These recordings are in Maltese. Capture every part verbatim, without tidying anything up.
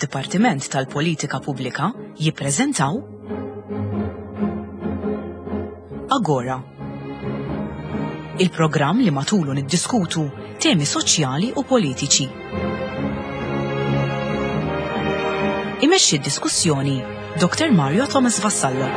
tad-Dipartiment tal-Politika Pubblika jippreżentaw Agora. Il-programm li matulu niddiskutu temi soċjali u politiċi. Imexxi d-diskussjoni Doktor Mario Thomas Vassallo.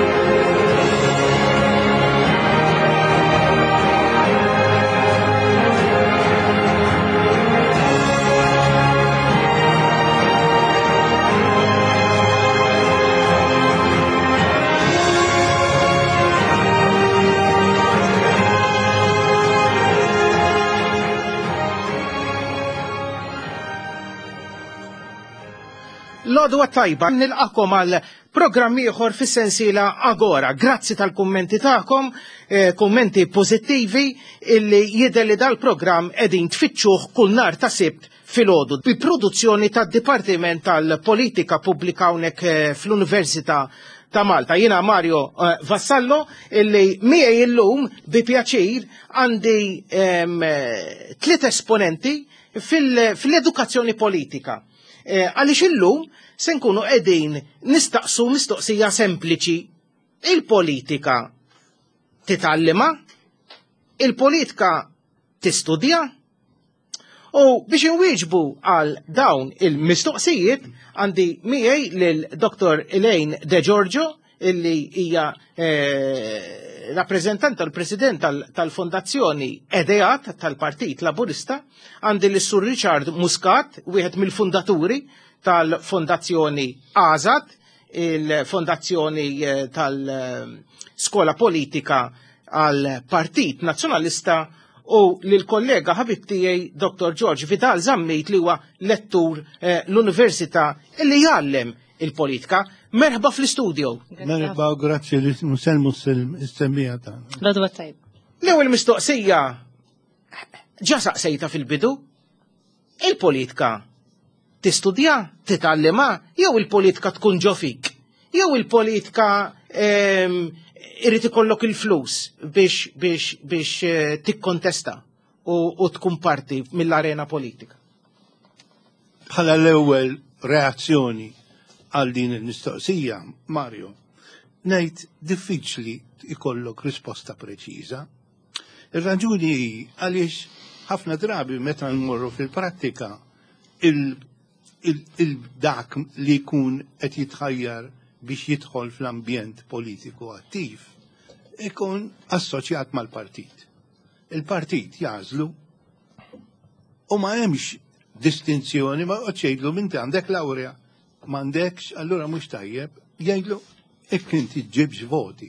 L-għodwa tajba, nilqakom għal programm ieħor fis-sensiela Agora. Grazzi tal-kummenti tagħkom, eh, kummenti pożittivi illi jidher li dal-programm qegħdin tfittxuh kull nhar ta' Sibt filgħodu. Bi-produzzjoni tad-Dipartiment tal-Politika Pubblika hawnhekk eh, fl-Università ta' Malta. Jiena Mario eh, Vassallo illi miegħi illum bi pjaċir għandi eh, tliet esponenti fil-edukazzjoni politika. Għaliex eh, illum se nkunu qegħdin nistaqsu mistoqsija sempliċi. Il-politika titgħallima? Il-politika tistudja? U biex inwieġbu għal dawn il-mistoqsijiet għandi miegħi lil Doktor Elaine De Giorgio illi hija eh, rappreżentant tal-President tal-Fondazzjoni EDEAT tal-Partit Laburista, għandi l-Sur Richard Muscat, wieħed mill-fundaturi tal-Fondazzjoni AZAD, il-Fondazzjoni tal-Skola Politika għal-Partit Nazzjonalista, u lill-kollega ħabib tiegħi Doktor George Vidal Zammit li huwa lettur l-Università illi jgħallem il-politika. Merħba fl-istudio. Merħba u grazzi li muselmu s-semmija tagħna. L-għodwa tajb. L-ewwel mistoqsija ġa saqsejta fil-bidu. Il-politika tistudja, titgħallima, jew il-politika tkun ġo fik, jew il-politika irid ikollok il-flus biex biex biex tikkontesta u tkun parti mill-arena politika. Bħala l-ewwel reazzjoni għal din il-mistoqsija, Mario, ngħid diffiċli ikollok risposta preċiża. Ir-raġuni għaliex ħafna drabi meta nmorru fil-prattika il-dak li jkun qed jitħajjar biex jidħol fl-ambjent politiku attiv ikun assoċjat mal-partit. Il-partit jażlu u ma hemmx distinzjoni ma qgħidlu minti għandek lawrea m'għandekx, allura mhux tajjeb, jgħidlu hekk inti ġibx voti.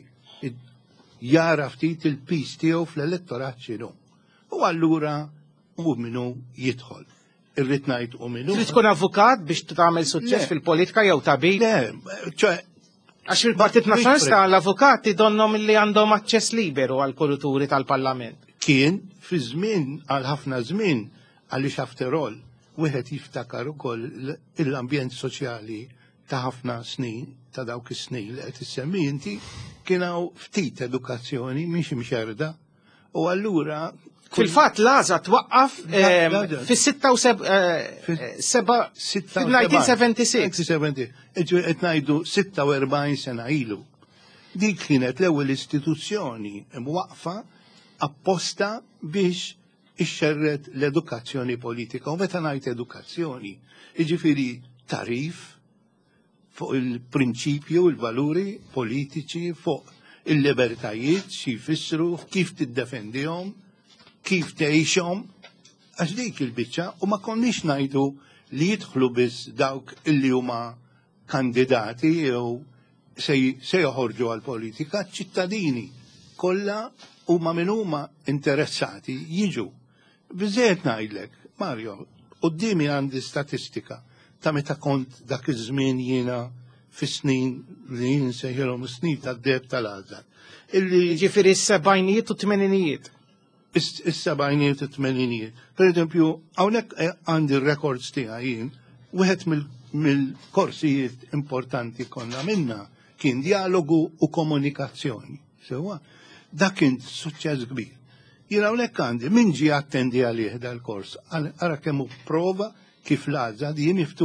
Jara ftit il-pis tiegħu fl-elettorat x'inhu. U allura u minnu jidħol. Irrid ngħid u minnu. Trid tkun avukat biex tagħmel suċċess fil-politika jew tabib? Le, ċe għax fil-Partit Nazzjonalista l-avukati donhom li għandhom aċċess liberu għall kuluturi tal-Parlament. Kien fi żmien għal ħafna żmien għaliex after all wieħed jiftakar ukoll l-ambjent soċjali ta' ħafna snin, ta' dawk is-snin li qed issemmi inti, kien hawn ftit edukazzjoni mhix imxerda u allura fil-fatt l-għaża twaqqaf fis-sitta u seba' fil-nineteen seventy-six. Qed ngħidu sitta u erbgħin sena ilu. Dik kienet l-ewwel istituzzjoni mwaqfa apposta biex ixxerret l-edukazzjoni politika. U meta ngħid edukazzjoni, jiġifieri tarif fuq il-prinċipju, il-valuri politiċi, fuq il-libertajiet, xi jfissru, kif tiddefendihom, kif tgħixhom, għax dik il-biċċa u ma konniex ngħidu li jidħlu biss dawk illi huma kandidati jew se joħorġu għall-politika, ċittadini kollha huma min huma interessati jiġu. Biżejjed ngħidlek, Mario, qudiemi għandi statistika ta' meta kont dak iż-żmien jiena fis-snin li jien nsejħilhom is-snin tad-deb tal-Għażar. Illi ġifieri s-sebgħinijiet u t-tmeninijiet. Is-sebgħinijiet u t-tmeninijiet. Pereżempju, hawnhekk għandi r-records tiegħi jien, wieħed mill-korsijiet importanti konna minna kien dialogu u komunikazzjoni. Sewa, dak kien suċċess kbir. Jien hawnhekk għandi min ġie attendi għalih dal-kors, ara kemm hu prova kif l-għażla di miftuħa.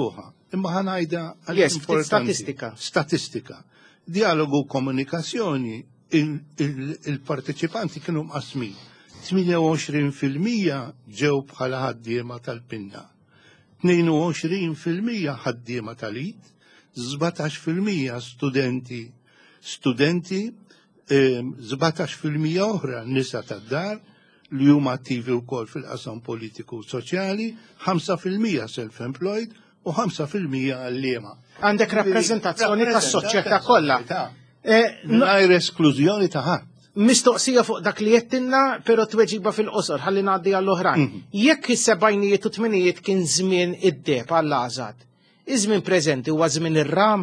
imma ħanajda Yes, importanti. statistika. Statistika. Dialogu u komunikazzjoni, il-parteċipanti kienu mqasmin. tminja u għoxrin fil-mija ġew bħala ħaddiema tal-pinna. tnejn u għoxrin fil-mija ħaddiema tal-id, żbatax fil-mija studenti, studenti, żbatax fil-mija oħra nisa tad-dar li huma attivi wkoll fil-qasam politiku u soċjali, ħamsa fil-mija self-employed u ħamsa fil-mija għalliema. Għandek rappreżentazzjoni tas-soċjetà kollha. Mingħajr esklużjoni ta' ħadd. Mistoqsija fuq dak li jettinna, pero tweġiba fil-qosor, ħalli ngħaddi għall-oħrajn. Jekk is-sebgħinijiet u tminijiet kien żmien id-deb għall-għażad, iż-żmien preżenti huwa żmien ir-ram?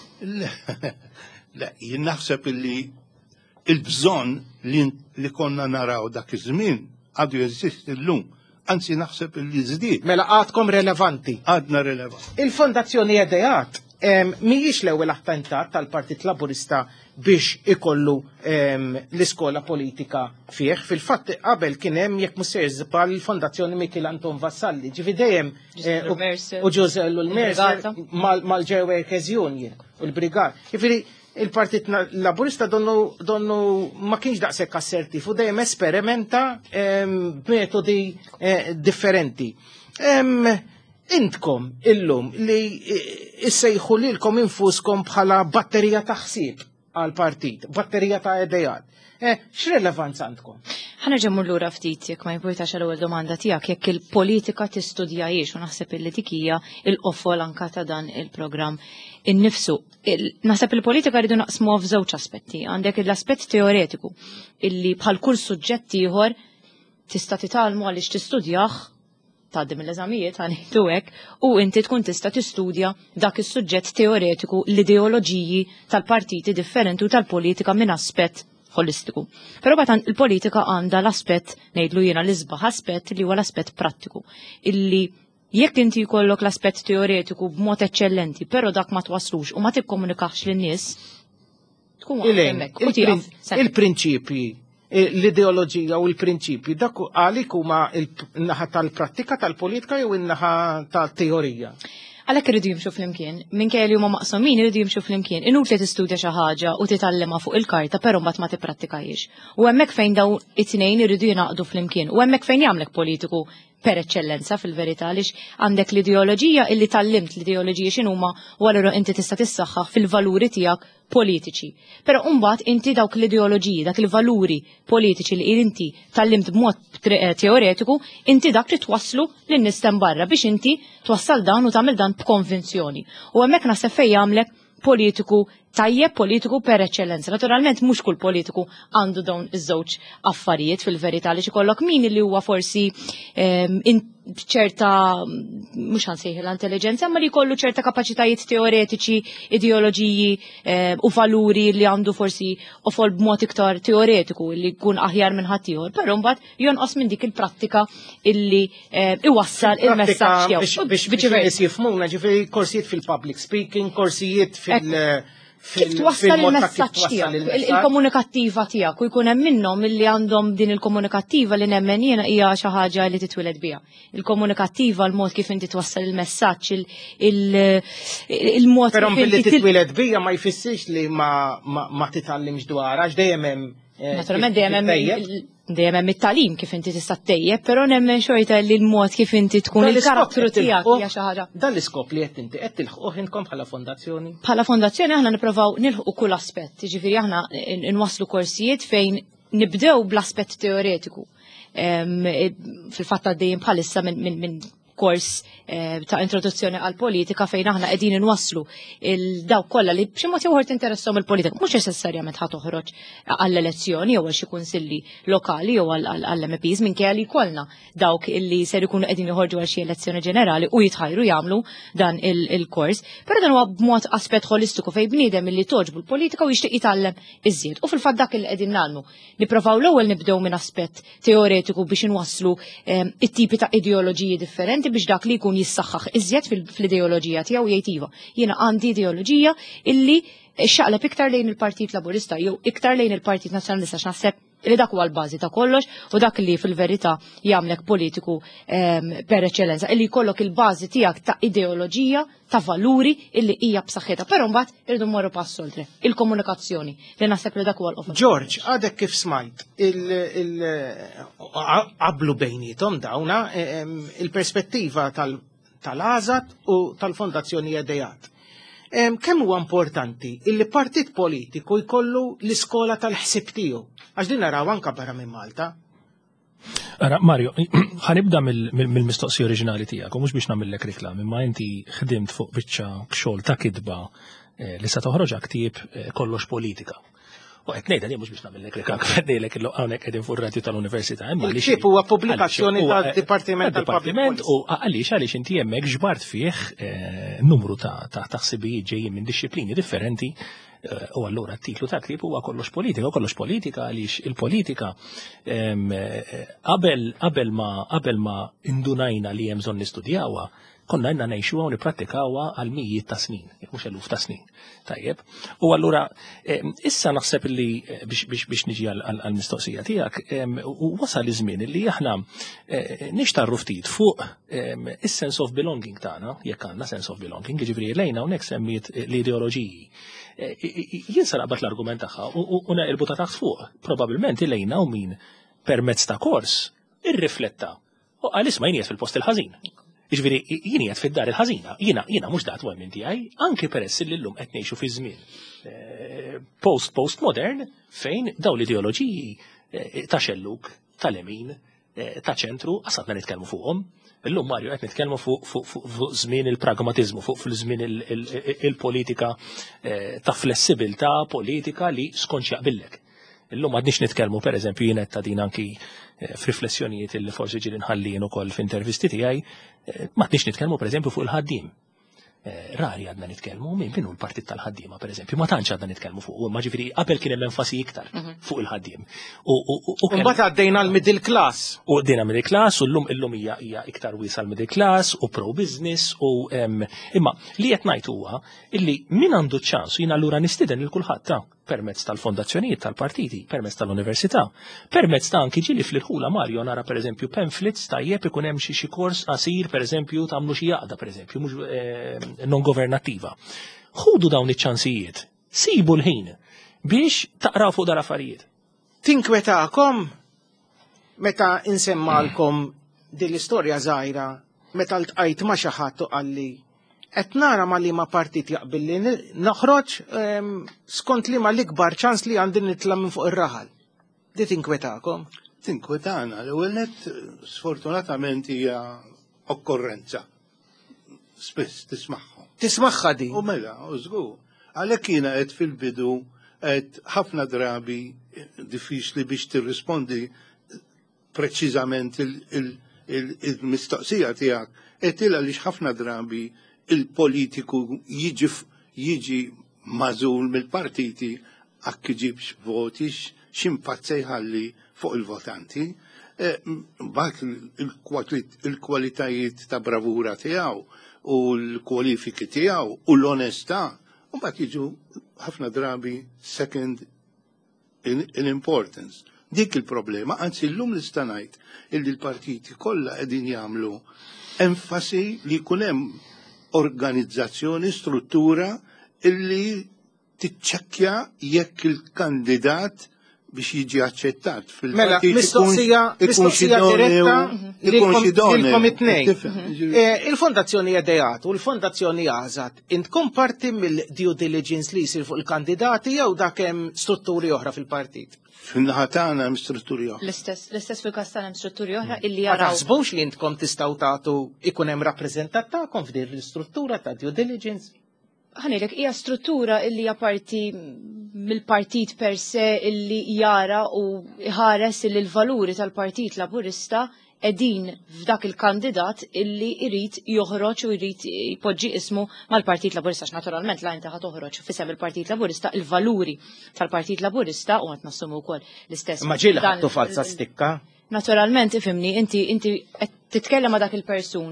Le, jien naħseb illi il-bżonn li konna naraw dak iż-żmien għadu jeżisti llum. Anzi naħseb illi żdied. Mela għadkom relevanti. Għadna relevanti. Il-Fondazzjoni Edejat mhijiex l-ewwel attentat tal-Partit Laburista biex ikollu l-iskola politika fih. Fil-fatt qabel kien hemm jekk mhux se żball il-Fondazzjoni Michel Anton Vassalli, ġifi dejjem u Giuseppe Mercer mal-Ġewerkers Union u l-Brigad. Ġifieri il-Partit Laburista donnu ma kienx daqshekk assertiv u dejjem esperimenta b'metodi differenti. Intkom illum li issejħu lilkom infuskom bħala batterija ta' ħsieb għal-partit, batterija ta' idejat. X'relevanza għandkom? Ħanerġa' mmur lura ftit jekk ma jimpurtax għall-ewwel domanda tiegħek jekk il-politika tistudjajiex u naħseb illi dik hija l-qofol anke ta' dan il-programm innifsu. Naħseb il-politika rridu naqsmuha f'żewġ aspetti. Għandek l-aspett teoretiku illi bħal kull suġġett ieħor tista' titgħallmu għaliex tistudjah tgħaddi mill-eżamijiet ħanejdu hekk u inti tkun tista' tistudja dak is-suġġett teoretiku l-ideoloġiji tal-partiti differenti u tal-politika minn aspett holistiku. Però batan il-politika għandha l-aspett ngħidlu jiena l-isbaħ aspett li huwa l-aspett prattiku illi jekk inti jkollok l-aspett teoretiku b'mod eċċellenti, però dak ma twaslux u ma tikkomunikax lin-nies tkun hemmhekk. Il-prinċipji l-ideoloġija u l-prinċipji, dak għalik huma n-naħa tal-prattika tal-politika jew in-naħa tal-teorija? Għalhekk irridu jimxu flimkien, minkejja li huma maqsumin irridu jimxu flimkien. Inutli tistudja xi ħaġa u titgħallemha fuq il-karta però mbagħad ma tipprattikajiex. U hemmhekk fejn dawn it-tnejn irridu jingħaqdu flimkien. U hemmhekk fejn jagħmlek politiku per eċċellenza fil-verità għaliex għandek l-ideoloġija illi tallimt l-ideoloġija x'inhuma u allura inti tista' tissaħħaħ fil-valuri tiegħek politiċi. Però mbagħad inti dawk l-ideoloġiji, dak il-valuri politiċi li inti tallimt b'mod teoretiku, inti dak li twasslu lin-nies barra biex inti twassal dan u tagħmel dan b'konvinzjoni. U hemmhekk naħseb fejn jagħmlek politiku tajjeb politiku per eċċellenza. Naturalment mhux kull politiku għandu dawn iż-żewġ affarijiet fil-verità li ikollok min li huwa forsi ċerta mhux ħansejħi l-intelligenza, ma li jkollu ċerta kapaċitajiet teoretiċi, ideoloġiji u valuri li għandu forsi ofol b'mod iktar teoretiku li jkun aħjar minn ħadd ieħor, però mbagħad jonqos minn dik il-prattika illi iwassal il-messaġġ tiegħu. Biex biex jifhmuna ġifieri korsijiet fil-public speaking, korsijiet fil- Kif twassal il-messaġġ tiegħek, il-komunikattiva tiegħek u jkun hemm minnhom illi għandhom din il-komunikattiva li nemmen jiena hija xi ħaġa li titwiled biha. Il-komunikattiva l-mod kif inti twassal il-messaġġ, il-mod Però billi titwiled biha ma jfissirx li ma titgħallimx dwar għax dejjem hemm Naturalment dejjem hemm dejjem hemm it-tagħlim kif inti tista' tejjeb, però nemmen xorta li l-mod kif inti tkun il-karattru tiegħek hija xi ħaġa. Dan l-iskop li qed inti qed tilħuh inkom bħala fondazzjoni? Bħala fondazzjoni aħna nippruvaw nilħu kull aspett, jiġifieri aħna nwasslu korsijiet fejn nibdew bl-aspett teoretiku. Fil-fatt għaddejjin bħalissa minn kors ta' introduzzjoni għal politika fejn aħna qegħdin inwasslu il-daw kollha li b'xi mod ieħor tinteresshom il-politika, mhux necessarjament ħa toħroġ għall-elezzjoni jew għal xi kunsilli lokali jew għall-M Ps minkejja li jkollna dawk illi ser ikunu qegħdin joħorġu għal xi elezzjoni ġenerali u jitħajru jagħmlu dan il-kors, però dan huwa b'mod aspett holistiku fejn bniedem illi toġbu l-politika u jixtieq jitgħallem iżjed. U fil-fatt dak li qegħdin nagħmlu nippruvaw l-ewwel nibdew minn aspett teoretiku biex inwasslu it-tipi ta' ideoloġiji differenti biex dak li jkun jissaħħaħ iżjed fl-ideoloġija tiegħu jgħid iva. Jiena għandi ideoloġija illi xaqleb iktar lejn il-Partit Laburista jew iktar lejn il-Partit Nazzjonalista x'naħseb li dak huwa l-bażi ta' kollox u dak li fil-verità jagħmlek politiku per eċċellenza illi jkollok il-bażi tiegħek ta' ideoloġija, ta' valuri illi hija b'saħħitha. Però mbagħad irdu mmorru pass oltre il-komunikazzjoni li naħseb li dak huwa l-qofol. George, għadek kif smajt qablu bejnietom dawna il-perspettiva tal-Għażat u tal-Fondazzjoni Edejat. Kemm huwa importanti illi partit politiku jkollu l-iskola tal-ħsieb tiegħu, għax din naraw anke barra minn Malta. Ara, Mario, ħanibda mill-mistoqsija oriġinali tiegħek, u mhux biex nagħmellek riklam, imma inti ħdimt fuq biċċa xogħol ta' kidba li se toħroġ ktieb kollox politika. U qed ngħidha li mhux biex nagħmellek riklam, qed ngħidlek illum hawnhekk qegħdin fuq ir-radju tal-Università. Il-ktieb huwa pubblikazzjoni tad-Dipartiment tal-Public u għaliex għaliex inti hemmhekk ġbart fih numru ta' taħsibijiet ġejjin minn dixxiplini differenti. U allura t-titlu ta' klip huwa kollox politika, u kollox politika għaliex il-politika qabel ma indunajna li hemm bżonn nistudjawha, konna għandna ngħixuha u nipprattikawha għal mijiet ta' snin, jekk mhux eluf ta' snin. Tajjeb. U allura issa naħseb li biex niġi għall-mistoqsija tiegħek u wasal iż-żmien li aħna nixtarru ftit fuq is-sense of belonging tagħna, jekk għandna sense of belonging, jiġifieri lejna hawnhekk semmiet l-ideoloġiji. Jien sa naqbad l-argument tagħha u naqilbu ta' taħt fuq. Probabbilment ilejna u min permezz ta' kors irrifletta u għalis ma jiniet fil-post il-ħażin. Jiġifieri jien qiegħed fid-dar il-ħażina, jiena jiena mhux dat wemmin tiegħi, anke peress li llum qed ngħixu fi żmien post post modern fejn dawn l-ideoloġiji ta' xelluk, tal-emin, ta' ċentru qasadna nitkellmu fuqhom. Illum Mario qed nitkellmu fuq żmien il-pragmatizmu, fuq fil-żmien il-politika ta' flessibilità politika li skont jaqbillek. Illum għadniex nitkellmu pereżempju jien qed ta' din anki f'riflessjonijiet li forsi ġieli nħallin ukoll f'intervisti tiegħi, m'għadniex nitkellmu pereżempju fuq il-ħaddiem. Rari għadna nitkellmu minn minnu l-partit tal-ħaddiema pereżempju, ma tantx għadna nitkellmu fuq, ma ġifieri qabel kien hemm enfasi iktar fuq il-ħaddiem. Mbagħad għaddejna l-middle class. U għaddejna middle class u llum illum hija hija iktar wiesa l-middle class u pro business u imma li qed ngħid huwa illi min għandu ċans jiena allura nistieden lil kulħadd ta' permezz tal-fondazzjonijiet tal-partiti, permezz tal-università, permezz ta' anki ġili fl-irħula Mario nara pereżempju pamphlets tajjeb ikun hemm xi kors qasir pereżempju tagħmlu xi jaqda pereżempju mhux non governattiva. Ħudu dawn iċ-ċansijiet, sibu l-ħin biex taqraw fuq dar affarijiet. Tinkwetakom meta insemmalkom din l-istorja żgħira meta ltqajt ma' xi ħadd qalli qed nara ma' liema partit jaqbel li noħroġ skont liema l-ikbar ċans li għandi nitla' minn fuq ir-raħal. Di tinkwetakom? Tinkwetana, l-ewwel nett sfortunatament hija okkorrenza. Spiss tismagħhom. Tismagħha di. U mela, u żgur. Għalhekk jiena qed fil-bidu qed ħafna drabi diffiċli biex tirrispondi preċiżament il-mistoqsija tiegħek qed ilha li ħafna drabi il-politiku jiġi jiġi mażul mill-partiti għak iġibx voti x'impatt se jħalli fuq il-votanti. Mbagħad il-kwalitajiet ta' bravura tiegħu u l-kwalifiki tiegħu u l-onestà mbagħad jiġu ħafna drabi second in importance. Dik il-problema, anzi llum nista' ngħid illi l-partiti kollha qegħdin jagħmlu enfasi li jkun hemm organizzazzjoni, struttura illi tiċċekkja jekk il-kandidat biex jiġi aċċettat mela, mistoqsija diretta lilkom it-tnejn. Il-Fondazzjoni Edejat u l-Fondazzjoni Għażat intkom parti mill-due diligence li jsir fuq il-kandidati jew dak hemm strutturi oħra fil-partit? Fin-naħa tagħna hemm strutturi oħra. L-istess fil-każ tagħna hemm strutturi oħra illi jaraw. Ma taħsbux li intkom tistgħu tagħtu ikun hemm rappreżentant tagħkom f'din l-istruttura ta' due diligence? ħanilek hija struttura illi hija parti mill-partit per se illi jara u ħares illi l-valuri tal-Partit Laburista edin f'dak il-kandidat illi jrid joħroġ u jrid jpoġġi ismu mal-Partit Laburista. Naturalment la inta ħatoħroġ fisem il-Partit Laburista il-valuri tal-Partit Laburista u qed nassumu wkoll l-istess. Ma ġieli ħadtu falsa stikka. Naturalment ifimni inti inti qed titkellem ma' dak il-persuna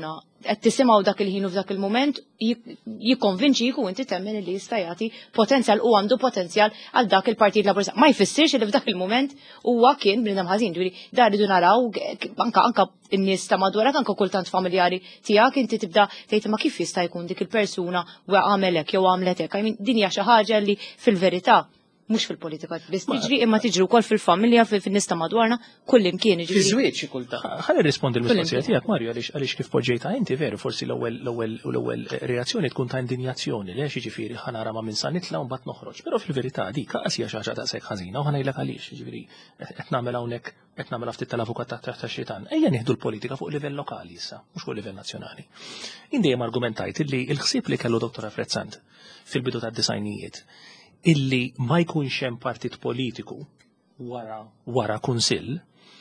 qed tisimgħu dak il-ħin u f'dak il-mument jikkonvinċik u inti temmen li jista' jagħti potenzjal u għandu potenzjal għal dak il-Partit Laburista. Ma jfissirx li f'dak il-mument huwa kien bniedem ħażin, ġifieri dar ridu naraw anke anke n-nies ta' madwarak anke kultant familjari tiegħek inti tibda tgħid ma kif jista' jkun dik il-persuna u għamel hekk jew għamlet hekk. Din hija xi ħaġa li fil-verità mhux fil-politika biss tiġri imma tiġri wkoll fil-familja fin-nies ta' madwarna kull imkien Fi żwieġ xi kultant. Ħalli rispondi l-mistoqsija tiegħek Mario għaliex għaliex kif poġġejta inti veru forsi l-ewwel l-ewwel l-ewwel reazzjoni tkun ta' indinjazzjoni lex jiġifieri ħanara ma' minn sa nitla' u mbagħad noħroġ. Però fil-verità dik qas hija xi ħaġa daqshekk ħażina u ħanejlek għaliex jiġifieri qed nagħmel hawnhekk qed nagħmel ftit tal-avukat taħt tax-xitan. Ejja nieħdu l-politika fuq livell lokali issa, mhux fuq livell nazzjonali. Jien dejjem argumentajt illi l-ħsieb li kellu Doktor Frezzant fil-bidu tad-disajnijiet illi ma jkunx hemm partit politiku wara wara kunsill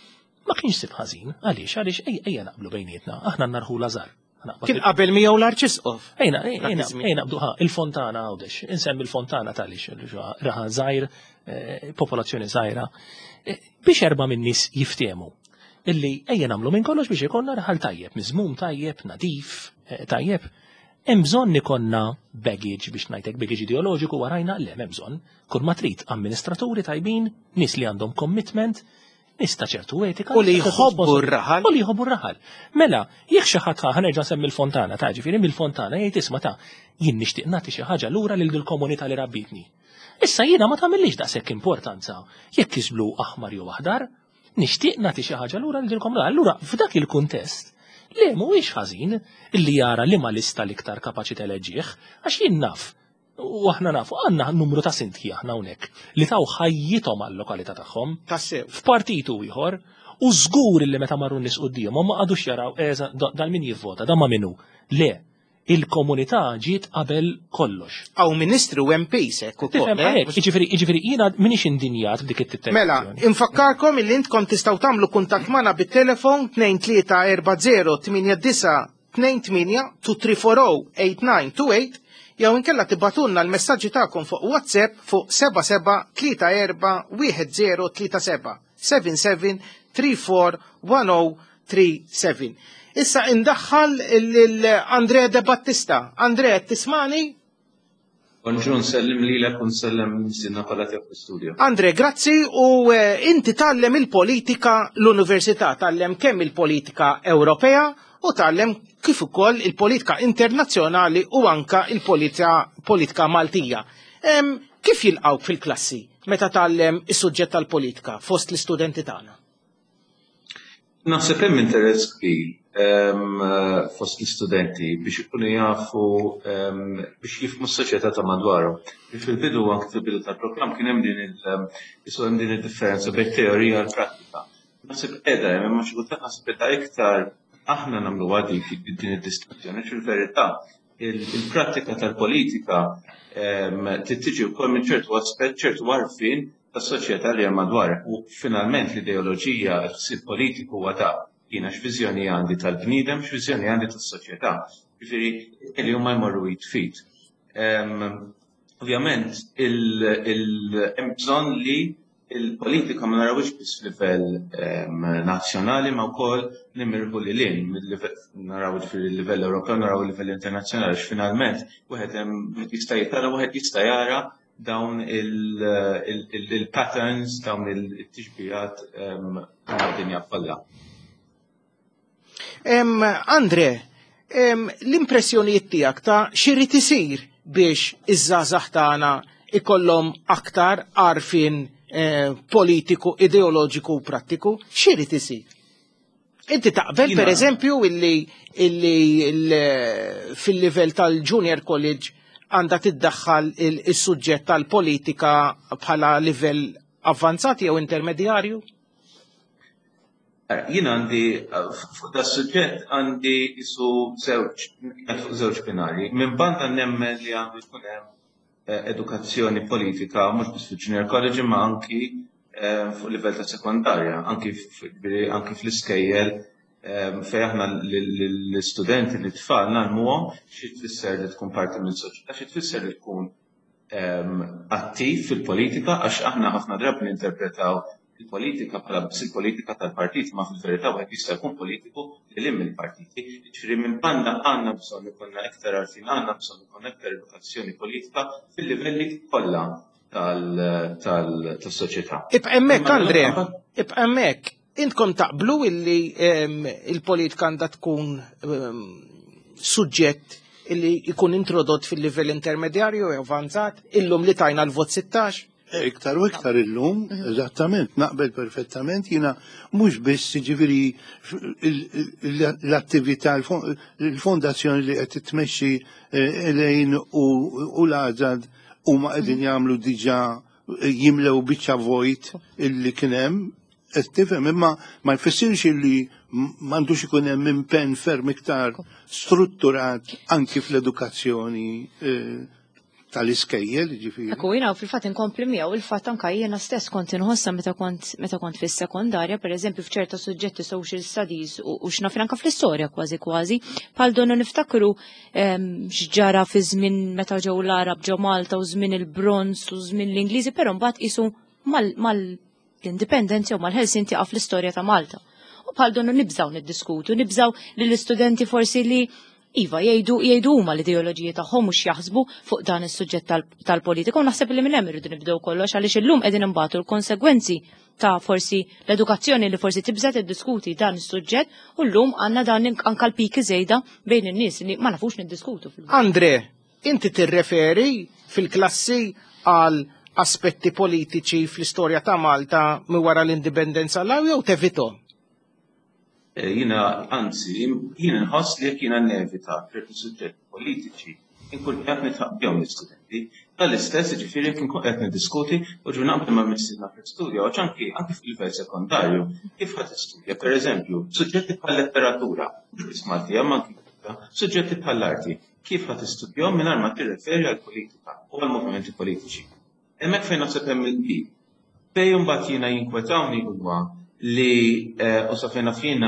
ma kienx sib ħażin. Għaliex għaliex ejja naqblu bejnietna, aħna narħu Lazar. Kien qabel miegħu l-Arċisqof. Ejna, ejna, ejna bduħa il-Fontana għawdex, insemmi il-Fontana talix, raħa żgħir, popolazzjoni żgħira, biex erba' min nies jiftehmu. Illi ejja nagħmlu minn kollox biex ikonna raħal tajjeb, miżmum tajjeb, nadif, tajjeb. Hemm bżonn ikonna baggage biex ngħidlek baggage ideoloġiku warajna le hemm bżonn kull ma trid amministraturi tajbin, nies li għandhom commitment, nies ta' ċertu etika. U li jħobbu r-raħal. U li jħobbu r-raħal. Mela, jekk xi ħadd ħanerġa' nsemmi l-Fontana ta' ġifieri mill-Fontana jgħid isma' ta' jien nixtieq nagħti xi ħaġa lura lil il-komunità li rabbitni. Issa jiena ma tagħmellix daqshekk importanza jekk kisblu aħmar jew aħdar, nixtieq nagħti xi ħaġa lura lil il-komunità. Allura f'dak il-kuntest le mhuwiex ħażin illi jara li ma lista l-iktar kapaċi teleġġieħ, għax jien naf, u aħna nafu għandna numru ta' sintki aħna hawnhekk li taw ħajjithom għall-lokalità tagħhom f'partitu ieħor u żgur illi meta marru nies qudiemhom ma qagħdux jaraw eża dal min jivvota dan ma minnu. Le, il-komunità ġiet qabel kollox. Aw ministru M Ps hekk ukoll. Jiġifieri jiġifieri jiena m'iniex indinjat b'dik it-tittek. Mela, infakkarkom illi intkom tistgħu tagħmlu kuntatt magħna bit-telefon tnejn tlieta erba' żero tminja disa' tnejn tminja two three four zero eight nine two eight jew inkella tibbatunna l-messaġġi tagħkom fuq WhatsApp fuq seba' seba' tlieta erba' wieħed zero tlieta seba' seven seven three four one zero three seven. Issa indaħħal l-Andrea De Battista. Andrea, tismani? Bonġun, sellim li l-ek un sellim sinna palati għaf studio. Andre, grazzi u inti tallem il-politika l-Università, tallem kemm il-politika Ewropea u tallem kif ukoll il-politika internazzjonali u anka il-politika Maltija. Kif jilqawk fil-klassi meta tallem is-suġġett tal-politika fost l-istudenti tagħna? Naħseb hemm interess kbir fost l-studenti biex ikunu jafu biex jifhmu s-soċjetà ta' madwarhom. Fil-bidu anke fil-bidu tal-programm kien hemm din il din id-differenza bejn teorija u prattika. Naħseb qiegħda hemm ma xi kultant naħseb qiegħda iktar aħna nagħmlu għadi din id-distinzjoni. Fil-verità il-prattika tal-politika tiġi wkoll minn ċertu aspett ċertu għarfien tas-soċjetà li hemm madwar. U finalment l-ideoloġija l-ħsieb politiku huwa ta' jiena x'viżjoni għandi tal-bniedem, x'viżjoni għandi tas-soċjetà. Jiġifieri li huma jmorru jitfit. Ovvjament hemm bżonn li il-politika ma narawx biss livell nazzjonali ma wkoll nimirħu lil hinn naraw fil-livell Ewropew, naraw il-livell internazzjonali x'finalment wieħed hemm jista' jitara wieħed jista' jara dawn il-patterns, dawn il-tixbijat mad-dinja kollha. Andre, l-impressjonijiet tiegħek ta' x'irid isir biex iż-żgħażagħ tagħna ikollhom aktar għarfien politiku, ideoloġiku u prattiku, x'irid isir? Inti taqbel pereżempju illi fil-livell tal-Junior College għandha tiddaħħal is-suġġett tal-politika bħala livell avvanzat jew intermedjarju? Jien għandi fuq da suġġett għandi isu żewġ binari. Minn banda nemmen li għandu jkun hemm edukazzjoni politika mhux biss fil-Junior College ma anki fuq livell ta' sekondarja, anki fl-iskejjel fejn aħna l-istudenti li tfal nagħmluhom xi tfisser li tkun parti mill-soċjetà, xi tfisser li tkun attiv fil-politika għax aħna ħafna drabi ninterpretaw il-politika bħala biss il-politika tal-partit ma fil-verità wieħed jista' jkun politiku li mill-partiti, ġifieri minn banda għandna bżonn ikollna iktar għarfien, għandna bżonn ikollna iktar edukazzjoni politika fil-livelli kollha tal-soċjetà. Ibqa' hemmhekk, Andre, ibqa' hemmhekk. Intkom taqblu illi il-politika għandha tkun suġġett illi jkun introdott fil-livell intermedjarju u avanzat, illum li tajna l-vot sittax? Iktar u iktar illum, eżattament, naqbel perfettament, jina mhux biss ġifieri l-attività, l-fondazzjoni li qed tmexxi Elejn u l-Għażad huma qegħdin jagħmlu diġà jimlew biċċa vojt illi kien hemm, qed tifhem, imma ma jfissirx illi m'għandux ikun hemm impenn ferm iktar strutturat anki fl-edukazzjoni tal-iskejjel, ġifieri. Ekku jiena fil-fatt inkompli miegħu il-fatt anke jiena stess kont inħossa meta kont meta kont fis-sekondarja, pereżempju f'ċerta suġġetti social studies u x'naf anke fl-istorja kważi kważi, bħal donnu niftakru x'ġara fi żmien meta ġew l-Arab ġew Malta u żmien il-Bronz u żmien l-Ingliżi, però mbagħad qisu mal-indipendenza u mal-ħelsin tieqa' fl-istorja ta' Malta. U bħal donnu nibżgħu niddiskutu, nibżgħu lill-istudenti forsi li iva jgħidu jgħidu huma l-ideoloġiji tagħhom mhux jaħsbu fuq dan is-suġġett tal-politika u naħseb li minn hemm irridu nibdew kollox għaliex illum qegħdin imbagħtu l-konsegwenzi ta' forsi l-edukazzjoni li forsi tibżgħet iddiskuti dan is-suġġett u llum għandna dan anke l-piki żejda bejn in-nies li ma nafux niddiskutu. Andre, inti tirreferi fil-klassi għal aspetti politiċi fl-istorja ta' Malta mi wara l-indipendenza law jew tevitom? Jina, anzi, jina nħoss li jekk jina nevita ċerti suġġetti politiċi, inkun qed nitħabbihom l-istudenti, tal-istess ġifieri jekk inkun qed niddiskuti u ġu naqbel ma' mistiedna fl-istudja, u anki anke fil-livell sekondarju, kif ħadd tistudja, pereżempju, suġġetti bħal-letteratura, Maltija ma suġġetti bħall-arti, kif ħadd tistudjahom mingħajr ma tirreferi għall-politika u għall-movimenti politiċi. Hemmhekk fejn naħseb hemm il-bib. Fejn mbagħad jiena jinkwetawni huwa li u safena fina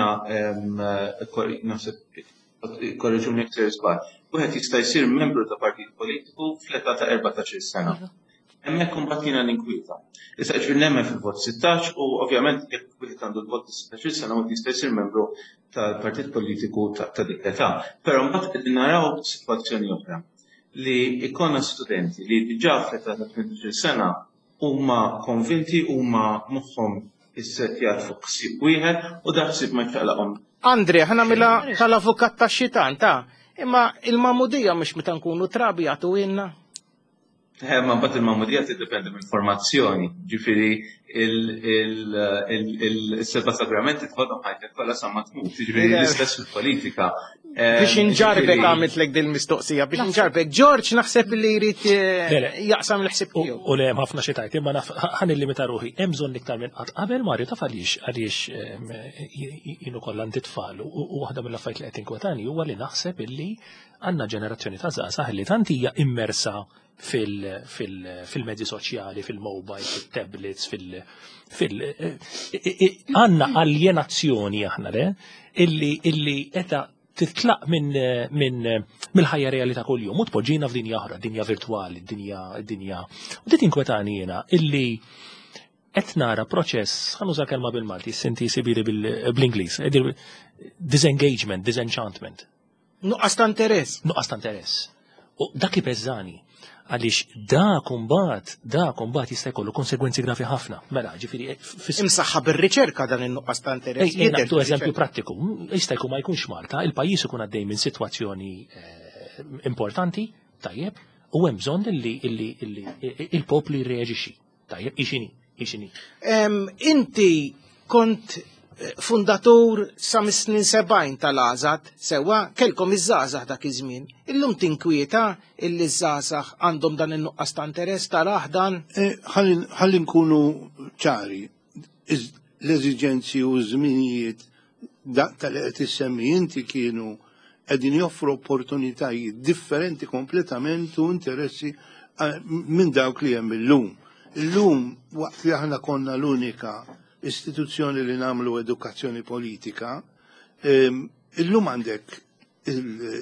korreġuni iktar żball. Wieħed jista' jsir membru ta' partit politiku fl-età ta' erbatax-il sena. Hemmhekk imbagħad jiena ninkwieta. Issa ġifier nemmen fil-vot sittax u ovvjament jekk wieħed għandu l-vot sittax-il sena wieħed jista' jsir membru tal-partit politiku ta' dik l-età. Però mbagħad qegħdin naraw sitwazzjoni oħra li jkollna studenti li diġà fl-età ta' tmenix-il sena huma konvinti huma moħħhom is-setjat fuq ħsieb wieħed u dak ħsieb ma jċaqlaqhom. Andre, ħana mela tal-avukat tax-xitan ta' imma il-mamudija mhux meta nkunu trabi għatu inna. Ma mbagħad il-mamudija tiddependi mill-formazzjoni, ġifieri il-seba' sagramenti tħoddhom ħajtek kollha sa ma tmut, ġifieri l-istess fil-politika. Biex inġarbek għamitlek din mistoqsija, biex inġarbek. George naħseb li jrid jaqsam l-ħsieb tiegħu. U le hemm ħafna xi tajt, imma ħan illimita ruħi, hemm bżonn iktar minn qatt qabel Mario taf għaliex għaliex jienu kollha għandi tfal u waħda mill-affarijiet li qed inkwetani huwa li naħseb illi għandna ġenerazzjoni ta' żgħażagħ li tant hija immersa fil-medji soċjali, fil-mobile, fil-tablets, fil- għanna alienazzjoni aħna le, illi etta titlaq minn mill-ħajja reali ta' kuljum, u tpoġġina f'dinja oħra, dinja virtuali, dinja dinja. U dit inkwetani jiena illi qed nara proċess, ħanuża kelma bil-Malti, senti sibiri bl-Ingliż, disengagement, disenchantment. Nuqqas ta' interess. Nuqqas ta' interess. U dak ibeżżani. Għaliex da kumbat, da kumbat jista' jkollu konsegwenzi gravi ħafna. Mela, ġifieri imsaħħa bir-riċerka dan in-nuqqas ta' interess. Nagħtu eżempju prattiku, jista' jkun ma jkunx Malta, il-pajjiż ikun għaddej minn sitwazzjoni importanti, tajjeb, u hemm bżonn li il-poplu jirreaġixxi. Tajjeb, ixini, ixini. Inti kont fundatur sa mis-snin sebgħin tal-Għażad, sewa kelkom iż-żgħażagħ dak iż-żmien. Illum tinkwieta illi ż-żgħażagħ għandhom dan in-nuqqas ta' interess tal-aħdan. Ħalli nkunu ċari, l-eżiġenzi u żminijiet tal qed issemmi inti kienu qegħdin joffru opportunitajiet differenti kompletament u interessi minn dawk li hemm illum. Illum waqt li aħna konna l-unika istituzzjoni li namlu edukazzjoni politika, illum għandek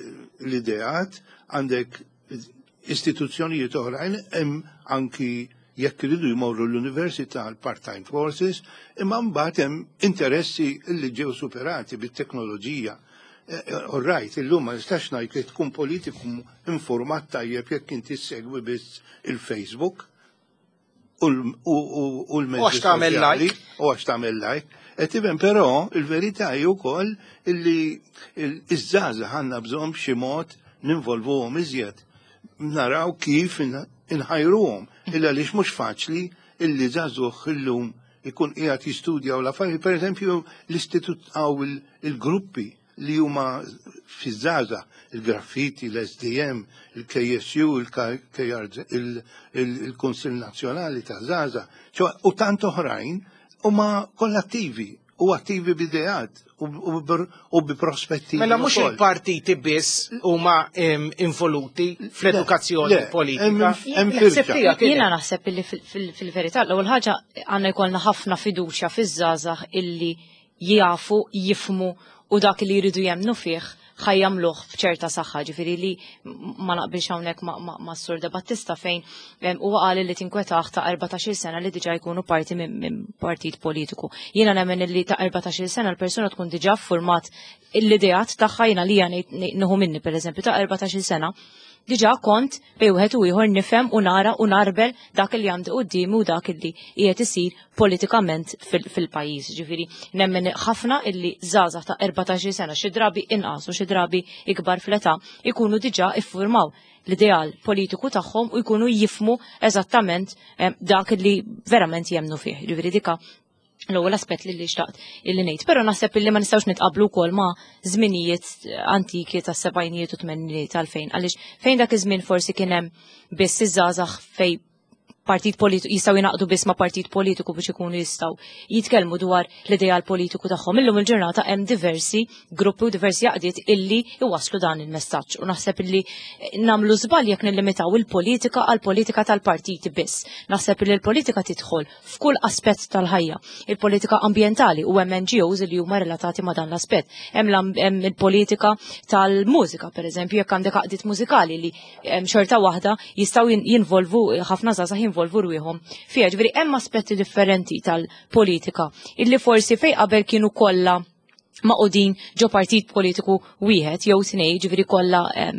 l-ideat, għandek istituzzjonijiet oħrajn, hemm anki jekk iridu jmorru l-Università għal part-time courses, imma mbagħad hemm interessi li ġew superati bit-teknoloġija. All right, illum ma nistax ngħid li tkun politiku informat tajjeb jekk inti segwi biss il-Facebook u l-mezzi soċjali u għax tagħmel like. Qed ibem però il-verità hi wkoll illi iż-żgħażagħ għandna bżonn b'xi mod ninvolvuhom iżjed. Naraw kif inħajruhom, illa għaliex mhux faċli illi żagħżugħ illum ikun qiegħed jistudjaw l-affarijiet, pereżempju l-istitut għaw il-gruppi li huma fiż-żgħażagħ, il-graffiti, l-S D M, il-K S U, il-Kunsill Nazzjonali ta' żgħażagħ, u tant oħrajn huma kollattivi u attivi b'idejat u bi prospetti. Mela mhux il-partiti biss huma involuti fl-edukazzjoni politika. Jiena naħseb illi fil-verità l-ewwel ħaġa għandna jkollna ħafna fiduċja fiż-żgħażagħ illi jafu, jifmu u dak li jridu jemnu fih ħajjamluh b'ċerta saħħa, ġifieri li ma naqbilx hawnhekk ma' Sur De Battista fejn huwa qal li tinkwetaħ ta' erbatax-il sena li diġà jkunu parti minn partit politiku. Jiena nemmen li ta' erbatax-il sena l-persuna tkun diġà ffurmat l-ideat tagħha jiena li nieħu minni pereżempju ta' erbatax-il sena. Diġà kont bej wieħed u ieħor nifhem u nara u narbel dak li għandi qudiemi u dak li qiegħed isir politikament fil-pajjiż. Ġifieri nemmen ħafna illi żgħażagħ ta' erbatax-il sena xi drabi inqas u xi drabi ikbar fl-età ikunu diġà iffurmaw l-ideal politiku tagħhom u jkunu jifmu eżattament dak li verament jemnu fih. Ġifieri dika l-ewwel aspett li li xtaqt illi ngħid, però naħseb illi ma nistgħux nitqablu wkoll ma' żminijiet antiki tas-sebgħinijiet u tmenijiet għalfejn għaliex fejn dak iż-żmien forsi kien hemm biss iż-żgħażagħ fejn partit politiku jistgħu jingħaqdu biss ma' partit politiku biex ikunu jistgħu jitkellmu dwar l-ideal politiku tagħhom. Illum il-ġurnata hemm diversi gruppi u diversi jaqdiet illi iwasslu dan il-messaġġ u naħseb illi nagħmlu żball jekk nillimitaw il-politika għal politika tal-partiti biss. Naħseb illi l-politika tidħol f'kull aspett tal-ħajja. Il-politika ambjentali u hemm N G Os li huma relatati ma' dan l-aspett. Hemm il-politika tal-mużika, pereżempju, jekk għandek għaqdiet mużikali li xorta waħda jistgħu jinvolvu ħafna żgħażagħ jinvolvu rwieħhom fiha. Ġifieri hemm aspetti differenti tal-politika illi forsi fejn qabel kienu kollha maqudin ġo partit politiku wieħed jew tnej, ġifieri kollha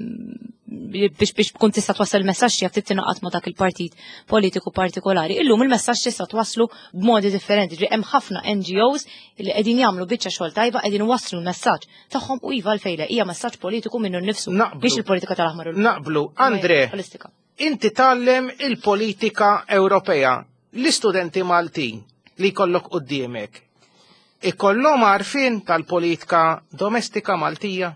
biex biex tkun tista' twassal il-messaġġ jekk tittinaqat ma' dak il-partit politiku partikolari. Illum il-messaġġ tista' twasslu b'modi differenti. Ġifieri hemm ħafna N G Os li qegħdin jagħmlu biċċa xogħol tajba qegħdin iwasslu l-messaġġ tagħhom u iva l-fejla hija messaġġ politiku minnu nnifsu biex il-politika tal-aħmar. Naqblu, Andre. Inti tallem il-politika Ewropea, l-istudenti Maltin li jkollok quddiemek. Ikollhom għarfien tal-politika domestika Maltija?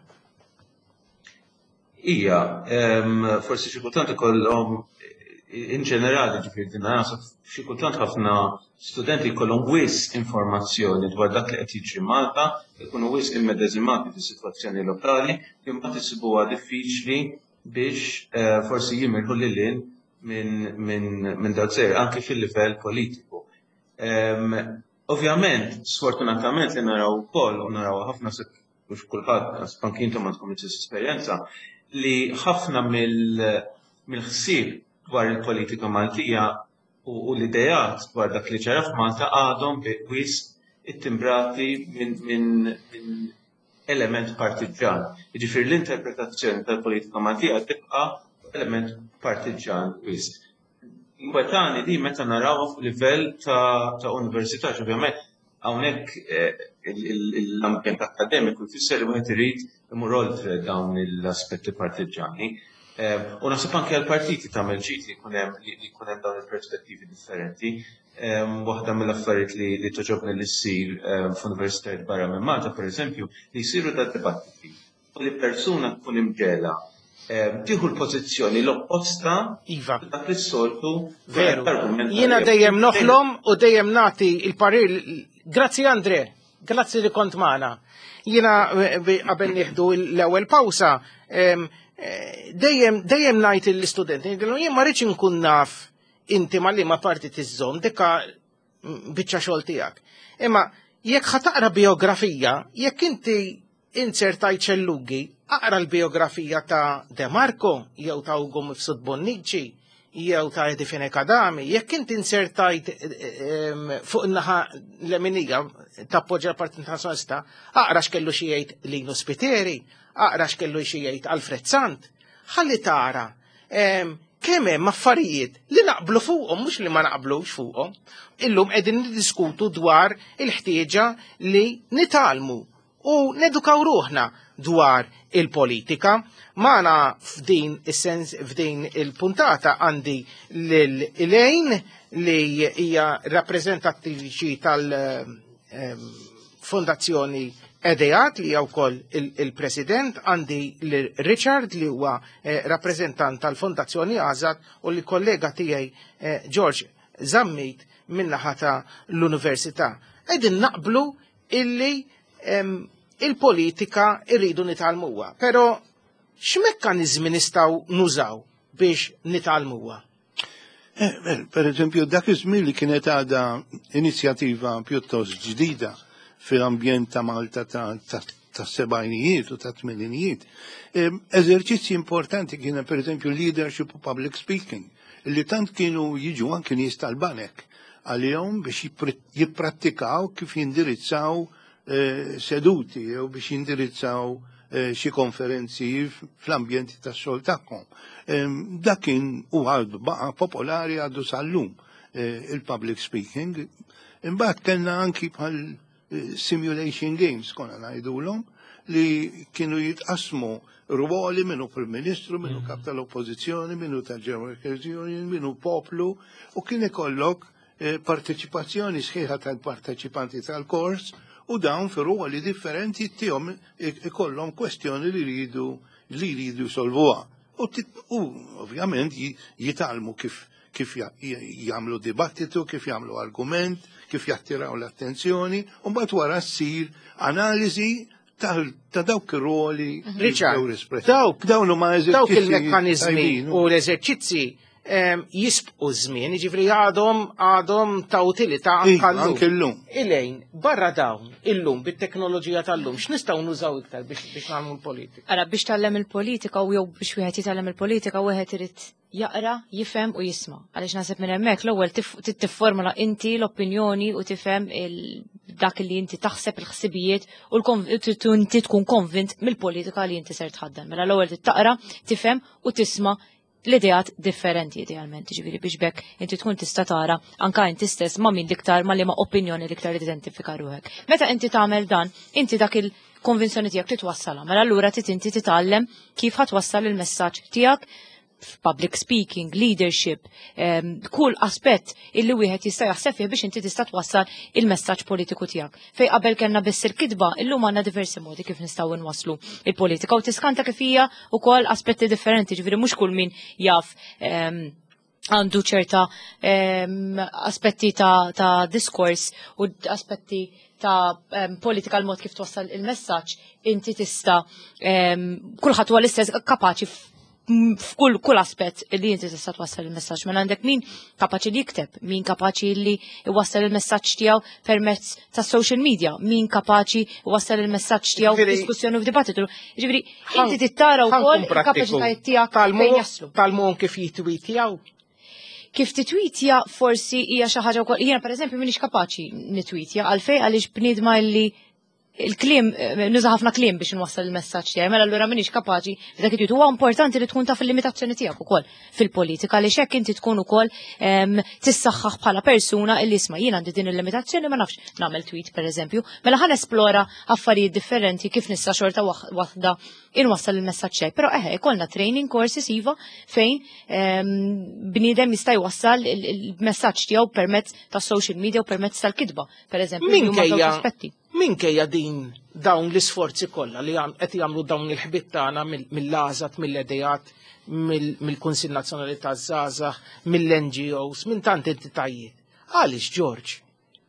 Ija, forsi xi kultant ikollhom in ġenerali ġifieri nasab xi kultant ħafna studenti jkollhom wisq informazzjoni dwar dak li qed jiġri Malta, jkunu wisq immedeżimati fis-sitwazzjoni lokali, imma tisibuha diffiċli biex forsi jimirħu lilin minn dal-żejr, anke fil-livell politiku. Ovvjament, sfortunatament li naraw ukoll u naraw ħafna mhux kulħadd anke intom għandkom l-istess esperjenza li ħafna mill-ħsieb dwar il-politika Maltija u l-idejat dwar dak li ġara f'Malta għadhom wisq ittimbrati minn element partiġan. Jiġifieri l-interpretazzjoni tal-politika Maltija tibqa' element partiġan wisq. Inkwetani di meta narawha fuq livell ta' università, ovvjament hawnhekk l-ambjent akademiku jfisser li wieħed irid imur oltre dawn l-aspetti partiġani. U naħseb anke għall-partiti tagħmel ġid li jkun hemm dawn il-perspettivi differenti. Waħda mill-affarijiet li toġobni li ssir f'universitajiet barra minn Malta, pereżempju, li jsiru da dibattiti. U li persuna tkun imġela tieħu l-pożizzjoni l-opposta dak li s-soltu veru. Jiena dejjem noħlom u dejjem nagħti il-parir. Grazzi Andre, grazzi li kont magħna. Jiena qabel nieħdu l-ewwel pawsa dejjem dejjem ngħid lill-istudenti, jien ma rridx inkun naf inti ma li ma parti tiżżomm dikka biċċa xogħol tiegħek. Imma jekk ħataqra biografija, jekk inti insertajt xellugi, aqra l-biografija ta' De Marco jew ta' Ugo Mifsud Bonnici jew ta' Edifine Kadami, jekk inti insertajt fuq in-naħa l-eminija tappoġġja l-Partit Nazzjonalista, aqra x'kellu xi jgħid Lino Spiteri, aqra x'kellu xi jgħid Alfred Sant, ħalli tara kemm hemm affarijiet li naqblu fuqhom mhux li ma naqblux fuqhom. Illum qegħdin niddiskutu dwar il-ħtieġa li nitalmu u nedukaw ruħna dwar il-politika. Mana f'din is-sens f'din il-puntata għandi l-Elaine li hija rappreżentattiċi tal-Fondazzjoni Edejat li hija wkoll il-President, għandi l-Richard li huwa rappreżentant tal-Fondazzjoni Azad u l-kollega tiegħi George Zammit min-naħa ta' l-Università. Qegħdin naqblu illi il-politika irridu nitalmuha, però x'mekkaniżmi nistgħu nużaw biex nitalmuha? Per eżempju, dak iż-żmien li kienet għadha inizjattiva pjuttost ġdida fil-ambjent ta' Malta ta' sebgħinijiet u ta' tmeninijiet. Eżerċizzji importanti kienu per eżempju leadership u public speaking, li tant kienu jiġu anke nies tal-banek għalihom biex jipprattikaw kif jindirizzaw seduti jew biex jindirizzaw xi konferenzi fl-ambjenti tax-xogħol tagħhom. Dak kien u għadu baqa' popolari għadu sal-lum il-public speaking. Imbagħad kellna anki bħal simulation games konna ngħidulhom li kienu jitqasmu ruoli minnu Prim-Ministru, minnu kap tal-Oppożizzjoni, minnu tal-Workers Union, minnu poplu, u kien ikollok parteċipazzjoni sħiħa tal-parteċipanti tal-kors u dawn fi ruoli differenti tihom ikollhom kwestjoni li jridu li jridu jsolvuha. U ovvjament jitalmu kif kif jagħmlu dibattitu, kif jagħmlu argument, kif jattiraw l-attenzjoni, u mbagħad wara ssir analiżi ta' dawk ir-ruoli. Richard, dawk dawn huma dawk il-mekkaniżmi u l-eżerċizzi jisbqu żmien, jiġifieri għadhom għadhom ta' utilità anke llum. Ilejn, barra dawn, illum bit-teknoloġija tal-lum, x'nistgħu nużaw iktar biex nagħmlu l-politika? Ara biex tallem il-politika u jew biex wieħed jitgħallem il-politika wieħed irid jaqra, jifhem u jisma'. Għaliex naħseb minn hemmhekk l-ewwel tifformula inti l-opinjoni u tifhem dak li inti taħseb il-ħsibijiet u inti tkun konvint mill-politika li inti ser tħaddem. Mela l-ewwel taqra, tifhem u tisma' l-idejat differenti idealment, ġiviri biex bekk inti tkun tista' tara anka inti stess ma' min liktar ma' li ma' opinjoni liktar identifika ruħek. Meta inti tagħmel dan, inti dak il-konvinzjoni tiegħek titwassala, mela allura trid inti titgħallem kif ħatwassal il-messaġġ tiegħek public speaking, leadership, um, kull aspett illi wieħed jista' jaħseb fih biex inti tista' twassal il-messaġġ politiku tiegħek. Fejn qabel kellna biss il-kitba, illum għandna diversi modi kif nistgħu nwasslu il-politika u tiskanta kif hija wkoll aspetti differenti, ġifieri mhux kull min jaf għandu um, ċerta um, aspetti ta', ta diskors u aspetti ta' um, politika l-mod kif twassal il-messaġġ, inti tista' um, kulħadd huwa l-istess kapaċi f'kull kull aspett li inti tista' twassal il-messaġġ. Mela għandek min kapaċi li jikteb, min kapaċi li jwassal il-messaġġ tiegħu permezz ta' social media, min kapaċi jwassal il-messaġġ tiegħu f'diskussjoni u f'dibattitu. Ġifieri inti tittara wkoll il-kapaċitajiet tiegħek fejn jaslu. Talmu kif jitwitjaw. Kif titwitja forsi hija xi ħaġa wkoll. Jiena pereżempju m'iniex kapaċi nitwitja għalfejn għaliex bniedma li il-klim, nuża ħafna klim biex nwassal il-messaġġ tiegħi, mela allura m'iniex kapaċi dak it huwa importanti li tkun taf il-limitazzjoni tiegħek ukoll fil-politika li hekk inti tkun ukoll tissaħħaħ bħala persuna illi isma' jien għandi din il-limitazzjoni ma nafx nagħmel tweet pereżempju, mela ħan esplora affarijiet differenti kif nista' xorta waħda inwassal il-messaġġ tiegħi. Però eħe ikollna training courses iva fejn bniedem jista' jwassal il-messaġġ tiegħu permezz tas-social media u permezz tal-kitba, pereżempju huma dawn aspetti. Minkejja din dawn l-isforzi kollha li qed jagħmlu dawn il-ħbieb tagħna mill-għażat, mill-edejat, mill-Kunsill Nazzjonali taż-Żgħażagħ, mill-N G Os, minn tant entitajiet. Għaliex George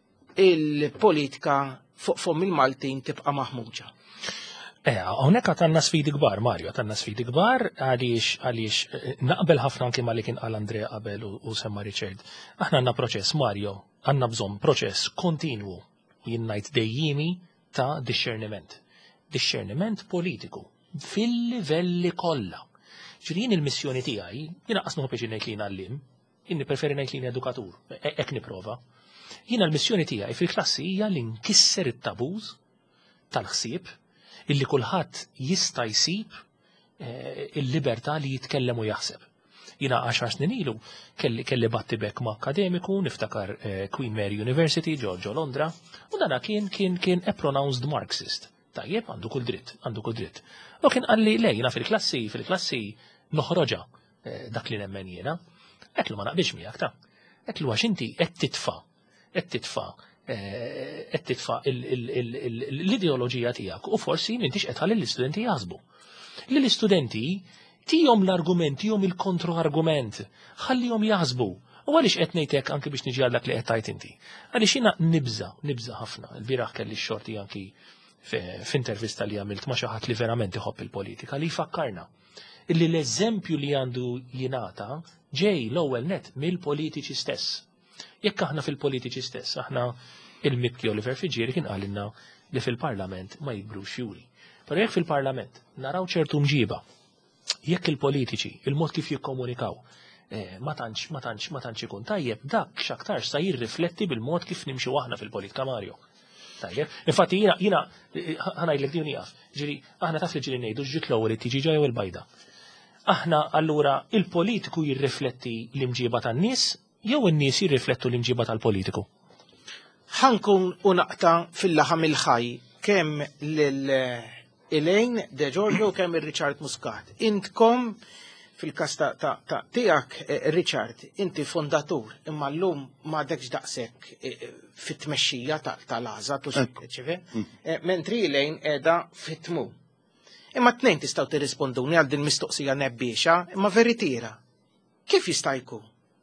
il-politika fuq il-Maltin tibqa' maħmuġa? Eh, hawnhekk għandna sfidi kbar, Mario, għandna sfidi kbar għaliex għaliex naqbel ħafna anke ma li kien qal Andrea qabel u semma Richard. Aħna għandna proċess, Mario, għandna bżonn proċess kontinwu jinnajt dejjimi ta' discerniment. Discerniment politiku fil-livelli kollha. Ġifieri jien il-missjoni tiegħi, jiena qas nħobb ngħid li nagħllim, jien preferi ngħid li edukatur, hekk nipprova. Jiena l-missjoni tiegħi fil-klassi hija li nkisser it-tabuż tal-ħsieb illi kulħadd jista' jsib il-libertà li jitkellem u jaħseb. Jiena għaxar snin ilu kelli kelli battibek ma' akademiku, niftakar Queen Mary University, Ġorġo Londra, u dana kien kien kien a pronounced Marxist. Tajjeb, għandu kull dritt, għandu kull dritt. U kien għalli lejna fil-klassi, fil-klassi noħroġa dak li nemmen jiena. Qedlu ma naqbilx miegħek ta'. Qedlu għax inti qed titfa' qed titfa' qed titfa' l-ideoloġija tiegħek u forsi m'intix qed ħalli l-istudenti jaħsbu. Li l-istudenti tihom l-argument, tihom il-kontroargument, ħallihom jaħsbu. U għaliex qed ngħidlek anke biex niġi għal dak li qed tgħid inti. Għaliex jiena nibża, nibża ħafna. Il-bieraħ kelli x-xorti anki f'intervista li għamilt ma' xi ħadd li verament iħobb il-politika li jfakkarna illi l-eżempju li għandu jingħata ġej l-ewwel net mill-politiċi stess. Jekk aħna fil-politiċi stess, aħna il-Mibki Oliver Fiġieri kien qalilna li fil-Parlament ma jikbrux juri. Però jekk fil-Parlament naraw ċertu mġiba, jekk il-politiċi, il-mod kif jikkomunikaw, ma tantx ma tantx ma tantx ikun tajjeb, dak x'aktarx sa jirrifletti bil-mod kif nimxu aħna fil-politika Mario. Tajjeb, infatti jiena jiena ħanajdlek din jaf. Ġieri aħna taf li ġieli ngħidu ġġiet l-ewwel tiġi ġew il-bajda. Aħna allura il-politiku jirrifletti l-imġiba tan-nies jew in-nies jirriflettu l-imġiba tal-politiku? Ħankun u naqta fil-laħam il-ħaj kemm lil Elaine De Giorgio kemm ir-Richard Muscat. Intkom fil-kas ta' tiegħek Richard, inti fondatur imma llum m'għadekx daqshekk fit-tmexxija tal-għażat u x'inċeve, mentri Elaine qiegħda fit-tmu. Imma tnejn tistgħu tirrisponduni għal din mistoqsija nebbiexa, imma veritiera. Kif jista' jkun?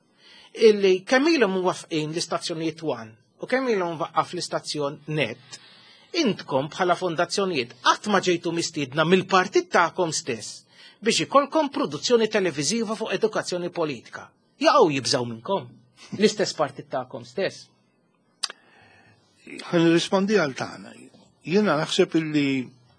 Illi kemm ilhom muwaffqin l-istazzjonijiet wan u kemm ilhom waqqaf l-istazzjon net, intkom bħala fondazzjonijiet qatt ma ġejtu mistiedna mill-partit tagħkom stess biex ikolkom produzzjoni televiżiva fuq edukazzjoni politika. Jaqgħu jibżgħu minnkom l-istess partit tagħkom stess. Ħan nirrispondi għal tagħna. Jiena naħseb illi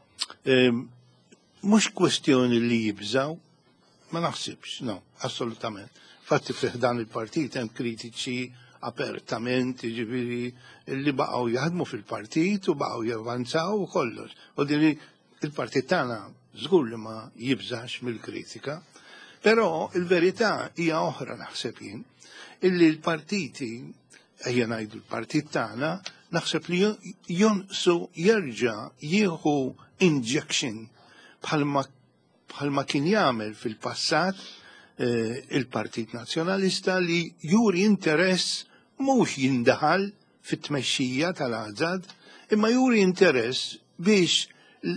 mhux kwestjoni li jibżgħu, ma naħsibx, no, assolutament. Fatti fih dan il-partit hemm kritiċi apertament, ġifieri li baqgħu jaħdmu fil-partit u baqgħu javvanzaw u kollox. U din il-partit tagħna żgur li ma jibżax mill-kritika, però il-verità hija oħra naħseb jien, illi l-partiti, ejja ngħidu l-partit tagħna, naħseb li jonqsu jerġa' jieħu injection bħalma kien jagħmel fil-passat il-Partit Nazzjonalista li juri interess mhux jindaħal fit-tmexxija tal-għażad, imma juri interess biex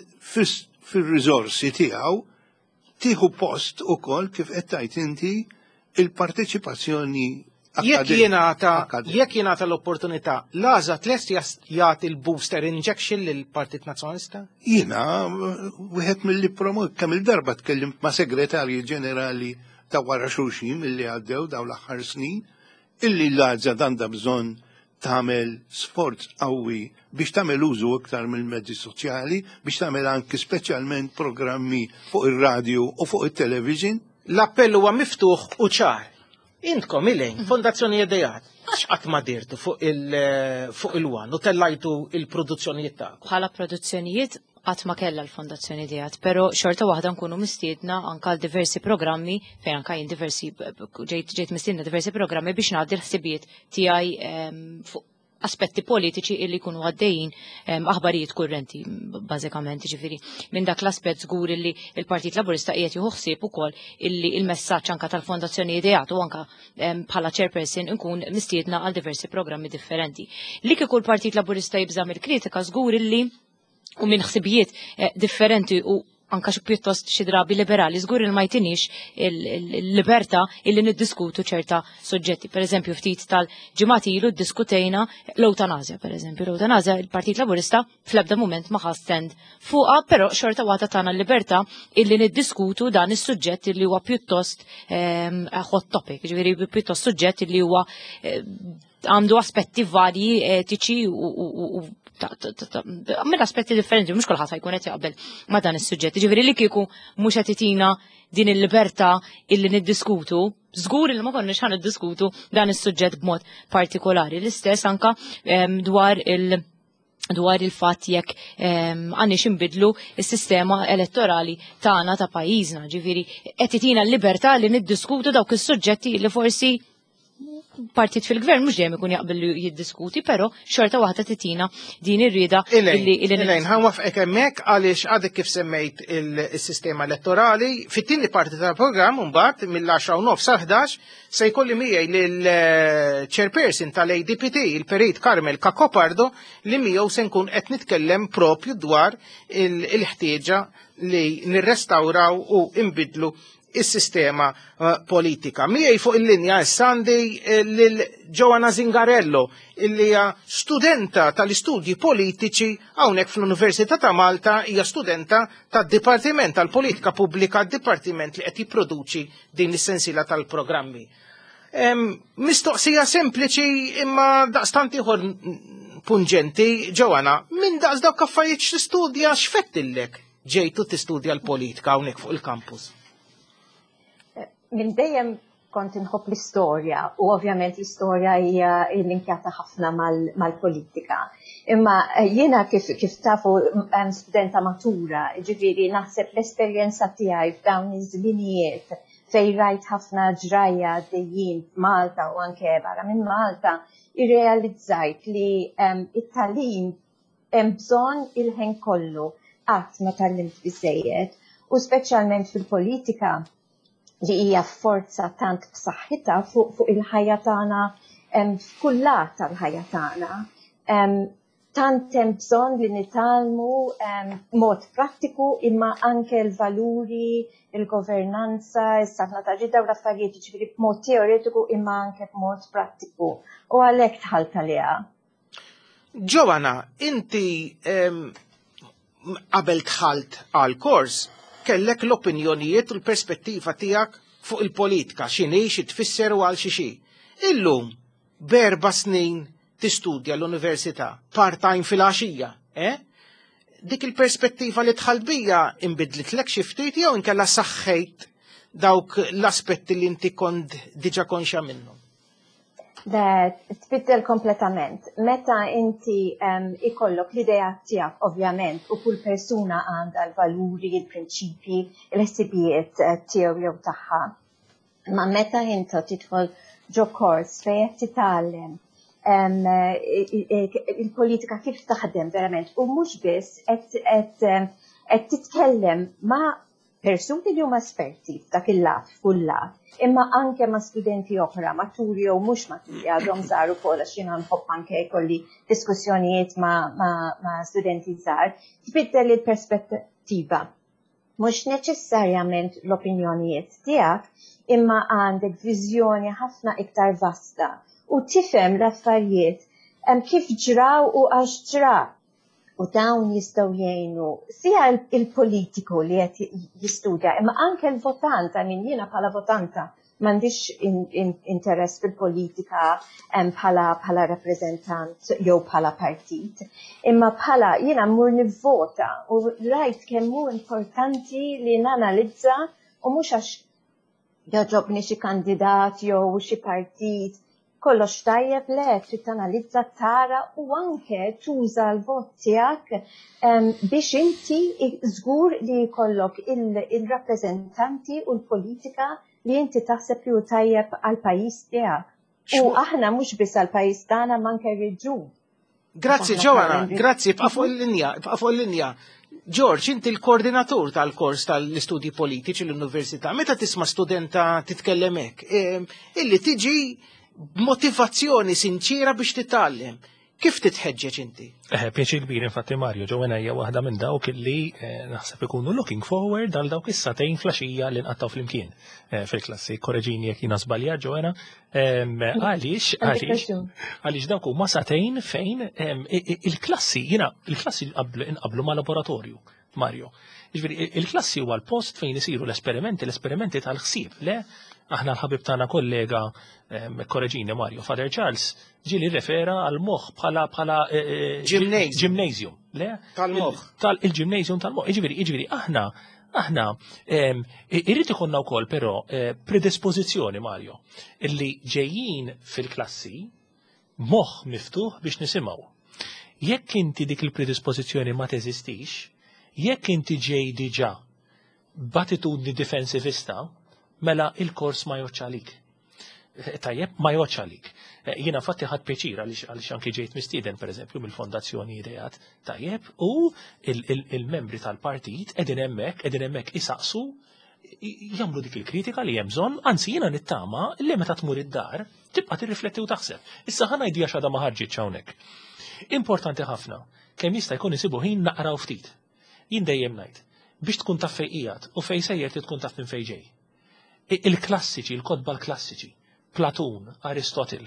fil-rizorsi tiegħu tieħu post ukoll kif qed tgħid inti il-parteċipazzjoni Jekk jingħata jekk jingħata l-opportunità l-għażat lest jagħti l-booster injection lill-Partit Nazzjonalista? Jiena wieħed milli promot kemm il-darba tkellimt ma' segretarji ġenerali ta' wara xulxin milli għaddew daw l-aħħar snin illi l-għażat għandha bżonn tagħmel sforz qawwi biex tagħmel użu iktar mill-mezzi soċjali, biex tagħmel anki speċjalment programmi fuq ir-radju u fuq it-television. L-appell huwa miftuħ u ċar. Intkom Elaine, Fondazzjoni Idejat, għax qatt ma dirtu fuq il-wan u tellajtu il-produzzjonijiet tagħkom. Bħala produzzjonijiet qatt ma kellha l-Fondazzjoni Idejat, però xorta waħda nkunu mistiedna anke għal diversi programmi fejn anke jien diversi ġejt ġejt mistiedna diversi programmi biex ngħaddi l-ħsibiet tiegħi fuq aspetti politiċi illi jkunu għaddejjin aħbarijiet kurrenti bażikament, ġifieri minn dak l-aspett żgur illi il-Partit Laburista qiegħed jieħu ħsieb ukoll illi il-messaġġ anke tal-Fondazzjoni Idejat u anke bħala chairperson nkun mistiedna għal diversi programmi differenti. Li kieku l-Partit Laburista jibża mill-kritika żgur illi u minn ħsibijiet differenti u anka xi pjuttost xi drabi liberali, żgur il ma jtinix il-libertà illi niddiskutu ċerta suġġetti. Pereżempju ftit tal-ġimgħat ilu ddiskutejna l-eutanazja, pereżempju. L-eutanazja il-Partit Laburista fl-ebda mument ma ħass stand fuqha, però xorta waħda tagħna l-libertà illi niddiskutu dan is-suġġett illi huwa pjuttost hot topic, ġifieri pjuttost suġġett illi huwa għandu aspetti varji etiċi u għamil aspetti differenti, mux kolħat ħajkun qed jaqbel ma dan is-suġġett. Ġifieri li kieku mhux qed itina din il-libertà illi niddiskutu, żgur li ma konniex ħan niddiskutu dan is-suġġett b'mod partikolari. L-istess anka dwar il- dwar il-fatt jekk għandix inbidlu is-sistema elettorali tagħna ta' pajjiżna. Ġifieri qed itina l-libertà li niddiskutu dawk is-suġġetti li forsi partit fil-gvern mhux dejjem ikun jaqbel li jiddiskuti, però xorta waħda titina din ir-rieda illi illi ħanwafqek hemmhekk għaliex għadek kif semmejt il-sistema elettorali fit-tieni parti tal-programm mbagħad mill-għaxra u nofs sa ħdax se jkolli miegħi lill-chairperson tal-A D P T, il-Perit Carmel Cacopardo, li miegħu se nkun qed nitkellem propju dwar il-ħtieġa li nirrestawraw u nbidlu is-sistema politika. Miegħi fuq il-linja s-sandi lil Joanna Zingarello, illi hija studenta tal-istudji politiċi hawnhekk fl-Università ta' Malta, hija studenta tad-Dipartiment tal-Politika Pubblika, d-Dipartiment li qed jipproduċi din is-sensiela tal-programmi. Mistoqsija sempliċi imma daqstant ieħor punġenti, Joanna, minn daqs dawk affarijiet tistudja x'fettillek ġejtu tistudja l-politika hawnhekk fuq il-kampus? Min dejjem kont inħobb l-istorja u ovvjament l-istorja hija linkjata ħafna mal-politika. Imma jiena kif kif tafu studenta matura, ġifieri naħseb l-esperjenza tiegħi f'dawn iż-żminijiet fejn rajt ħafna ġrajja dejjin f'Malta u anke barra minn Malta, irrealizzajt li it-tagħlim hemm bżonn il-ħin kollu qatt ma tallimt biżejjed u speċjalment fil-politika li hija forza tant b'saħħitha fuq fuq il-ħajja tagħna f'kull lat tal-ħajja tagħna. Tant hemm bżonn li nitalmu mod prattiku imma anke l-valuri, il-governanza, is-saħħa ta' ġidda u l-affarijiet ġifieri b'mod teoretiku imma anke b'mod prattiku. U għalhekk tħalt għaliha. Joanna, inti qabel tħalt għall-kors kellek l-opinjonijiet u l-perspettiva tiegħek fuq il-politika, x'inhi xi tfisser u għal xi xi. Illum b'erba' snin tistudja l-università part-time fil-għaxija, eh? Dik il-perspettiva li tħall bija inbidlitlek xi ftit jew inkella saħħejt dawk l-aspetti li inti kont diġà konxja minnhom? Tbiddel kompletament. Meta inti ikollok l-idea tiegħek ovvjament u kull persuna għandha l-valuri, il-prinċipji, l-ħsibijiet tiegħu tagħha. Ma meta inti tidħol ġo kors fejn qed titgħallem il-politika kif taħdem verament u mhux biss qed titkellem ma' persuni li huma esperti f'dak il-lat, f'kull lat, imma anke ma' studenti oħra, maturi jew mhux maturi għadhom żgħar ukoll għax jiena nħobb anke jkolli diskussjonijiet ma' studenti żgħar, tbiddel il-perspettiva. Mhux neċessarjament l-opinjonijiet tiegħek imma għandek viżjoni ħafna iktar vasta u tifhem l-affarijiet kif ġraw u għax ġraw. U dawn jistgħu jgħinu sija il-politiku li qed jistudja, imma anke l-votant, min jiena bħala votanta m'għandix interess fil-politika bħala rappreżentant jew bħala partit, imma bħala jiena mmur nivvota u rajt kemm hu importanti li nanalizza u mhux għax jogħġobni xi kandidat jew xi partit. Kollox tajjeb le, trid tanalizza tara u anke tuża l-vot tiegħek biex inti żgur li jkollok il-rappreżentanti u l-politika li inti taħseb li hu tajjeb għall-pajjiż tiegħek. U aħna mhux biss għall-pajjiż tagħna ma anke r-reġjun. Grazzi Joanna, grazzi, bqa' fuq il-linja, bqa' fuq il-linja. George, inti l-koordinatur tal-kors tal-istudji politiċi l-Università, meta tisma' studenta titkellem hekk, illi tiġi motivazzjoni sinċira biex titgħallem. Kif titħeġġeġ inti? Eh, pjaċir kbir infatti Mario, Joanna hija waħda minn dawk illi naħseb ikunu looking forward għal dawk is-satejn flaxija li nqattaw flimkien fil-klassi. Korreġini jekk jiena żbalja Joanna. Għaliex għaliex għaliex dawk huma satejn fejn il-klassi jiena il-klassi inqablu ma' laboratorju, Mario. Jiġifieri il-klassi huwa l-post fejn isiru l-esperimenti, l-esperimenti tal-ħsieb, le Aħna l-ħabib tagħna kollega korreġini Mario Father Charles ġili refera għal moħħ bħala bħala gymnasium. Le? Tal-moħħ. Tal-il-gymnasium tal-moħħ. Iġifieri, iġifieri aħna aħna irrid ikollna wkoll però predispożizzjoni Mario illi ġejjin fil-klassi moħħ miftuħ biex nisimgħu. Jekk inti dik il-predispożizzjoni ma teżistix, jekk inti ġej diġà b'attitudni difensivista, mela il-kors ma joċċ għalik. Tajjeb, ma joċċ għalik. Jiena fatti ħadd pjaċir għaliex anke ġejt mistieden pereżempju mill-Fondazzjoni Ideat tajjeb u il-membri tal-partit qegħdin hemmhekk, qegħdin hemmhekk isaqsu jagħmlu dik il-kritika li hemm bżonn, anzi jiena nittama li meta tmur id-dar tibqa' tirrifletti u taħseb. Issa ħa ngħidija x'għadha ma ħarġitx hawnhekk. Importanti ħafna kemm jista' jkun isibu ħin naqraw ftit. Jien dejjem ngħid biex tkun taf fejn qiegħed u fejn sejjer tkun taf minn fejn ġej. Il-klassiċi, il-kodba l-klassiċi, Platun, Aristotel,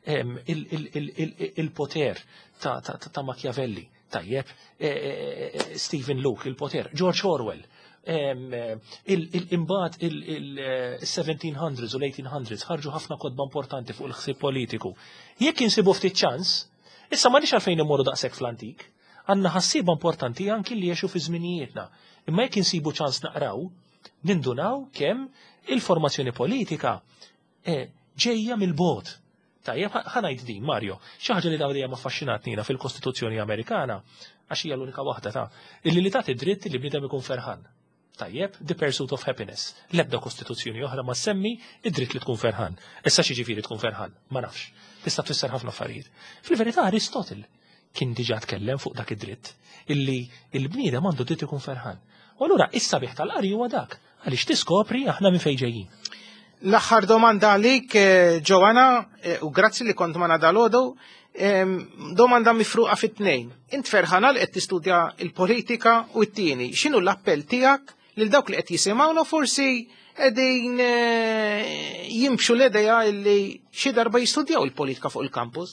il-poter ta' Machiavelli, tajjeb, Stephen Luke, il-poter, George Orwell, il-imbat il-seventeen hundreds u l-eighteen hundreds ħarġu ħafna kodba importanti fuq il-ħsieb politiku. Jekk insibu ftit ċans, issa ma nix għalfejn immorru daqshekk fl-antik, għandna ħassiba importanti anki li jiexu fi żminijietna. Imma jekk insibu ċans naqraw, nindunaw kemm il-formazzjoni politika ġejja mill-bot. Tajjeb, ħanajt din, Mario, xi ħaġa li dawdejja affaxxinatnina fil-Kostituzzjoni Amerikana, għax hija l-unika waħda ta' illi li tagħti dritt li bniedem ikun ferħan. Tajjeb, the pursuit of happiness. L-ebda Kostituzzjoni oħra ma semmi id-dritt li tkun ferħan. Issa xi ġifieri tkun ferħan, ma nafx. Tista' tfisser ħafna affarijiet. Fil-verità Aristotel kien diġà tkellem fuq dak id-dritt illi l-bniedem għandu dritt ikun ferħan. U allura issa biħ tal-qari huwa dak għaliex tiskopri aħna minn fejn ġejjin. L-aħħar domanda għalik, Ġowana, u grazzi li kont ma dalodu, domanda mifruqa fit-tnejn. Int ferħana li qed tistudja l-politika u t-tieni. X'inhu l-appell tiegħek lil dawk li qed jisimgħuna forsi qegħdin jimxu l-idea li xi darba jistudjaw il-politika fuq il-kampus?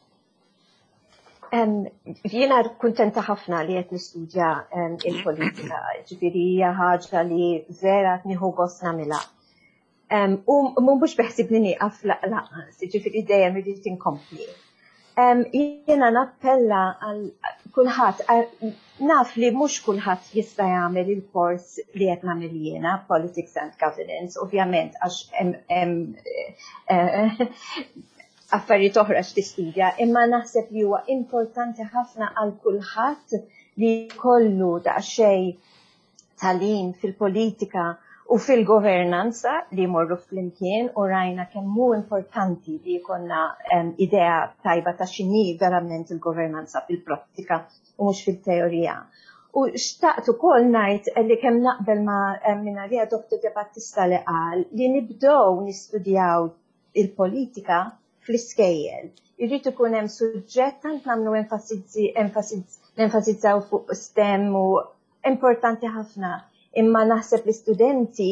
Jiena kuntenta ħafna li qed nistudja il-politika, ġifieri hija ħaġa li vera nieħu gost nagħmilha. U mhux beħsibni nieqaf laqlaqas, ġifieri dejjem irid inkompli. Jiena nappella għal kulħadd, naf li mhux kulħadd jista' jagħmel il-kors li qed nagħmel jiena, Politics and Governance, ovvjament għax hemm affarijiet oħra x'tistudja, imma naħseb li huwa importanti ħafna għal kulħadd li jkollu daqsxejn tagħlim fil-politika u fil-governanza li jmorru flimkien u rajna kemm hu importanti li jkollna idea tajba ta' x'inhi verament il-governanza fil-prattika u mhux fil-teorija. U xtaqt ukoll ngħid li kemm naqbel ma' Minarija Doktor De Battista li qal li nibdew nistudjaw il-politika fl-iskejjel. Irrid ikun hemm suġġett tant nagħmlu enfasizzaw fuq STEM u importanti ħafna. Imma naħseb l-istudenti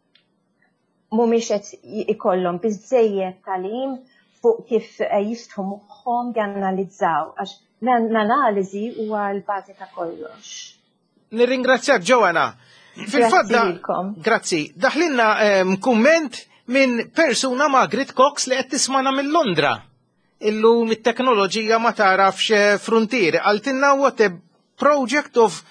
mhumiex qed ikollhom biżżejjed tagħlim fuq kif jiftħu moħħhom janalizzaw għax l-analiżi huwa l-bażi ta' kollox. Nirringrazzjak Ġowana. Fil-fadda, grazzi. Daħlinna kumment minn persuna Margaret Cox li qed tismana minn Londra. Illum it-teknoloġija ma tarafx frontieri. Għaltinna what a project of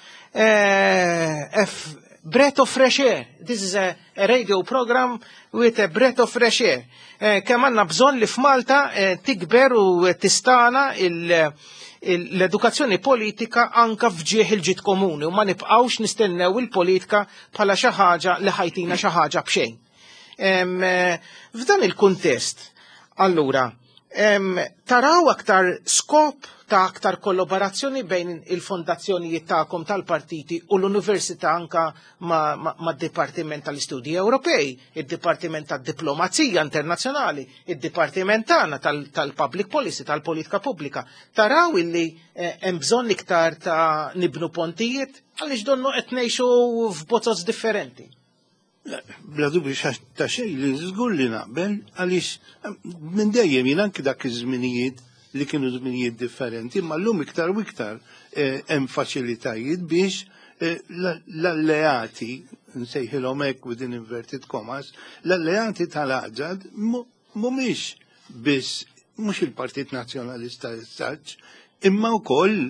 uh, breath of fresh air. This is a, a radio program with a breath of fresh air. Uh, Kemm għandna bżonn li f'Malta uh, tikber u tistana l-edukazzjoni politika anka fġieħ il-ġid komuni u ma nibqgħux nistennew il-politika bħala xi ħaġa li ħajtina xi ħaġa b'xejn. Um, uh, F'dan il-kuntest, allura, um, taraw aktar skop ta' aktar kollaborazzjoni bejn il-fondazzjonijiet tagħkom tal-partiti u l-Università anka ma', ma, ma Dipartiment tal-Istudji Ewropej, id-Dipartiment tad-Diplomazija Internazzjonali, id-Dipartiment tagħna tal-Public Policy, tal-Politika Pubblika. Taraw illi hemm eh, bżonn iktar ta' nibnu pontijiet għaliex donnu qed ngħixu f'bozzos differenti. Bla dubi ta' xejn li żgur li naqbel għaliex minn dejjem jien anke dak iż-żminijiet li kienu żminijiet differenti, ma llum iktar u iktar hemm faċilitajiet biex l-alleati, nsejħilhom hekk within inverted commas, l-alleati tal-Aġad mhumiex biss mhux il-Partit Nazzjonalista as-saġġ, imma wkoll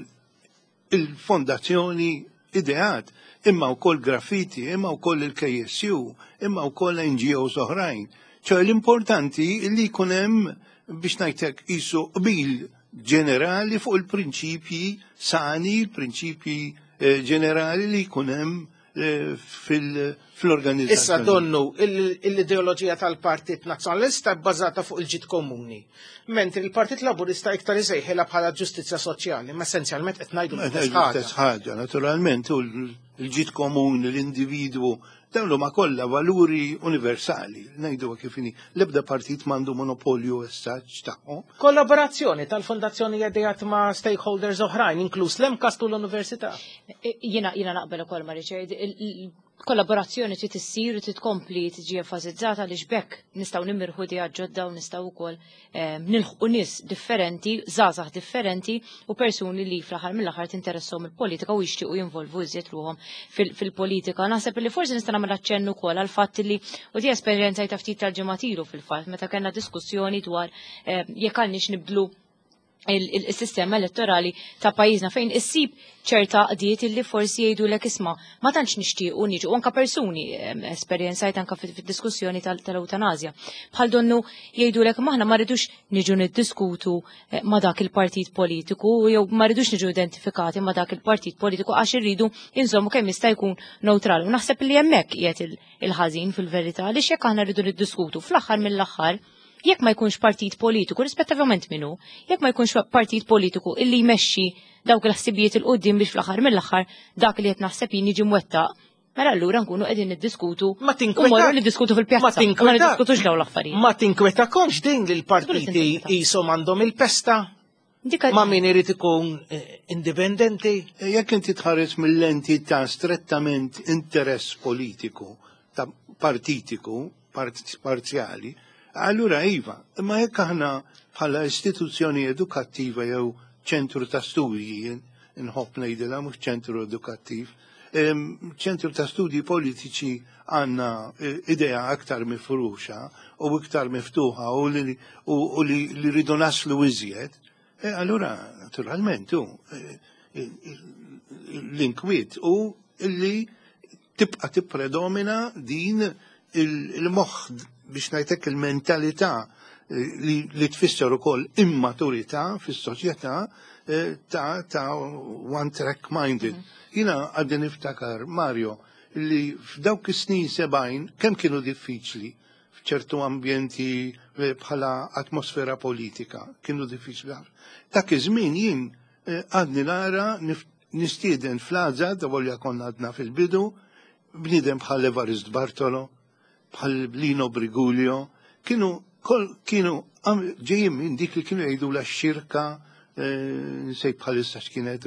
il-Fondazzjoni Ideat, imma wkoll Graffiti, imma wkoll il-K S U, imma wkoll N G Os oħrajn. ċo l-importanti li jkun hemm biex ngħidlek qisu qbil ġenerali fuq il-prinċipji sani, il-prinċipji ġenerali li jkun hemm fil-organizzazzjoni. Issa donnu l-ideoloġija tal-Partit Nazzjonalista bbażata fuq il-ġid komuni. Mentri il-Partit Laburista iktar isejħilha bħala ġustizzja soċjali, ma essenzjalment qed ngħidu l-istess ħaġa. Naturalment il-ġid komuni, l-individwu, dawn huma kollha valuri universali. Ngħidu kif inhi l-ebda partit m'għandu monopolju as-saġġ tagħhom. Kollaborazzjoni tal-Fondazzjoni Ideat ma' stakeholders oħrajn, inkluż l-Emkas u l-Università. Jiena jiena naqbel ukoll ma' Richard, kollaborazzjoni trid issir u trid tkompli tiġi enfasizzata għaliex bekk nistgħu nimmirħu di ġodda u nistgħu wkoll nilħqu nies differenti, żgħażagħ differenti u persuni li fl-aħħar mill-aħħar tinteressahom il-politika u jixtiequ jinvolvu iżjed ruhom fil-politika. Naħseb li forsi nista' nagħmel aċċenn ukoll għal fatt li u di esperjenzajta ftit tal-ġimgħa ilu fil-fatt meta kellna diskussjoni dwar jekk għandniex nibdlu il-sistema elettorali ta' pajjiżna fejn issib ċerta qdiet illi forsi jgħidulek isma' ma tantx nixtiequ niġu anke persuni esperjenzajt anke fid-diskussjoni tal-eutanazja. Bħal donnu jgħidulek maħna ma rridux niġu niddiskutu ma' dak il-partit politiku jew ma rridux niġu identifikati ma' dak il-partit politiku għax irridu inżommu kemm jista' jkun neutrali. U naħseb li hemmhekk qiegħed il-ħażin fil-verità għaliex jekk aħna rridu niddiskutu fl-aħħar mill-aħħar jekk ma jkunx partit politiku, rispettivament minnu, jekk ma jkunx partit politiku illi jmexxi dawk il-ħsibijiet il-qoddim biex fl-aħħar mill-aħħar dak li qed naħseb jien jiġi mwettaq, mela allura nkunu qegħdin niddiskutu ma tinkweta niddiskutu fil-pjazza, ma niddiskutux dawn l-affarijiet. Ma tinkwetakomx din li l-partiti qishom għandhom il-pesta? Ma min irid ikun indipendenti? Jekk inti tħares mill-lenti ta' strettament interess politiku, ta' partitiku, parzjali, allura iva, ma jekk aħna bħala istituzzjoni edukattiva jew ċentru ta' studji, nħobb ngħidilha mhux ċentru edukattiv, ċentru ta' studji politiċi għandna idea aktar mifruxa u iktar miftuħa u li rridu naslu iżjed, allura naturalment hu l-inkwiet u li tibqa' tippredomina din il-moħħ biex ngħidlek il-mentalità li tfisser ukoll immaturità fis-soċjetà ta' one track minded. Jiena għaddi niftakar Mario li f'dawk is-snin sebgħin kemm kienu diffiċli f'ċertu ambjenti bħala atmosfera politika, kienu diffiċli. Dak iż-żmien jien għadni nara nistieden fl-Aġad volja konna għadna fil-bidu bniedem bħal Evarist Bartolo, bħal Lino Brigulio, kienu kienu ġejjin minn dik li kienu jgħidu la xirka, nsejt bħalissa x'kienet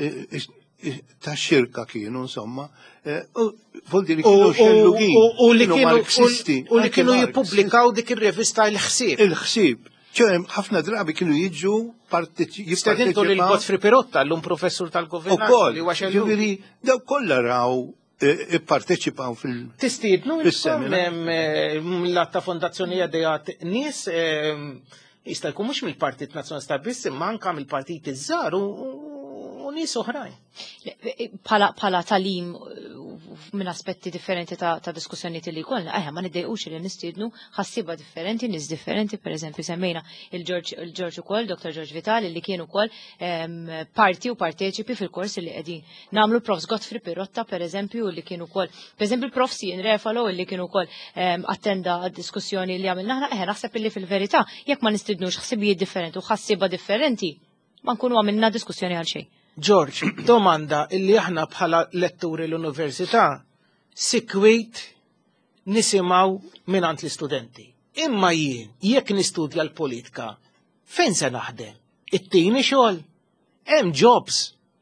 ta' xirka kienu, insomma, voldi li kienu xellugin, kienu marxisti. U li kienu jippubblikaw dik ir-revista l-ħsieb. Il-ħsieb. ċoħem, ħafna drabi kienu jiġu jipparteċipaw. Stedintu li l-Godfrey Perotta, l-lum professur tal-governanza. U koll, ġiviri, daw kolla raw ipparteċipaw fil- Tistidnu l-atta fondazzjoni għadijat nis jista' jkun mhux mill-Partit Nazzjonalista biss imma anke mill-partit iż-żgħar u nies oħrajn. Bħala talim minn aspetti differenti ta' diskussjonijiet li jkollna, aħna ma niddejqux li nistiednu ħassiba differenti, nies differenti, pereżempju semmejna il-George ukoll, Doktor George Vitali li kien ukoll parti u parteċipi fil-kors li qegħdin nagħmlu profs Godfrey Pirotta pereżempju li kien ukoll, pereżempju il-prof Sien Refalo li kien ukoll attenda diskussjoni li għamilna aħna, aħna naħseb li fil-verità jekk ma nistidnux ħsibijiet differenti u ħassiba differenti ma nkunu għamilna diskussjoni għal xejn. George, domanda illi aħna bħala letturi l-università sikwit nisimaw minant l-istudenti. Imma jien, jekk nistudja l-politika, fejn se naħdem? It-tieni xogħol? Hemm jobs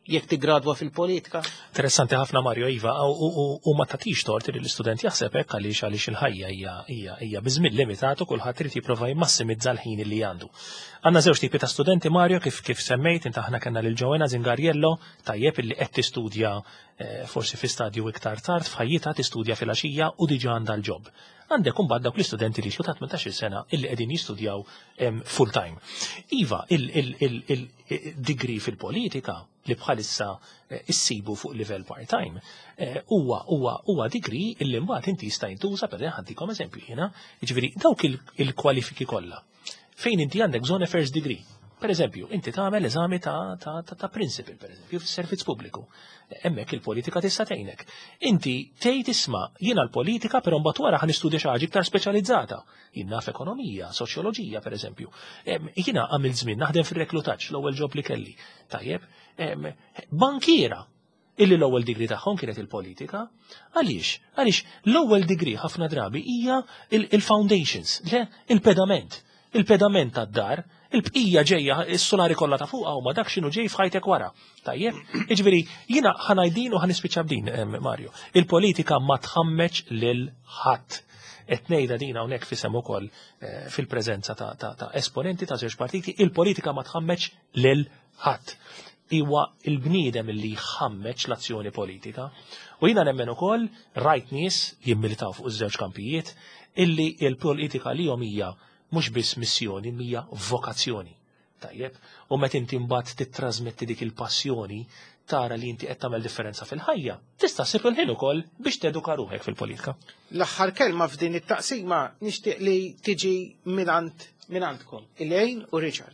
jekk tigradwa fil-politika? Interessanti ħafna Mario Iva, u ma tatix tort li l-istudent jaħseb hekk għaliex għaliex il-ħajja hija hija biżmien limitatu kulħadd irid jipprova jmassimizza l-ħin li għandu. Għandna żewġ tipi ta' studenti Mario kif kif semmejt inta aħna kellna lil Joanna Zingariello tajjeb illi qed tistudja forsi fi stadju iktar tard f'ħajjitha tistudja fil-għaxija u diġà għandha l-ġob. Għandek imbagħad dawk l-istudenti li xu ta' tmentax-il sena illi qegħdin jistudjaw full time. Iva, il-degree fil-politika li bħalissa issibu fuq livell part-time huwa huwa huwa degree illi mbagħad inti jista' jintuża per ħaddikom eżempju jiena, jiġifieri dawk il-kwalifiki kollha. Fejn inti għandek zone first degree. Per eżempju, inti tagħmel eżami ta' ta' ta' principal, per eżempju, fis-servizz pubbliku. Hemmhekk il-politika tista' tgħinek. Inti tgħid isma' jiena l-politika però mbagħad wara ħa nistudja xi ħaġa iktar speċjalizzata. Jien naf ekonomija, soċjoloġija pereżempju. Jiena għamil żmien naħdem fir-reklutaġġ l-ewwel job li kelli. Tajjeb, bankiera illi l-ewwel degree tagħhom kienet il-politika. Għaliex? Għaliex l-ewwel degree ħafna drabi hija il-foundations, il-pedament. Il-pedament tad-dar, il-bqija ġejja s-solari kollha ta' fuqha huma dak x'inhu ġej f'ħajtek wara. Tajjeb, jiġifieri jiena ħanajdin u ħanispiċċa b'din Mario. Il-politika ma tħammeġ lil ħadd. Qed ngħidha din hawnhekk fisem ukoll fil-preżenza ta' esponenti ta' żewġ partiti, il-politika ma tħammeġ lil ħadd. Iwa il-bniedem li jħammeġ l-azzjoni politika. U jiena nemmen ukoll rajt nies jimmilitaw fuq iż-żewġ kampijiet illi il-politika lihom hija mhux biss missjoni, mija vokazzjoni. Tajjeb, u meta inti mbagħad titrasmetti dik il-passjoni tara li inti qed tagħmel differenza fil-ħajja, tista' ssib il-ħin ukoll biex teduka ruħek fil-politika. L-aħħar kelma f'din it-taqsima nixtieq li tiġi minant minantkom, Elaine u Richard.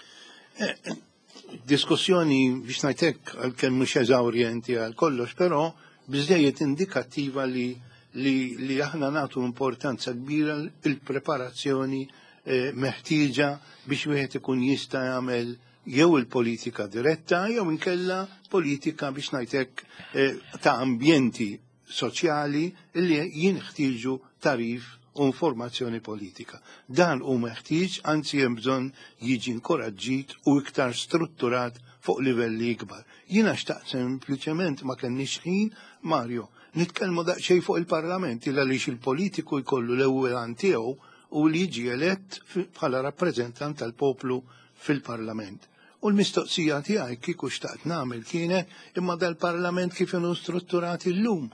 Diskussjoni biex ngħidlek għalkemm mhux eżawrjenti għal kollox, però biżejjed indikattiva li li li aħna nagħtu importanza kbira il-preparazzjoni meħtieġa biex wieħed ikun jista' jagħmel jew il-politika diretta jew inkella politika biex ngħidlek ta' ambjenti soċjali li jinħtieġu tarif u informazzjoni politika. Dan hu meħtieġ anzi hemm bżonn jiġi inkoraġġit u iktar strutturat fuq livelli ikbar. Jiena xtaqt sempliċement ma kenniex ħin, Mario, nitkellmu daqsxejn fuq il-Parlament il għaliex il-politiku jkollu l-ewwel għan tiegħu u li jiġi elett bħala rappreżentant tal-poplu fil-Parlament. U l-mistoqsija tiegħi kieku xtaqt nagħmel kienet imma dal-Parlament kif inhu strutturati llum.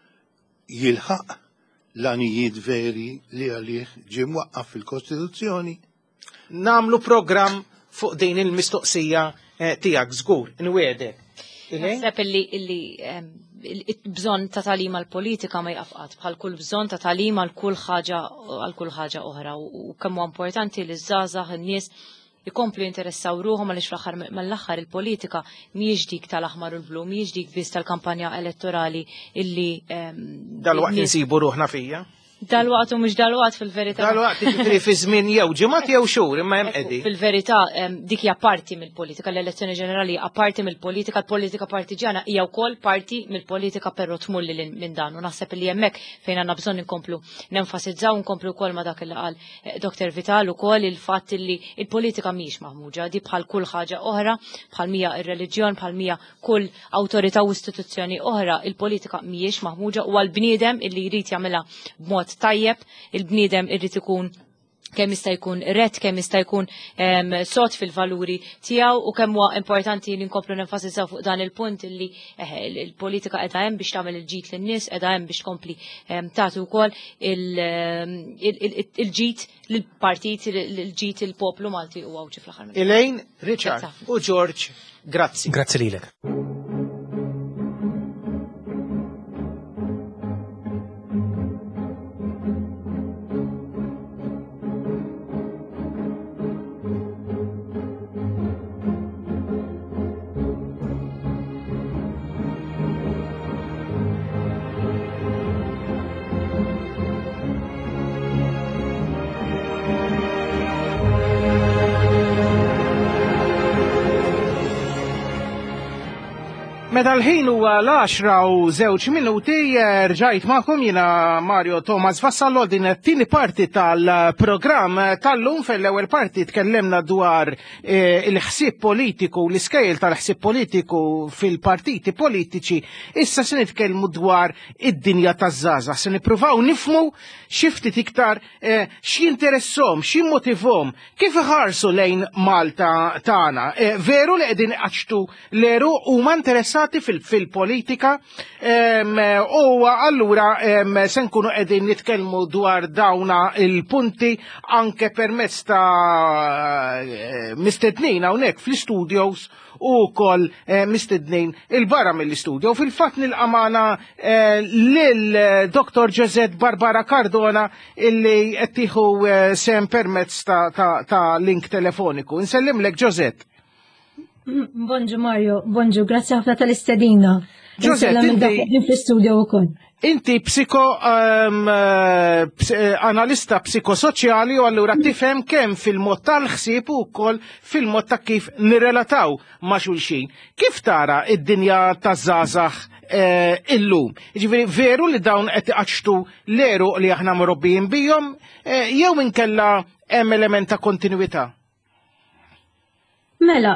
Jilħaq l-anijiet veri li għalih ġie mwaqqaf fil-Kostituzzjoni. Namlu programm fuq din il-mistoqsija tiegħek żgur, inwiedek. Naħseb illi il-bżonn ta' tagħlim għall-politika ma jqafqat bħal kull bżonn ta' tagħlim għal kull ħaġa għal kull ħaġa oħra u kemm huwa importanti li żgħażagħ in-nies ikomplu jinteressaw ruhom għaliex fl-aħħar mill-aħħar il-politika mhijiex dik tal-aħmar u l-blu, mhijiex dik biss tal-kampanja elettorali illi dal-waqt insibu ruħna fija. Dal-waqt u mhux dal-waqt fil-verità. Dal-waqt jiġifieri fi żmien jew ġimgħat jew xhur imma hemm qegħdi. Fil-verità dik hija parti mill-politika, l-elezzjoni ġenerali hija parti mill-politika, l-politika partiġjana hija wkoll parti mill-politika però tmur lil minn dan u naħseb li hemmhekk fejn għandna bżonn inkomplu nenfasizzaw nkomplu wkoll ma dak li qal Doktor Vital ukoll il-fatt li il-politika mhix maħmuġa di bħal kull ħaġa oħra, bħal mija ir-reliġjon, bħal mija kull awtorità u istituzzjoni oħra, il-politika mhijiex maħmuġa u għall-bniedem illi jrid jagħmilha b'mod tajjeb, il-bniedem irrid ikun kemm jista' jkun ret, kemm jista' jkun sod fil-valuri tiegħu u kemm huwa importanti li nkomplu nenfasizzaw fuq dan il-punt illi il-politika qiegħda hemm biex tagħmel il-ġid lin-nies, qiegħda hemm biex tkompli tagħti wkoll il-ġid lill-partit, il-ġid il-poplu Malti u għawġi fl-aħħar. Elaine, Richard u George, grazzi. Grazzi lilek. Meta l-ħin huwa l-għaxra u żewġ minuti rġajt magħkom jiena Mario Thomas Vassallo din it-tieni parti tal-programm tal-lum. Fil-ewwel parti tkellemna dwar il-ħsieb politiku, l-iskejl tal-ħsieb politiku fil-partiti politiċi. Issa se nitkellmu dwar id-dinja taż-żgħażagħ. Se nippruvaw nifhmu xi ftit iktar x'jinteresshom, x'jimmotivhom, kif iħarsu lejn Malta tagħna. Veru li qegħdin iqaċtu l-eru huma interessati fil-politika u allura se nkunu qegħdin nitkellmu dwar dawna il-punti anke permezz ta' mistednin hawnhekk fl-studios u wkoll mistednin il-barra mill-istudio. Fil-fatt nilqamana lil doktor Josette Barbara Cardona illi qed tieħu sem permezz ta' link telefoniku. Insellimlek Josette. Bonġu Mario, bonġu, grazzi ħafna tal-istedina. Josette, inti fl-studio wkoll. Inti psiko um, ps analista psikosoċjali u allura tifhem kemm fil-mod tal-ħsieb u wkoll fil-mod ta' kif nirrelataw ma' xulxin. Kif tara id-dinja taż-żgħażagħ eh, illum? Jiġifieri veru li dawn qed iqaċtu l-eru li aħna mrobbijin bihom eh, jew inkella hemm element ta' kontinwità? Mela,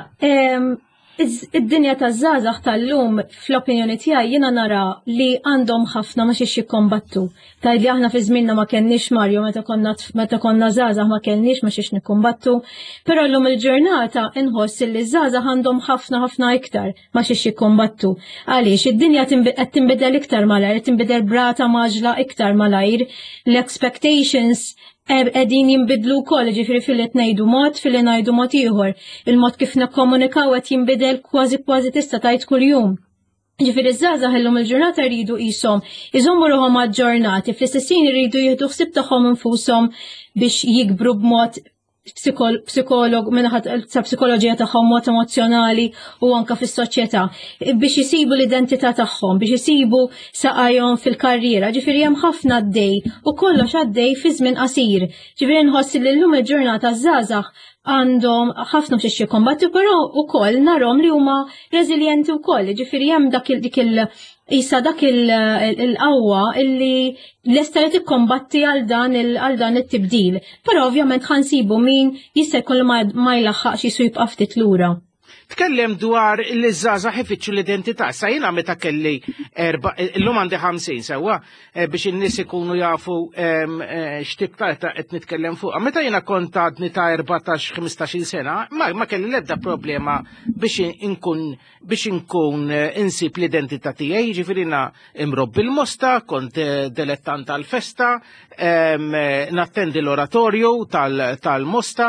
id-dinja taż-żgħażagħ tal-lum fl-opinjoni tiegħi jiena nara li għandhom ħafna ma xiex jikkombattu. Tgħid li aħna fi żmienna ma kenniex Mario meta konna meta konna żgħażagħ ma kenniex ma xiex nikkombattu, però llum il-ġurnata inħoss li żgħażagħ għandhom ħafna ħafna iktar ma xiex jikkombattu. Għaliex id-dinja qed tinbidel iktar malajr, qed tinbidel brata maġla iktar malajr, l-expectations qegħdin jinbidlu wkoll, ġifieri fil-li tnejdu mod, fil-li ngħidu mod ieħor. Il-mod kif nikkomunikaw qed jinbidel kważi kważi tista' tgħid kuljum. Ġifieri iż-żgħażagħ illum il-ġurnata jridu qishom iżommu ruhom aġġornati, fl-istess ħin iridu jieħdu ħsieb tagħhom infushom biex jikbru b'mod psikolog minnaħat sa psikoloġija tagħhom mod emozjonali u anke fis-soċjetà biex isibu l-identità tagħhom, biex isibu saqajhom fil-karriera. Ġifieri hemm ħafna għaddej u kollox għaddej fi żmien qasir. Ġifieri nħoss li llum il-ġurnata żgħażagħ għandhom ħafna xiex jikkombattu, però wkoll narhom li huma reżiljenti wkoll. Ġifieri hemm dak dik il Issa dak il-qawwa illi lesta li tikkombatti għal dan it-tibdil. Però ovvjament ħansibu min jista' jkollu ma jlaħħaqx jisu jibqa' ftit lura. Tkellem dwar li żgħażagħ ifittxu l-identità. Sa jiena meta kelli erba' illum għandi ħamsin sewwa biex in-nies ikunu jafu x'tib ta' qed nitkellem fuqha. Meta jiena kont għadni ta' erbatax ħmistax-il sena, ma kelli l-ebda problema biex inkun biex inkun insib l-identità tiegħi, jiġifieri imrobbi l-mosta, kont dilettant tal-festa, nattendi l-oratorju tal-mosta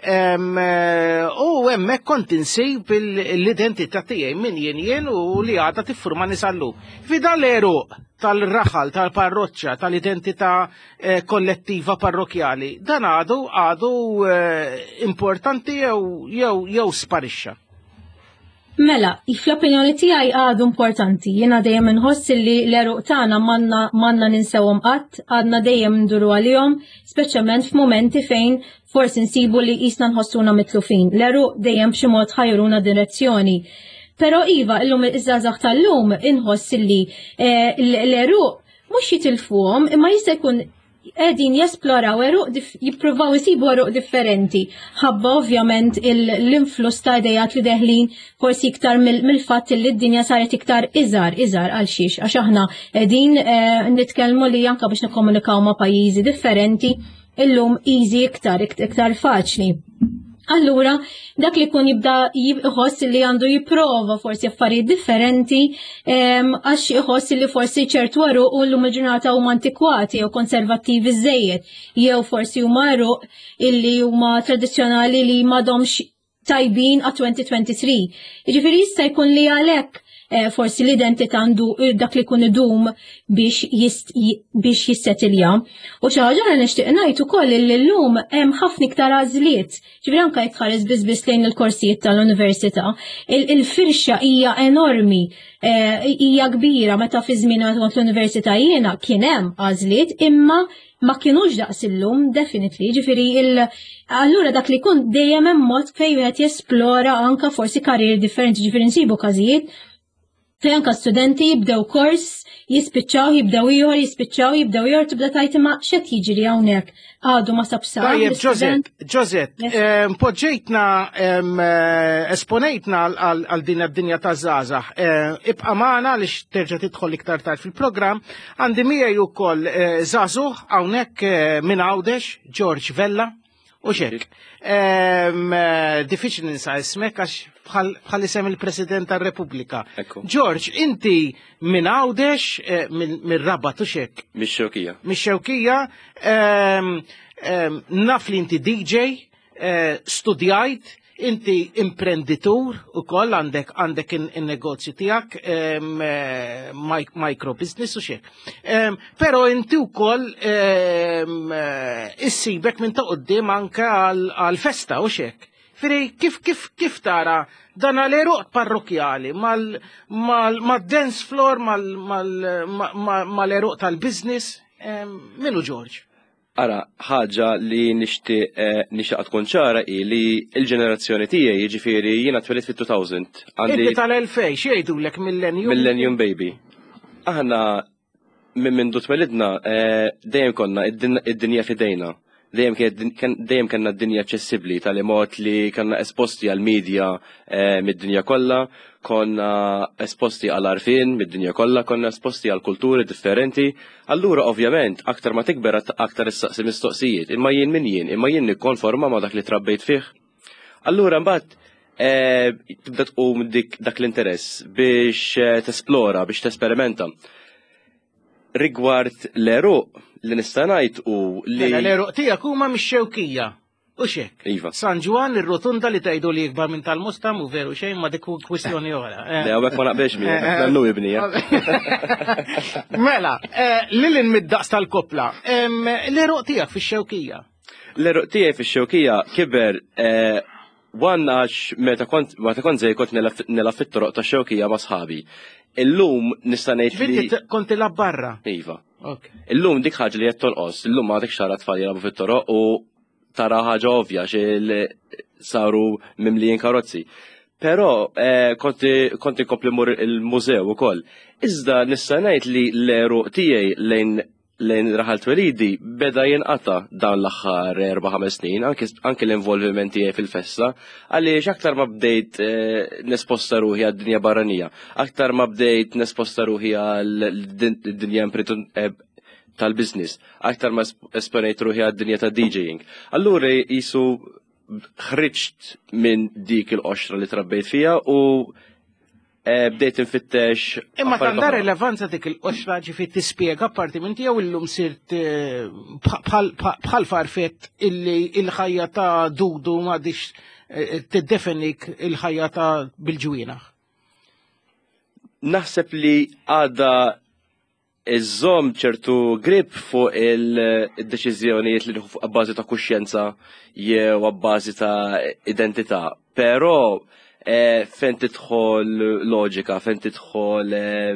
u hemmhekk kont insib l-identità tiegħi min jien jien u li għadha tiffurma nisallu. Fida l-eruq tal-raħal, tal-parroċċa, tal-identità kollettiva parrokjali, dan għadu għadu importanti jew sparixxa? Mela, fl-opinjoni tiegħi għadu importanti. Jiena dejjem inħoss li l-eruq tagħna m'għandna ninsewhom qatt, għadna dejjem nduru għalihom, speċjalment f'mumenti fejn forsi nsibu li qisna nħossuna mitlufin. L-eruq dejjem b'xi mod ħajruna direzzjoni. Però iva, illum iż-żgħażagħ tal-lum inħoss li l-eruq mhux jitilfuhom, imma jista' jkun qegħdin jesploraw eruq jippruvaw isibu eruq differenti. Ħabba ovvjament l-influss ta' idejat li deħlin forsi iktar mill-fatt li d-dinja saret iktar iżgħar iżgħar għal xiex għax aħna qegħdin nitkellmu li anke biex nikkomunikaw ma' pajjiżi differenti illum easy iktar iktar faċli. Allura, dak li kun jibda jibħoss li għandu jipprova forsi affarijiet differenti għax jħoss li forsi ċertu għaru u l-lum il-ġurnata huma antikwati jew konservattivi żejjed, jew forsi huma għaru illi huma tradizzjonali li m'għadhomx tajbin għat twenty twenty-three. Jiġifieri jista' jkun li għalhekk forsi l-identità għandu dak li kun idum biex jissetilja. U xi ħaġa li nixtieq ngħid ukoll li llum hemm ħafna iktar għażliet. Ġifieri anke jekk tħares biss lejn il-korsijiet tal-università, il-firxa hija enormi, hija kbira meta fi żmien kont l-università jiena kien hemm għażliet imma ma kienux daqs illum, definitely, ġifieri allura dak li kun dejjem hemm mod fejn wieħed jesplora anke forsi karrieri differenti, ġifieri nsibu każijiet Fej anka studenti jibdew kors, jispiċċaw, jibdew ieħor, jispiċċaw, jibdew ieħor, tibda tajt imma x'qed jiġri hawnhekk. Għadu ma sab sar. Tajjeb, Ġozet, Ġozet, poġġejtna, esponejtna għal din id-dinja taż-żgħażagħ. Ibqa' magħna għaliex terġa' tidħol iktar tard fil-programm. Għandi miegħi wkoll żagħżugħ hawnhekk minn Għawdex, George Vella, u xek. Diffiċli ninsa ismek għax bħal isem il-President tar-Repubblika. George, inti minn Għawdex, minn Rabat u xek. Mix-Xewkija. Mix-Xewkija, naf li inti D J, studjajt, inti imprenditur u koll għandek għandek in-negozju tijak, micro business u xek. Pero inti u koll issibek minn ta' qoddim anka għal-festa u xek. Firi, kif kif kif tara dan għal-eruq parrokjali, mal-dance floor, mal-eruq tal-business, minu George? Ara, ħaġa li nixtieq tkun ċara hi li l-ġenerazzjoni tiegħi jiġifieri jiena twilit fit-two thousand. Inti tal-elfej x'jgħidulek millennium? Millennium baby. Aħna minn mindu twelidna dejjem konna id-dinja fidejna. Dejjem kellna d-dinja aċċessibbli tal-imod li kellna esposti għal-medja mid-dinja kollha, konna esposti għal-arfin mid-dinja kollha, konna esposti għal-kulturi differenti. Allura ovvjament aktar ma tikber aktar issaqsi mistoqsijiet, imma jien min jien, imma jien nikkonforma ma dak li trabbejt fih. Allura mbagħad tibda tqum dik dak l-interess biex tesplora, biex tesperimenta. Rigward l-eruq li nista' ngħid u li l-eruq tiegħek huma mix-Xewkija. U xek. Iva. San Ġwan ir-rotunda li tgħidu li jikbar minn tal-Mustam u veru xejn ma dik kwistjoni oħra. Le hawnhekk ma naqbilx miegħek, nannu ibni. Mela, lilin mid-daqs tal-kopla, l-eruq tiegħek fix-Xewkija. L-eruq tiegħi fix-Xewkija kiber wan għax meta kont meta kont żej kont nilgħab fit-toroq tax-Xewkija ma' sħabi. Illum nista' ngħid li kont ilgħab barra. Iva. Illum dik ħaġa li qed tonqos, illum għadek xara tfal jilagħbu fit-toroq u tara ħaġa ovvja xil saru mimlijin karozzi. Però konti kompli mur il-mużew ukoll. Iżda nista' ngħid li l-eruq tiegħi lejn lejn raħal twelidi beda jinqata dawn l-aħħar erba' ħames snin, anke l-involviment tiegħi fil-festa, għaliex aktar ma bdejt nesposta ruħi għad-dinja barranija, aktar ma bdejt nesposta ruħi għad-dinja tal-business, aktar ma esponejt ruħi għad-dinja ta' DJing. Allura jisu ħriġt minn dik il-qoxra li trabbejt fija u bdejt infittex. Imma tanda relevanza dik il-qoxra ġifi tispjega parti minn tiegħu illum sirt bħal farfet illi il-ħajja ta' dudu m'għadix tiddefinik il-ħajja ta' bil-ġwienaħ. Naħseb li għadha iżżomm ċertu grip fuq il-deċiżjonijiet li fuq abbażi ta' kuxjenza jew abbażi ta' identità, però fejn tidħol loġika, fejn tidħol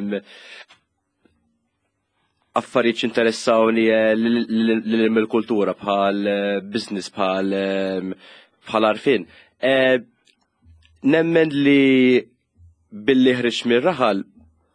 affarijiet interessawni l-kultura bħal business, bħal arfin. Nemmen li billi ħriġ mir-raħal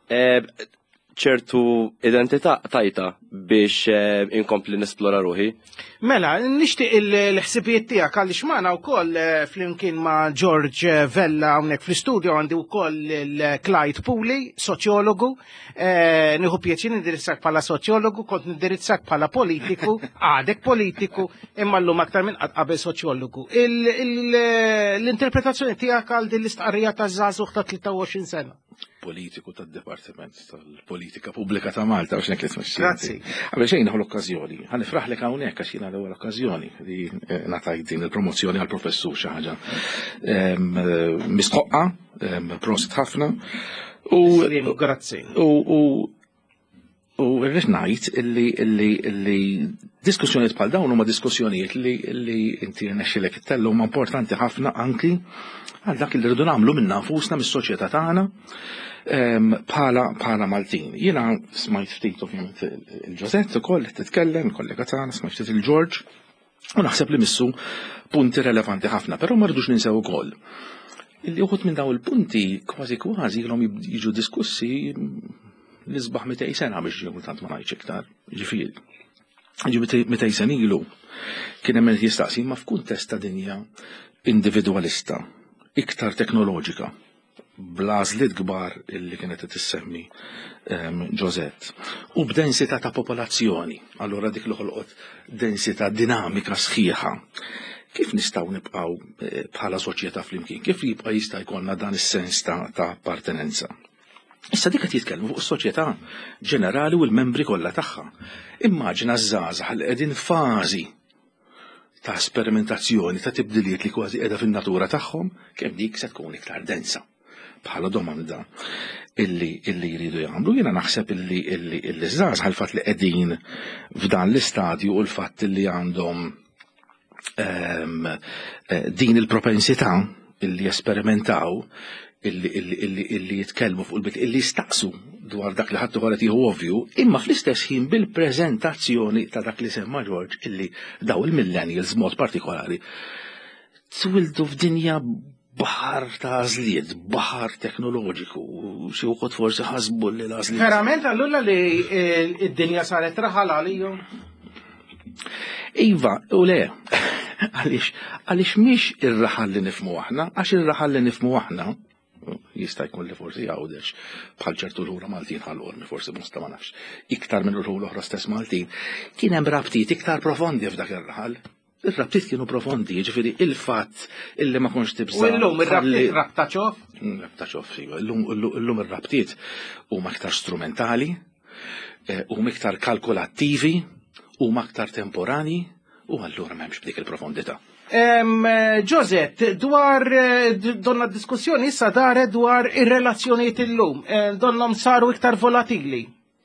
ċertu identità tajta biex inkompli nesplora ruħi. Mela, nixtieq il-ħsibijiet tiegħek għaliex magħna wkoll flimkien ma' George Vella hawnhekk fl-istudio għandi wkoll il-Clyde Pooley, soċjologu. Nieħu pjaċir nindirizzak bħala soċjologu, kont nindirizzak bħala politiku, għadek politiku, imma llum aktar minn qabel soċjologu. L-interpretazzjoni tiegħek għal din l-istqarrija taż-żagħżugħ ta' tlieta u għoxrin sena. Politiku tad-Dipartiment tal-Politika Pubblika ta' Malta biex nekk isma' Grazzi. Għabel xejn l-okkażjoni. Ħanifraħlek hawnhekk għax jiena l-ewwel okkażjoni li ngħatajt din il-promozzjoni għal professur xi ħaġa. Misqoqqa, prosit ħafna. U grazzi. U rrid ngħid illi diskussjonijiet bħal dawn huma diskussjonijiet li inti rnexxilek ittellu huma importanti ħafna anki għal dak li rridu nagħmlu minn nafusna mis-soċjetà tagħna bħala Maltin. Jiena smajt ftit ovvjament il-Ġosett ukoll titkellem, il-kollega tagħna smajt ftit il-George, u naħseb li missu punti relevanti ħafna, però ma rridux ninsew ukoll illi uħut minn daw il-punti kważi kważi ilhom jiġu diskussi l-isbaħ mitej sena biex ġew tant ma ngħidx iktar. Ġifieri. Ġi mitej sen ilu kien hemm jistaqsi ma f'kuntest ta' dinja individwalista, iktar teknoloġika, bl-għażliet kbar illi kienet tissemmi Ġozett. U b'densità ta' popolazzjoni, allura dik li ħolqot densità dinamika sħiħa. Kif nistgħu nibqgħu bħala soċjetà flimkien? Kif jibqa' jista' jkollna dan is-sens ta' appartenenza? Issa dik qed jitkellmu fuq is-soċjetà ġenerali u l-membri kollha tagħha. Immaġina żgħażagħ li qegħdin fażi ta' sperimentazzjoni ta' tibdiliet li kważi qiegħda fin-natura tagħhom, kemm dik se tkun iktar densa bħala domanda illi illi jridu jagħmlu. Jiena naħseb illi illi illi żgħażagħ il-fatt li qegħdin f'dan l-istadju u l-fatt illi għandhom din il-propensità illi jesperimentaw illi illi illi illi jitkellmu fuq il-bit illi jistaqsu dwar dak li ħadtu għalet jieħu ovvju, imma fl-istess ħin bil-preżentazzjoni ta' dak li semma George illi daw il-millennials mod partikolari twildu f'dinja baħar ta' għażliet, baħar teknoloġiku, xi wħud forsi ħasbu li l-għażliet. Verament allura li id-dinja saret raħal għalihom? Iva, u le, għalix, għalix miex ir-raħal li nifmu aħna, għax ir-raħal li nifmu aħna, jista' jkun li forsi jgħawdex bħal ċertu l-ħura Maltin ħal-ormi, forsi musta ma nafx, iktar minn l-ħura l-oħra stess Maltin, kien hemm rabtiet iktar profondi f'dak ir-raħal. Ir-rabtiet kienu profondi, ġifieri il-fatt illi ma konx tibsa. U llum ir-rabtiet rabta ċof? Rabta ċof, llum ir-rabtiet huma iktar strumentali, huma iktar kalkulattivi, huma aktar temporani u allura m'hemmx b'dik il-profondità. Ġozett, dwar donna diskussjoni issa daret dwar ir-relazzjonijiet illum, donhom saru iktar volatili.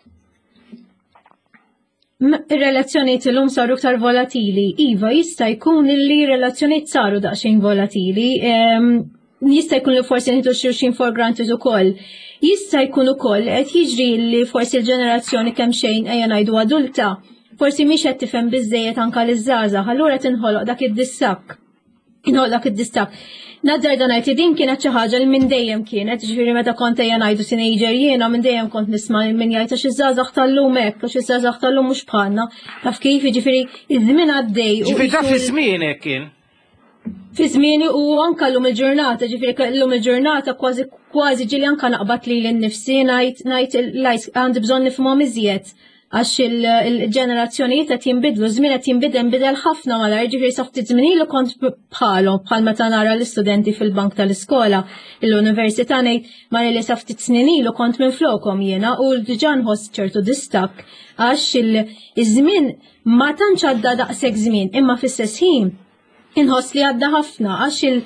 Ir-relazzjonijiet illum saru iktar volatili. Iva, jista' jkun li relazzjonijiet saru daqsxejn volatili. Jista' jkun li forsi nieħdu xulxin for granted ukoll. Jista' jkun ukoll qed jiġri li forsi l-ġenerazzjoni kemm xejn ejja ngħidu adulta forsi mhix qed tifhem biżżejjed anke liż-żgħażagħ, allura tinħoloq dak id-dissakk. Inħoloq dak id-dissakk. Nadder dan ngħid din kienet xi ħaġa li minn dejjem kienet, ġifieri meta kont ejja ngħidu teenager jiena minn dejjem kont nisma' min jgħid għax iż-żgħażagħ tal-lum hekk, għax iż-żgħażagħ tal-lum mhux bħalna. Taf kif jiġifieri iż-żmien għaddej. Ġifieri ta' fi żmien hekk kien. Fi żmieni u anke llum il-ġurnata, ġifieri llum il-ġurnata kważi kważi ġieli anke naqbad lili nnifsi ngħid ngħid għandi bżonn nifhmhom iżjed. Għax il-ġenerazzjonijiet qed jinbidlu, żmien qed jinbidel nbidel ħafna malajr, ġifieri sa ftit żmien ilu kont bħalhom bħal meta nara l-istudenti fil-bank tal-iskola l-università ngħid ma li sa ftit snin ilu kont minn flokhom jiena u diġà nħoss ċertu distakk għax iż-żmien ma tantx għadda daqshekk żmien, imma fis-stess ħin inħoss li għadda ħafna għax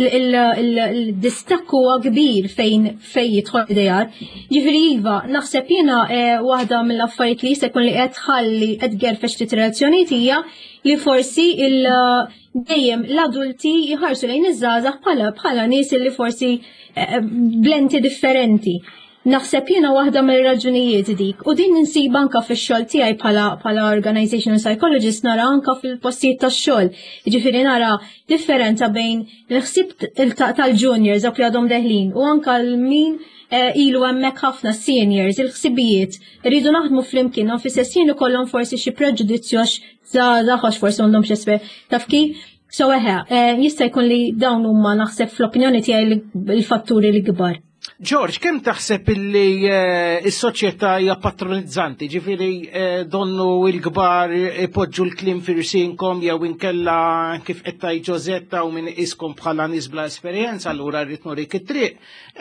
il-distakk huwa kbir fejn fejn jidħol idejat. Ġifieri iva, naħseb jiena waħda mill-affarijiet li jista' jkun li qed ħalli qed gerfex ftit relazzjonijiet hija li forsi dejjem l-adulti jħarsu lejn iż-żgħażagħ bħala bħala nies li forsi blenti differenti. Naħseb jiena waħda mill-raġunijiet dik u din insib anke fix-xogħol tiegħi bħala bħala organizational psychologist nara anke fil-postijiet tax-xogħol. Jiġifieri nara differenza bejn il-ħsieb tal-juniors dawk li għadhom deħlin u anke l-min ilu hemmhekk ħafna seniors, il-ħsibijiet iridu naħdmu flimkien u fis-sessin ikollhom forsi xi preġudizzju għax żgħażagħ għax forsi għandhom xi esper. Taf kif? So eħe, jista' jkun li dawn huma naħseb fl-opinjoni tiegħi l-fatturi li kbar. George, kemm taħseb illi s-soċjetà hija patronizzanti, ġifieri donnu l-kbar ipoġġu l-kliem firsinkom jew inkella kif qed tgħid Ġozetta u min iskom bħala nies bla esperjenza allura rrid nurik it-triq.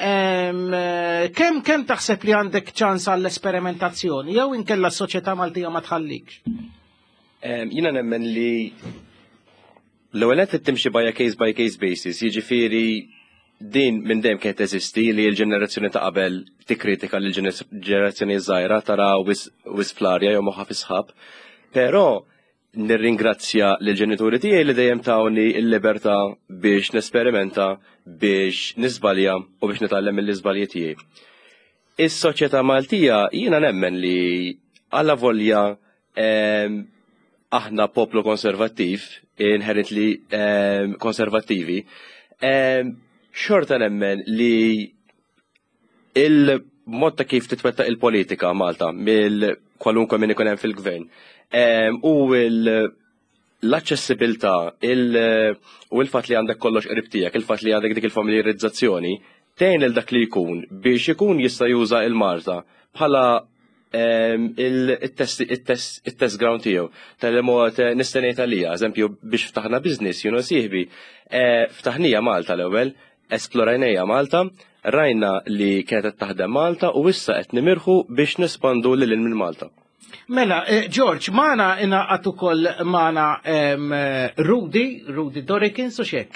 Kemm kemm taħseb li għandek ċans għall-esperimentazzjoni jew inkella s-soċjetà Maltija ma tħallikx? Jiena nemmen li l-ewwel qed timxi by a case by case basis, jiġifieri din minn dejjem kienet teżisti li l-ġenerazzjoni ta' qabel tikkritika lill ġenerazzjoni żgħira tara wis flarja jew moħħa fisħab, però nirringrazzja lill ġenituri tiegħi li dejjem tawni l-libertà biex nesperimenta, biex nisbalja u biex nitgħallem mill-iżbalji tiegħi. Is-soċjetà Maltija jiena nemmen li alla volja aħna poplu konservattiv, inherently konservattivi, xorta nemmen li il-mod ta' kif titwettaq il-politika Malta mill-kwalunkwe minn ikun hemm fil-gvern u l-aċċessibilità u l-fatt li għandek kollox qrib tiegħek, il-fatt li għandek dik il-familjarizzazzjoni tgħin il dak li jkun biex ikun jista' juża il-Malta bħala il-test ground tiegħu tal-mod nista' ngħid għalija, eżempju biex ftaħna business, you know sieħbi, ftaħnija Malta l-ewwel, esplorajnejja Malta, rajna li kienet taħdem Malta u issa qed nimirħu biex nespandu lil minn Malta. Mela, George, maħna inna għatu koll maħna Rudy, Rudy Dorikins u xek.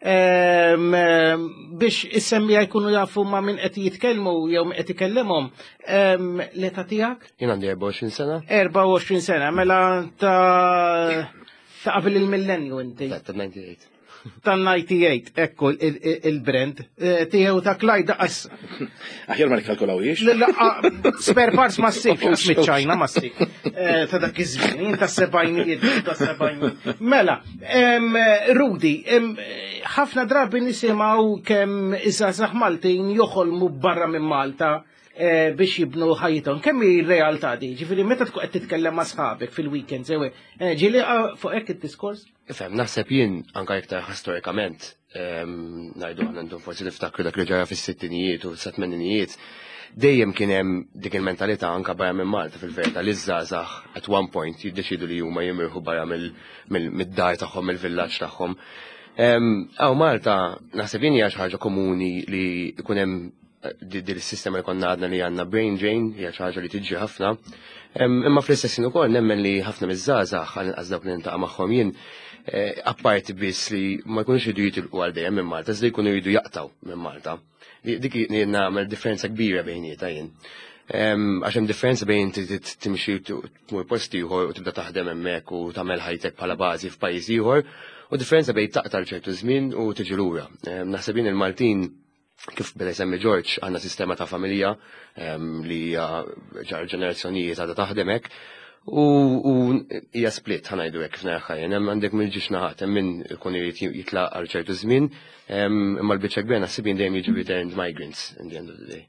Biex is-semmija jkunu jafu ma minn qed jitkellmu jew qed ikellimhom. L-età tiegħek? Jien għandi erba' u għoxrin sena. erba' u għoxrin sena, mela ta' ta' qabel il-millenju inti. Ta' ninety-eight. Ta' ninety-eight, ekku il-brand. Tiegħu ta' klajda qas. Aħjar ma nikkalkulawiex. Spare parts ma ssibx għax miċ-Ċajna ma ssib. Ta' dak iż-żmien, ta' sebgħinijiet, ta' sebgħinijiet. Mela, Rudy, ħafna drabi nisimgħu kemm iżgħażagħ Maltin joħolmu barra minn Malta biex jibnu ħajjithom. Kemm hi r-realtà di? Ġifieri meta tkun qed titkellem ma' sħabek fil-weekends ewe. Ġieli fuq hekk id-diskors? Ifhem, naħseb jien anke iktar storikament ngħidu għandhom forsi niftakru dak li ġara fis-sittinijiet u s-tmeninijiet. Dejjem kien hemm dik il-mentalità anke barra minn Malta fil-verità li żgħażagħ at one point jiddeċidu li huma jimirħu barra mid-dar tagħhom, mill-villaġġ tagħhom. Aw Malta naħseb jien hija xi ħaġa komuni li jkun hemm din is-sistema li konna għadna li għandna brain drain hija xi ħaġa li tiġi ħafna. Imma fl-istess ukoll nemmen li ħafna miż-żgħażagħ għal dawk li nintaqa' magħhom jien apparti biss li ma jkunux jridu jitilqu għal dejjem minn Malta, iżda jkunu jridu jaqtaw minn Malta. Dik nagħmel differenza kbira bejnietha jien. Għax hemm differenza bejn timxi tmur post ieħor u tibda taħdem hemmhekk u tagħmel ħajtek bħala bażi f'pajjiż ieħor, u differenza bejn taqta' ċertu żmien u tiġi lura. Naħseb jien il-Maltin kif beda jsemmi George għandna sistema ta' familja li ġar ġenerazzjonijiet għadha taħdem hekk u hija split ħanajdu hekk f'nejja ħajja. Hemm għandek mill-ġiex naħat hemm min ikun irid jitlaq għal ċertu żmien, imma l-biċċa kbira naħseb jien dejjem jiġu returned migrants in the end of the day.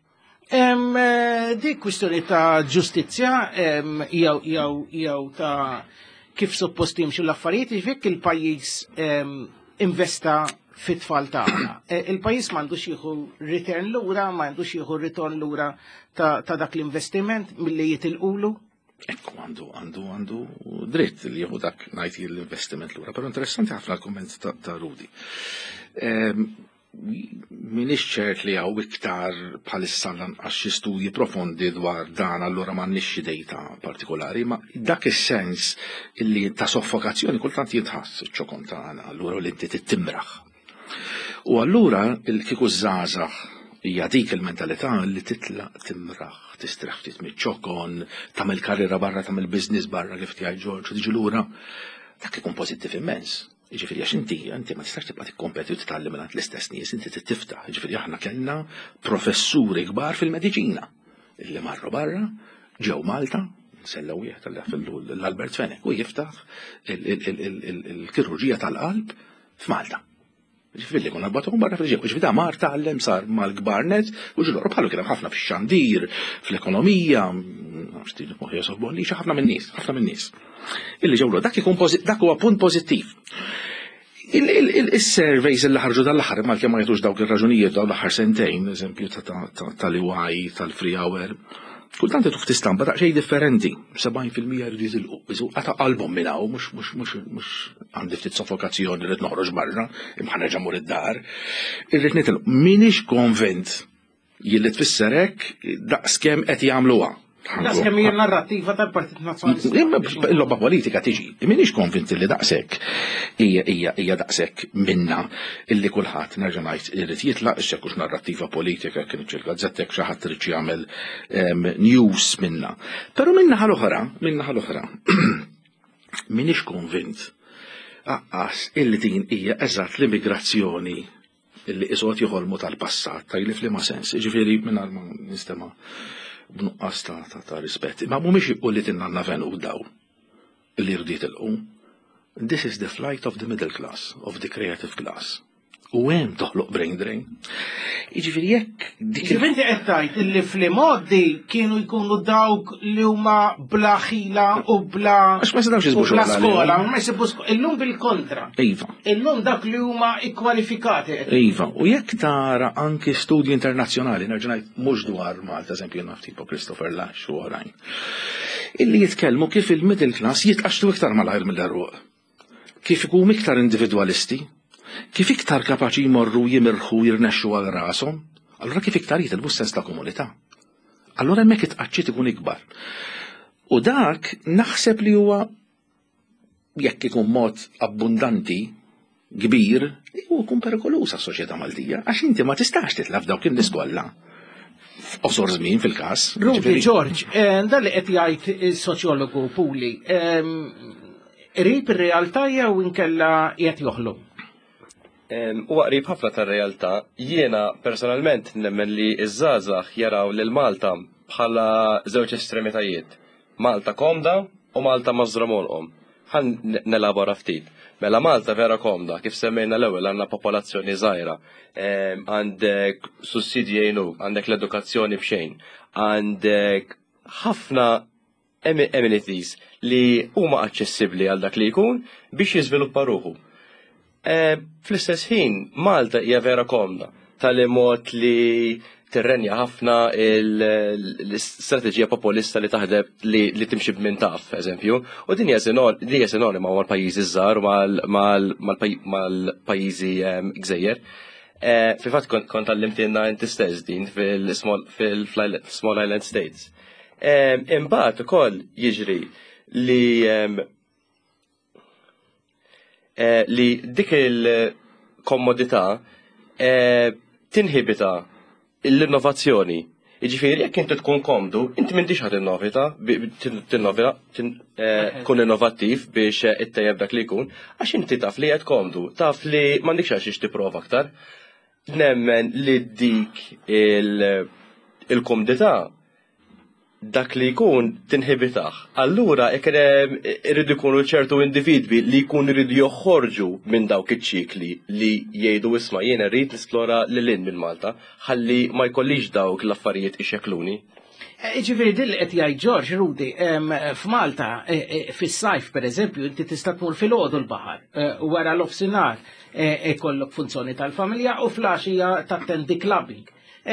Dik kwistjoni ta' ġustizzja jew ta' kif suppost jimxu l-affarijiet, jifek il-pajjiż investa fit-tfal tagħna. Il-pajjiż m'għandux jieħu return lura, m'għandux jieħu ritorn lura ta' dak l-investiment milli jitilqulu. Ekku għandu għandu għandu dritt li jieħu dak ngħid l-investiment lura, però interessanti ħafna l-kumment ta' Rudy. Minix ċert li għaw iktar bħalissa għax xi studji profondi dwar dan allura m'għandniex xi dejta partikolari, ma dak is-sens illi ta' soffokazzjoni kultant jitħass iċ-ċokon tagħna allura li inti tittimraħ. U allura il-kieku żgħażagħ hija dik il-mentalità li titlaq timraħ, tistraħ ftit miċ-ċokon, tagħmel karriera barra, tagħmel business barra kif tiegħi George u tiġi lura. Dak ikun pożittiv immens. Jiġifieri għax inti inti ma tistax tibqa' tikkompeti u titgħallem mingħand l-istess nies, inti tiftaħ. Jiġifieri aħna kellna professuri kbar fil-mediċina illi marru barra, ġew Malta, nsella wieħed l-Albert Fenek u jiftaħ il-kirurġija tal-qalb f'Malta. Ġifiri kun għabbatom barra fil-ġew, ġifiri da mar ta'allem sar mal-gbarnet u ġilor bħalu kien ħafna fil-xandir, fil-ekonomija, għaxtili moħja soħbolli, ħafna minn nies, ħafna minn nies. Illi ġewlu, dak huwa punt pozittiv. Il-surveys il ħarġu dal-aħħar mal kemm ma jagħtux dawk ir-raġunijiet daw l-aħħar sentejn, eżempju tal-I Y, tal-Free Hour, kultant tuf tistampa daqsxejn differenti, sebgħin fil-mija jridu jiżilqu, iżu għata qalbhom minn hawn mhux mhux mhux għandi ftit soffokazzjoni rid noħroġ barra, imma ħanerġa' mur id-dar. Irrid nitilgħu m'iniex konvint jilli tfisser hekk daqskemm qed jagħmluha. Daqskemm hija narrattiva tal-Partit Nazzjonalista. Il-logħba politika tiġi, m'iniex konvint li daqshekk hija daqshekk minna illi kulħadd nerġa' ngħid irid jitlaq ix-xekkux narrattiva politika kien il-gazzettek xi ħadd irid jagħmel news minna. Però min-naħa l-oħra, min-naħa l-oħra, m'iniex konvint aqqas illi din hija eżatt l-immigrazzjoni illi isgħod joħolmu tal-passat tajli f'liema sens, jiġifieri mingħajr ma nistema' b'nuqqas ta' rispett. Ma mhumiex jibqu li tinnanna venu daw li rdiet ilqu. This is the flight of the middle class, of the creative class. U hemm toħloq brain drain. Jiġifieri jekk dik Ġifinti qed tgħid illi fl-modi kienu jkunu dawk li huma bla ħila u bla Għax ma jistgħux jisbu u bla xogħol skola, għalihom. ma jsibu skola. Illum bil-kontra. Iva. Illum dak li huma ikkwalifikati. Iva, u jekk tara anki studji internazzjonali, nerġa' ngħid mhux dwar Malta, eżempju naf tipo Christopher Lash u oħrajn, illi jitkellmu kif il-middle class jitqaxtu iktar malajr mill-erruq. Kif ikunu iktar individwalisti, kif iktar kapaċi jmorru jimirħu jirnexxu għal rashom, allura kif iktar jitilbu sens ta' komunità. Allura hemmhekk it-tqaċċiet ikun ikbar. U dak naħseb li huwa jekk ikun mod abbundanti kbir, huwa jkun perikolus għas-soċjetà Maltija, għax inti ma tistax titlaf dawk in-nies kollha. F'qosor żmien fil-każ. Rudy George, dan li qed jgħid is-soċjologu Puli, qrib ir-realtà jew inkella qiegħed joħloq? Huwa qrib ħafna tar-realtà. Jiena personalment nemmen li iż-żgħażagħ jaraw lil Malta bħala żewġ estremitajiet. Malta komda u Malta mażra molqhom. Ħan nelabora ftit. Mela Malta vera komda, kif semmejna l-ewwel għandna popolazzjoni żgħira, għandek sussidji jgħinuk, għandek l-edukazzjoni b'xejn, għandek ħafna amenities li huma aċċessibbli għal dak li jkun biex jiżviluppa ruħu. Fl-istess ħin, Malta hija vera komda, tal-imot li tirrenja ħafna l-istrateġija populista li taħdem li timxi b'min taf, eżempju, u din hija sinonima mal-pajjiżi żgħar u mal-pajjiżi gżejjer. Fil-fatt kont tallimtilna inti stess din fil-Small Island States. Imbagħad ukoll jiġri li li dik il-komodità tinħibita l-innovazzjoni. Jiġifieri jekk inti tkun komdu, inti m'intix ħadd innovita, tinnovita, tkun innovattiv biex ittejjeb dak li jkun, għax inti taf li qed komdu, taf li m'għandekx għaliex tipprova aktar. Nemmen li dik il-komdità dak li jkun tinħibitaħ. Allura irridu jkunu ċertu individwi li jkun irridu joħorġu minn dawk iċ-ċikli li jgħidu isma' jiena rrid nisplora lil minn Malta, ħalli ma jkollix dawk l-affarijiet ixekluni. Ġifieri din li qed jgħid George Rudy, f'Malta fis-sajf pereżempju inti tista' tmur fil-għodu l-baħar u wara l-ofsinhar ikollok funzjoni tal-familja u flaxija tattendi clubbing.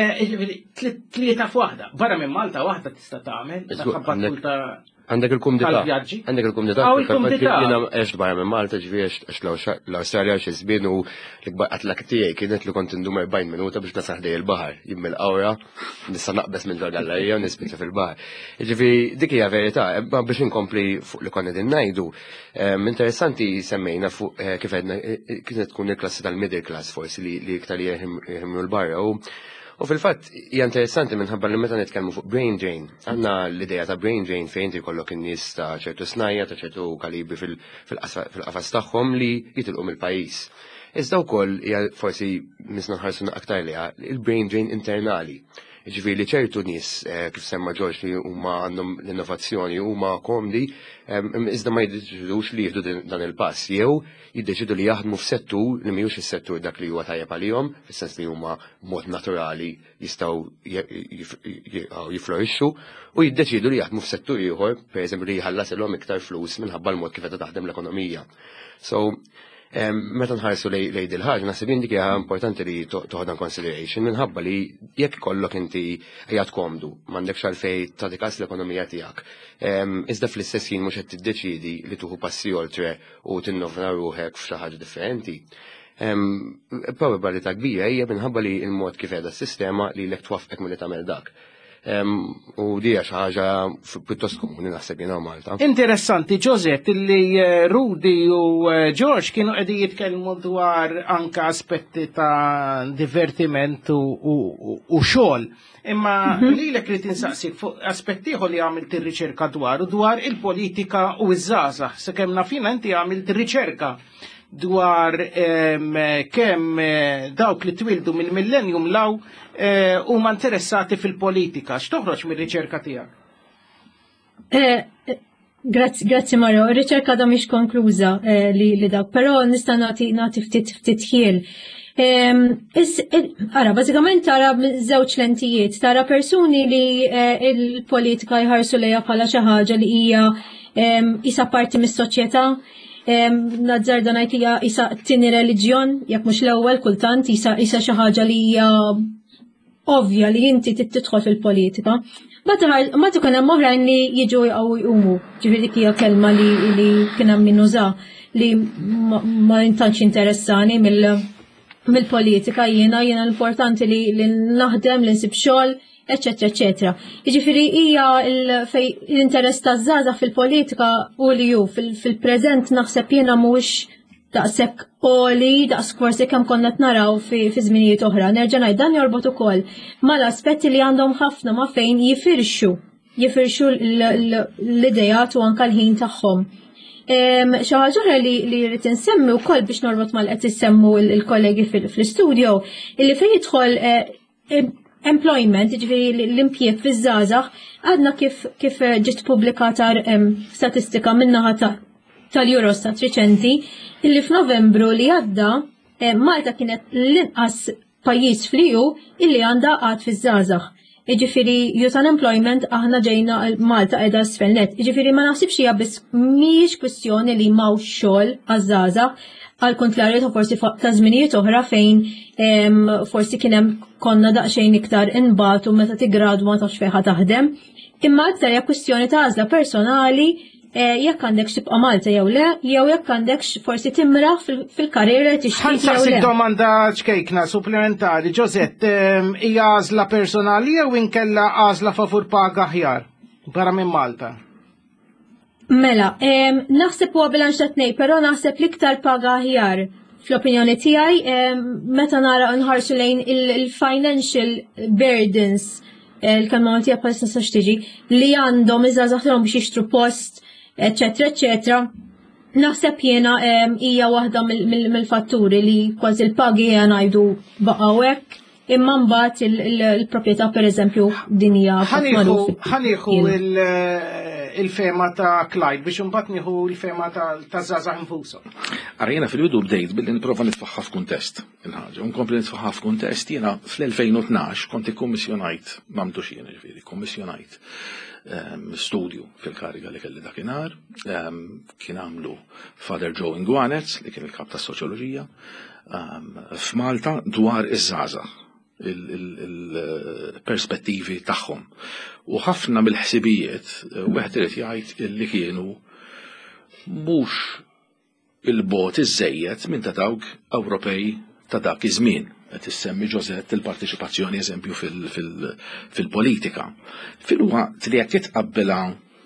Tlieta f'waħda, barra minn Malta waħda tista' tagħmel. Għandek il-kumdità. Għandek il-kumdità. Għaw il-kumdità. Jiena għext barra minn Malta ġifieri għext l-Awstralja xi żmien u l-atlak tiegħi kienet li kont indum erbgħin minuta biex nasaħ dej il-baħar. Jim mill-qawra, nista' naqbes minn ġol gallerija u nispiċċa fil-baħar. Ġifieri dik hija verità, ma biex inkompli fuq li konna din ngħidu. Interessanti semmejna fuq kif għedna kienet tkun il-klassi tal-middle class forsi li iktar jihimnu l-barra. U fil-fatt, hija interessanti minħabba li meta nitkellmu fuq brain drain. Għandna l-idea ta' brain drain fejn tikollok in-nies ta' ċertu snajja, ta' ċertu kalibri fil-qafas tagħhom li jitilqu mill-pajjiż. Iżda wkoll hija forsi misna nħarsu aktar liha il-brain drain internali. Ġifieri li ċertu nies kif semma George li huma għandhom l-innovazzjoni huma komdi, iżda ma jiddeċidux li jieħdu dan il-pass jew jiddeċidu li jaħdmu f'settur li mhijiex is-settur dak li huwa tajjeb għalihom, fis-sens li huma mod naturali jistgħu jiflorixxu u jiddeċidu li jaħdmu f'settur ieħor, pereżempju li jħallasilhom iktar flus minħabba l-mod kif qed taħdem l-ekonomija. So meta nħarsu lejn il-ħaġa naħseb dik hija importanti li toħodha consideration minħabba li jekk ikollok inti qiegħed komdu m'għandekx għalfejn tagħti każ l-ekonomija tiegħek. Iżda fl-istess ħin mhux qed tiddeċiedi li tuħu passi oltre u tinnova ruħek f'xi ħaġa differenti. Probabilità kbira hija minħabba li l-mod kif qiegħda s-sistema li lek twaffqek milli tagħmel dak. U dija xi ħaġa pjuttost komuni naħseb jiena Malta. Interessanti, Joseph, li Rudy u George kienu qegħdin jitkellmu dwar anke aspetti ta' divertiment u xogħol. Imma lilek li tinsaqsik fuq aspetti ieħor li għamilt ir-riċerka dwar u dwar il-politika u ż-żgħażagħ, sakemm nafina inti għamilt ir-riċerka dwar kemm dawk li twildu mill-millennium law huma interessati fil-politika. X'toħroġ mir-riċerka tiegħek? Grazzi Mario, ir-riċerka da mhix konkluża li dawk, però nista' nagħti ftit ftit ħiel. Ara, bażikament tara żewġ lentijiet, tara persuni li il-politika jħarsu lejha bħala xi ħaġa li hija isa parti mis-soċjetà. Nazzarda ngħid li hija isa t-tieni reliġjon, jekk mhux l-ewwel kultant isa isa xi ħaġa li hija ovvja li inti tidħol fil-politika. Ma ikun hemm oħrajn li jiġu jqgħu jqumu, ġifieri dik hija kelma li li kien hemm min uża li ma intantx interessani mill-politika jiena jiena l-importanti li naħdem li nsib xogħol, eccetera, eccetera. Jiġifieri hija l-interess taż-żgħażagħ fil-politika u li hu fil-preżent naħseb jiena mhuwiex daqshekk għoli daqs forsi kemm konna qed naraw fi żminijiet oħra. Nerġa' ngħid dan jorbot ukoll mal-aspetti li għandhom ħafna ma' fejn jifirxu jifirxu l-idejat u anke l-ħin tagħhom. Xi ħaġa oħra li rrid insemmi wkoll biex norbot mal qed issemmu l-kollegi fl-istudio illi fejn jidħol employment, ġifieri l-impjieg fiż-żgħażagħ, għadna kif kif ġiet pubblikata statistika min-naħa tal-Eurostat riċenti illi f'Novembru li għadda Malta kienet l-inqas pajjiż fl-E U illi għandha qatt fiż-żgħażagħ. Jiġifieri youth unemployment aħna ġejna Malta qiegħda sfelnet. Jiġifieri ma naħsibx hija biss mhijiex kwistjoni li m'hawnx xogħol għaż-żgħażagħ, għal kontrarju ta' forsi ta' żminijiet oħra fejn forsi kien hemm konna daqsxejn iktar inbatu meta tigradwa tafx fejn taħdem. Imma aktar hija kwistjoni ta' għażla personali jekk għandekx tibqa' Malta jew le, jew jekk għandekx forsi timra fil-karriera tixtieq jew le. Ħansaqsik domanda ċkejkna supplementari, Ġozett, hija għażla personali jew inkella għażla favur paga aħjar barra minn Malta? Mela, naħseb huwa bilanċ ta' tnejn, però naħseb l-iktar paga aħjar. Fl-opinjoni tiegħi meta nara nħarsu lejn il-financial burdens il-kelma tiegħek bħal nistax tiġi li għandhom iżgħażagħ tagħhom biex jixtru post, eċetera, eċetera. Naħseb jiena hija waħda mill-fatturi li kważi l-pagi ngħidu baqgħu hekk. Imma mbagħad il-proprjetà pereżempju din hija ħanieħu il-fema ta' Clyde biex imbagħad nieħu il-fema ta' żgħażagħ infushom. Ara jiena fil-bidu bdejt billi nipprova nitfaħħa f'kuntest il-ħaġa. U nkompli nitfaħħa f'kuntest jiena fl-elfejn u tnax kont ikkummissjonajt m'għamlux jien ġifieri, komissjonajt studju fil-kariga li kelli dakinhar, kien għamlu Father Joe Ingwanez li kien il-kap tas-soċjoloġija f'Malta dwar iż-żgħażagħ il-perspettivi tagħhom. U ħafna mill-ħsibijiet wieħed irid jgħid li kienu mhux il-bot iżejjed minn ta' dawk Ewropej ta' dak iż-żmien. Qed issemmi Ġozett il-partiċipazzjoni eżempju fil-politika. Fil-waqt li jekk itqabbilha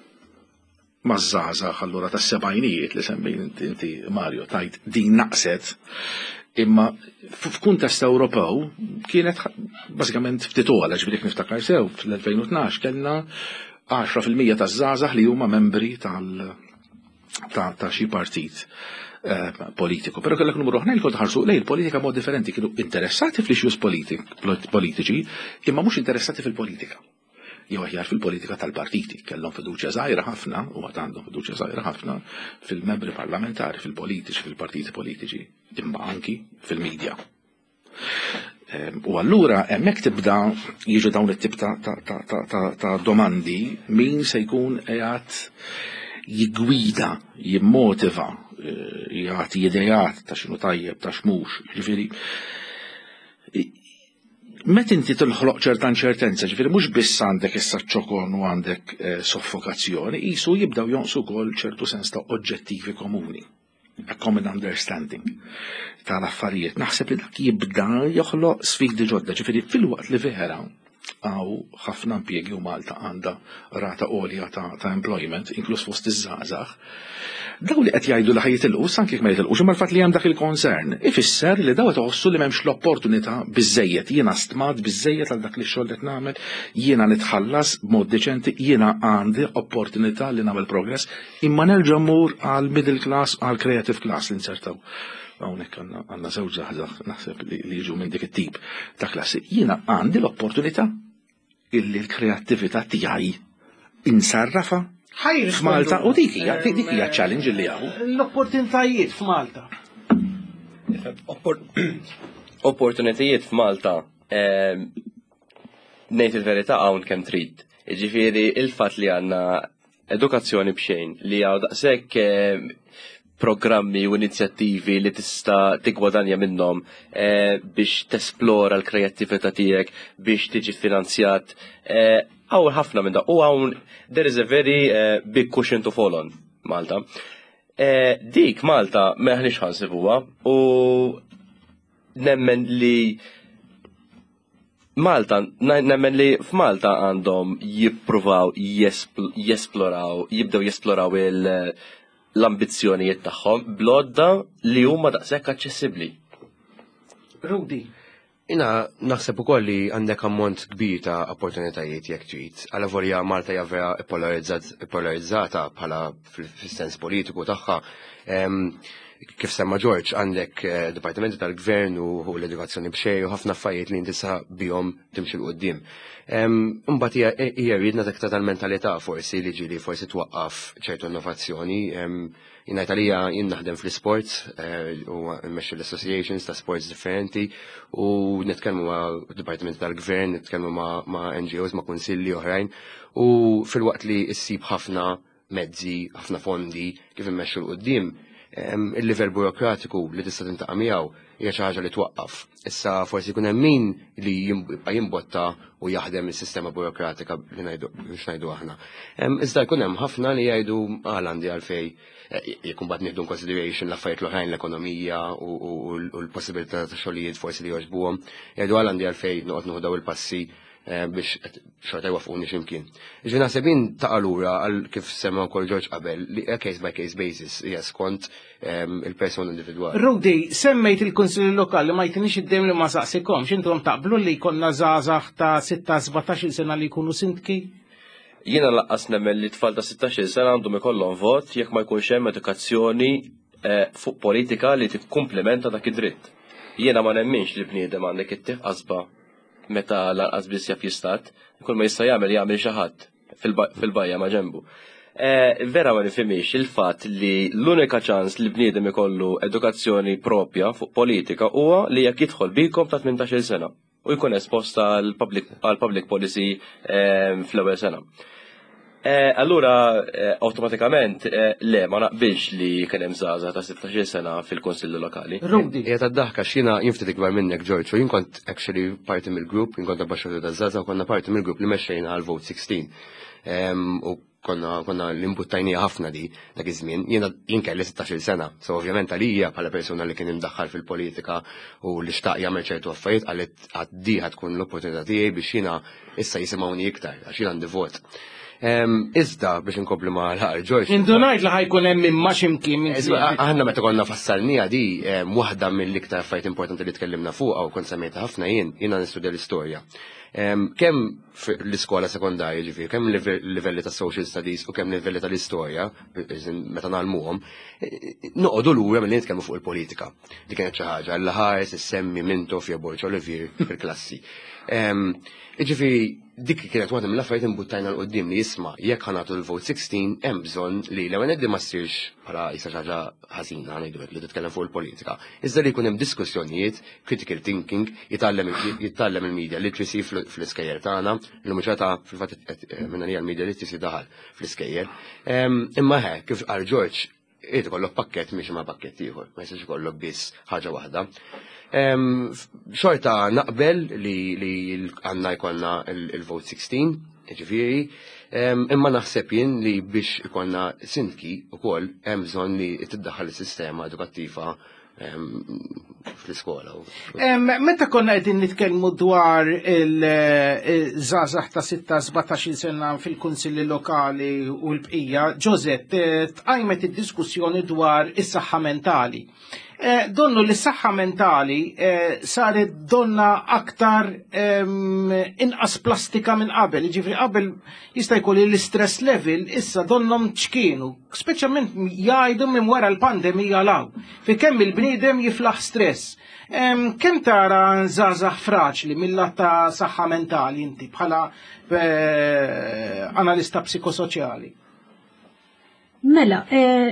maż-żgħażagħ allura tas-sebgħinijiet li semmejt inti Mario tajt din naqset. Imma f'kuntest Ewropew kienet bażikament ftit ogħla ġifieri niftakar sew fl-elfejn u tnax kellna għaxra fil-mija taż-żgħażagħ li huma membri tal ta' xi partit politiku. Però kellek numru oħrajn kont ħarsu lejn il-politika mod differenti kienu interessati fl-issues politiċi imma mhux interessati fil-politika. Jew aħjar fil-politika tal-partiti, kellhom fiduċja żgħira ħafna u għad għandhom fiduċja żgħira ħafna fil-membri parlamentari, fil-politiċi, fil-partiti politiċi, imma anki fil-medja. U allura hemmhekk tibda jiġu dawn it-tip ta' domandi min se jkun qiegħed jiggwida, jimmotiva, jagħti idejat ta' x'inhu tajjeb ta' x'mhux, ġifieri Met inti tilħloq ċerta inċertenza, ġifieri mhux biss għandek issa ċokon u għandek soffokazzjoni, qisu jibdew jonqsu wkoll ċertu sens ta' oġġettivi komuni, a common understanding tal-affarijiet. Naħseb li dak jibda joħloq sfidi ġodda, ġifieri fil-waqt li vera għaw ħafna impjiegi u Malta għandha rata għolja ta' employment, inkluż fost iż-żgħażagħ. Daw li qed jgħidu li ħajitilqu sanki ma jitilqux imma l-fatt li hemm dak il-konsern ifisser li daw tħossu li m'hemmx l-opportunità biżejjed, jiena stmat biżejjed għal dak li x-xogħol qed nagħmel, jiena nitħallas b'mod deċenti, jiena għandi opportunità li nagħmel progress, imma nerġa' mmur għal middle class għal creative class li nsertaw. Hawnhekk għandna żewġ żgħażagħ naħseb li jiġu minn dik it-tip ta' klassi. Jiena għandi l-opportunità illi l-kreattività tiegħi insarrafa f'Malta u dik hija dik hija challenge li hawn. L-opportunitajiet f'Malta. opportunitajiet f'Malta ngħid il-verità hawn kemm trid. Jiġifieri il-fatt li għandna edukazzjoni b'xejn li għaw daqshekk programmi u inizjattivi li tista' tigwadanja minnhom biex tesplora l-kreattività tiegħek biex tiġi finanzjat. Hawn ħafna minn da. U hawn there is a very big cushion to fall on Malta. Dik Malta meħniex ħansibuha u nemmen li Malta, nemmen li f'Malta għandhom jippruvaw jesploraw, jibdew jesploraw l-ambizzjonijiet tagħhom blodda li huma daqshekk aċċessibbli. Rudi. Ina naħseb ukoll li għandek ammont kbir ta' opportunitajiet jekk trid. Għal volja Malta hija vera polarizzata bħala fis-sens politiku tagħha. Kif semma George, għandek Dipartimenti tal-Gvern u l-edukazzjoni b'xejn u ħafna affarijiet li intisa bihom timxi l qudiem. Imbagħad hija rridna tekta tal-mentalità forsi li ġieli forsi twaqqaf ċertu innovazzjoni. Jien Italija jien naħdem fl-sports u mmexxi l-associations ta' sports differenti u nitkellmu ma' Dipartimenti tal-Gvern, nitkellmu ma' N G Os, ma' kunsilli oħrajn u filwaqt li ssib ħafna mezzi, ħafna fondi kif immexxu l qudiem. Il-livell burokratiku li tista' tintaqa' miegħu hija xi ħaġa li twaqqaf. Issa forsi jkun hemm min li jibqa' jimbotta u jaħdem is-sistema burokratika li ngħidu biex ngħidu aħna. Iżda jkun hemm ħafna li jgħidu għalandi għalfejn jekk imbagħad nieħdu consideration l-affarijiet l-oħrajn l-ekonomija u l-possibilità ta' xogħlijiet forsi li jogħġbuhom, jgħidu għalandi għalfejn noqgħod nieħu daw il-passi biex xorta jwafquni ximkien. Ġi naħsebin ta' allura għal kif semma wkoll George qabel li case by case basis hija skont il-persuna individwali. Rudi, semmejt il-Kunsilli Lokali ma jtinix id-dem li ma saqsikomx, intom taqblu li jkollna żgħażagħ ta' sitta sbatax-il sena li jkunu sindki? Jiena laqqas nemmen li tfal ta' sittax-il sena għandhom ikollhom vot jekk ma jkunx hemm edukazzjoni fuq politika li tikkumplementa dak id-dritt. Jiena ma nemminx li bniedem għandek ittieħ qasba meta lanqas biss jaf jistat, kull ma jista' jagħmel jagħmel xi ħadd fil-bajja ma' ġenbu. Vera ma nifhimix il-fatt li l-unika ċans li bniedem ikollu edukazzjoni propja fuq politika huwa li jekk jidħol bikom ta' tmintax-il sena u jkun esposta għal public policy fl-ewwel sena. Allura awtomatikament le ma naqbilx li kien hemm żgħażagħ ta' sittax-il sena fil-Kunsilli Lokali. Rudi. Hija tad-daħka x'jiena jien ftit ikbar minnek George u jien kont actually parti mill-grupp, jien kont abbaxxur ta' żgħażagħ u konna parti mill-grupp li mexxejna għal Vote sixteen. U konna konna l-imbuttajnija ħafna di dak iż-żmien. Jiena jien kelli sittax-il sena, so ovvjament għalija bħala persuna li kien imdaħħal fil-politika u li xtaq jagħmel ċertu affarijiet qalet għaddi tkun l-opportunità tiegħi biex jiena issa jisimgħuni iktar għax jien għandi vot. Iżda biex inkompli ma' l-ħar George. Indunajt li ħajkun hemm imma x'imkien minn aħna meta konna fassalnija di waħda mill-iktar affarijiet importanti li tkellimna fuqha u kont semmejta ħafna jien, jiena nistudja l-istorja. Kemm l-iskola sekondarja ġifieri, kemm livelli ta' social studies u kemm livelli tal-istorja, meta nagħlmuhom, noqogħdu lura milli nitkellmu fuq il-politika. Li kienet xi ħaġa l-ħares issemmi Mintoff jew Borġ Olivier fil-klassi. Ġifieri dik kienet waħda mill-affarijiet imbuttajna l-qoddim li jisma' jekk ħanatu l-Vote sixteen hemm bżonn li l-ewwel qed ma ssirx bħala issa ħaġa ħażina ngħidu li titkellem fuq il-politika. Iżda li jkun hemm diskussjonijiet, critical thinking, jitgħallem il-media literacy fl-iskejjer tagħna, l muċata fil-fatt minna hija l-media literacy daħal fl-iskejjer. Imma he, kif qal George, irid ikollok pakkett mhix ma' pakkett ieħor, ma jistax ikollok biss ħaġa waħda. Xorta naqbel li għanna jkollna il-Vote sixteen, ġifieri, imma naħseb jien li biex ikollna sindki ukoll hemm bżonn li tiddaħħal is-sistema edukattiva fl-iskola. Meta konna qegħdin nitkellmu dwar il-żgħażagħ ta' sitta sbatax-il sena fil-Kunsilli Lokali u l-bqija, Ġozett tqajmet id-diskussjoni dwar is-saħħa mentali. Donnu li s-saħħa mentali saret donna aktar inqas plastika minn qabel, ġifri qabel jista' jkun l-istress level issa donnom ċkienu, speċjalment jgħidu minn wara l-pandemija law, fi kemm il-bniedem jiflaħ stress. Kemm tara żgħażagħ fraċli mill-lat ta' saħħa mentali inti bħala analista psikosoċjali? Mela,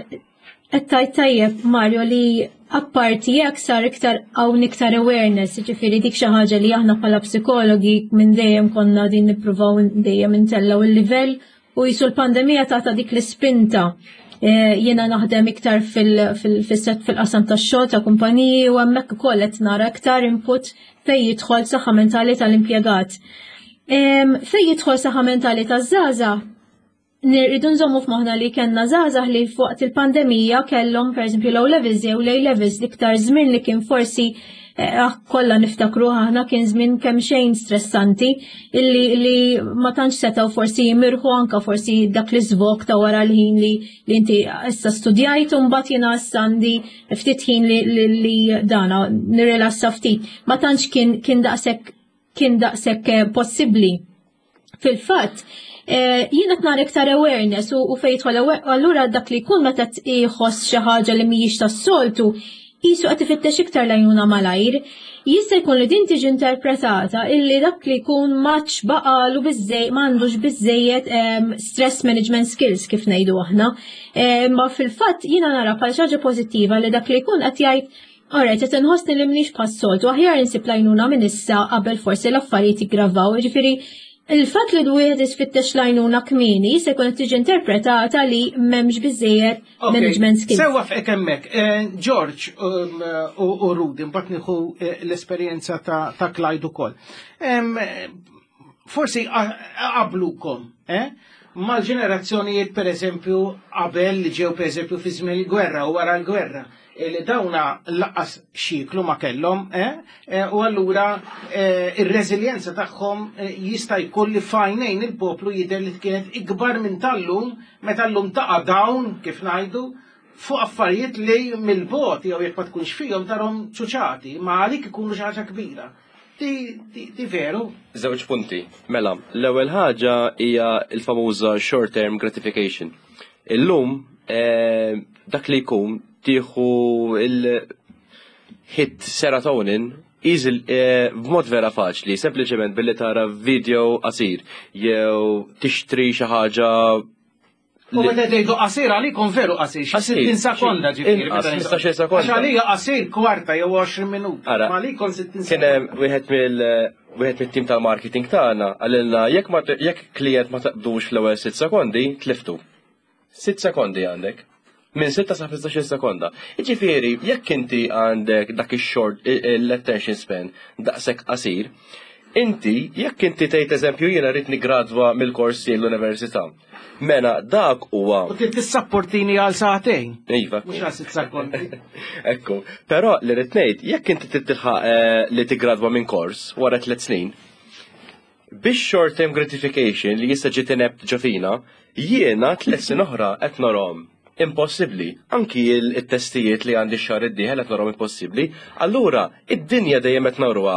Qed tajjeb Mario li apparti jekk sar iktar hawn iktar awareness, ġifieri dik xi ħaġa li aħna bħala psikologi minn dejjem konna din nippruvaw dejjem intellaw il-livell u jisu l-pandemija tagħta dik l-ispinta. Jiena naħdem iktar fil-set fil-qasam tax-xogħol ta' kumpaniji u hemmhekk ukoll qed nara iktar input fejn jidħol saħħa mentali tal-impjegat. Fejn jidħol saħħa mentali taż-żgħażagħ nirridu nżommu f'moħħna li kellna żgħażagħ li fuqt il-pandemija kellhom pereżempju low levels jew lej levels l-iktar żmien li kien forsi kollha niftakru aħna kien żmien kemm xejn stressanti illi li ma tantx setgħu forsi jimirħu anke forsi dak li żvok ta' wara l-ħin li li inti issa studjajt u mbagħad jiena issa għandi ftit ħin li dana nirrilassa ftit. Ma tantx kien kien daqshekk kien daqshekk possibbli. Fil-fatt jiena tnar iktar awareness u fejtħol allura dak li jkun meta tieħoss xi ħaġa li mhijiex tas-soltu jisu qed ifittex iktar lajnuna malajr, jista' jkun li din tiġi interpretata illi dak li jkun maċ baqalu biżej m'għandux biżejjed stress management skills kif ngħidu aħna. Ma fil-fatt jiena nara bħal xi ħaġa pożittiva li dak li jkun qed jgħid Alright, qed inħossni li mniex bħas-soltu, aħjar insib lajnuna minn issa qabel forsi l-affarijiet jiggravaw, ġifieri il-fatt li d-wieħed isfittex lajnuna kmieni se jkun tiġi interpretata li m'hemmx biżejjed management skills. Sewwa f'hekk hemmhekk. George u Rudy mbagħad nieħu l-esperjenza ta' Clyde ukoll. Forsi qablukom, mal-ġenerazzjonijiet pereżempju qabel li ġew pereżempju fi żmien il-gwerra u wara l-gwerra. Li dawna laqqas xiklu ma kellhom, u allura ir-reżiljenza tagħhom jista' jkun li fajnejn il-poplu jidher li kienet ikbar minn tal-lum meta llum taqa' dawn kif ngħidu fuq affarijiet li mill-bot jew jekk ma tkunx fihom tarhom ċuċati, ma għalik ikunu xi ħaġa kbira. Di veru? Żewġ punti. Mela, l-ewwel ħaġa hija l-famuża short term gratification. Illum dak li jkun tieħu il-hit serotonin easy b'mod vera faċli, sempliċement billi tara video qasir jew tixtri xi ħaġa. U meta tgħidu qasir għalikom veru qasir, xi sittin sekonda ġifieri. ħmistax sekonda. Għax għalija qasir kwarta jew għoxrin minuti. Ma għalikom sittin sekonda. Kien hemm wieħed mill wieħed mit-tim tal-marketing tagħna għalilna jekk jekk klient ma taqdux fl-ewwel sitt sekondi tliftu. Sitt sekondi għandek. Minn sitta sa ħmistax sekonda. Jiġifieri, jekk inti għandek dak ix-short l-attention span daqshekk qasir, inti jekk inti tgħid eżempju jiena rrid nigradwa mill-korsi l-università. Mela dak huwa. U trid tissapportini għal saħtejn. Iva. Mhux għal sitt sekondi. Ekku, però li rid ngħid, jekk inti trid tilħaq li tigradwa minn kors wara tliet snin, biex short term gratification li jista' ġi tinebt ġofina, jiena tliet snin oħra qed narhom impossibbli. Anki il-testijiet li għandi xahar id-dieħel qed narhom impossibbli. Allura id-dinja dejjem qed narruha.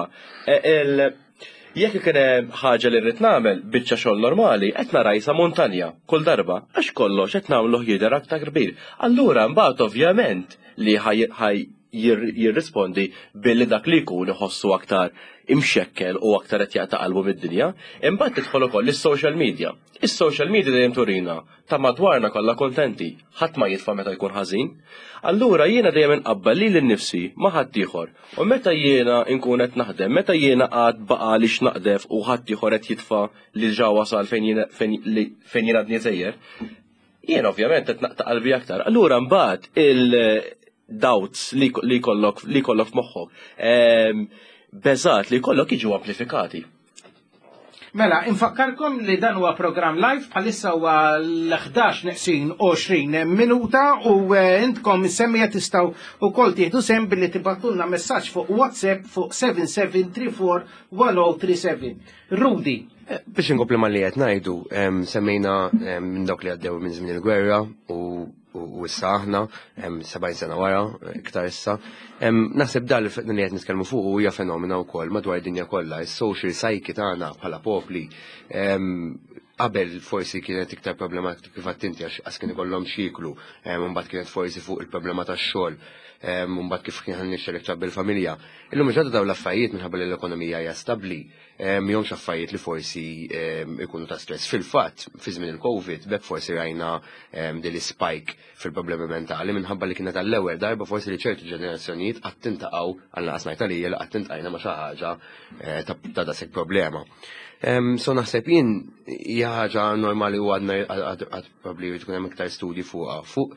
Jekk kien hemm ħaġa li rrid nagħmel biċċa xogħol normali, qed narajsa montanja kull darba għax kollox qed nagħmlu jidher aktar kbir. Allura mbagħad ovvjament li ħaj jirrispondi billi dak li jkun iħossu aktar imxekkel u aktar qed jaqta' qalbu mid-dinja, imbagħad tidħol ukoll is-social media. Is-social media dejjem turina ta' madwarna kollha kontenti, ħadd ma jitfa' meta jkun ħażin. Allura jiena dejjem inqabbel li lin-nifsi ma ħadd ieħor. U meta jiena nkun qed naħdem, meta jiena qgħad baqali x'naqdef u ħadd ieħor qed jitfa' li ġa wasal fejn jiena fejn jiena qed nisejjer, jiena ovvjament qed naqta' qalbi aktar. Allura mbagħad il-doubts li jkollok li jkollok f'moħħok, beżat li jkollok jiġu amplifikati. Mela, infakkarkom li dan huwa programm live bħalissa huwa l-ħdax neqsin għoxrin minuta u intkom semmija tistgħu ukoll tieħdu sem billi tibattulna messaġġ fuq WhatsApp fuq seven seven three four one zero three seven. Rudy. Biex inkompli mal li qed ngħidu, semmejna minn dawk li għaddew minn żmien il-gwerra u u issa aħna sebgħin sena wara iktar issa. Naħseb dan li qed nitkellmu fuq hija fenomena wkoll madwar id-dinja kollha. Is-social psyche tagħna bħala popli qabel forsi kienet iktar problematika kif attinti għax kien ikollhom xiklu, mbagħad kienet forsi fuq il-problema tax-xogħol, mbagħad kif kien ħannixxel iktar bil-familja. Illum ġadda dawn l-affarijiet minħabba li l-ekonomija hija stabbli, mihomx affarijiet li forsi ikunu ta' stress. Fil-fatt, fi żmien il-Covid, bekk forsi rajna din spike fil-problemi mentali minħabba li kienet għall-ewwel darba forsi li ċertu ġenerazzjonijiet qatt tintaqgħu għal naqas ngħidha li qatt tintqajna ma' xi ħaġa ta' dasek problema. So naħseb jien hija ħaġa normali u għadna għad probabli tkun hemm iktar studji fuqha. Fuq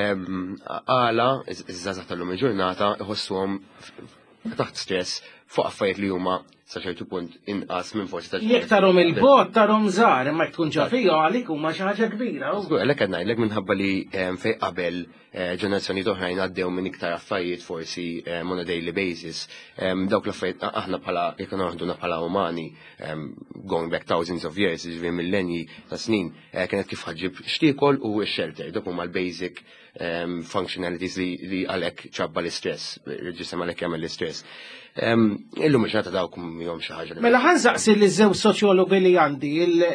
għala iż-żgħażagħ tal-lum il-ġurnata iħossuhom taħt stress fuq affarijiet li huma sa ċertu punt inqas minn forsi ta' jekk tarhom il-bot tarhom żgħar imma tkun ġafija għalik huma xi ħaġa kbira. Żgur għalhekk qed ngħidlek minħabba li fejn qabel ġenerazzjonijiet oħrajn għaddew minn iktar affarijiet forsi on a daily basis. Dawk l-affarijiet aħna bħala jekk naħduna bħala umani going back thousands of years, ġifieri millenji ta' snin, kienet kif ħaġġib xtiekol u x-shelter. Dak huma l-basic functionalities li għalhekk ċabba l-istress, ġisem għalhekk jagħmel l-istress. Illum ġurnata dawk jom xi ħaġa. Mela ħanżaqsi li żewġ soċjologi li għandi,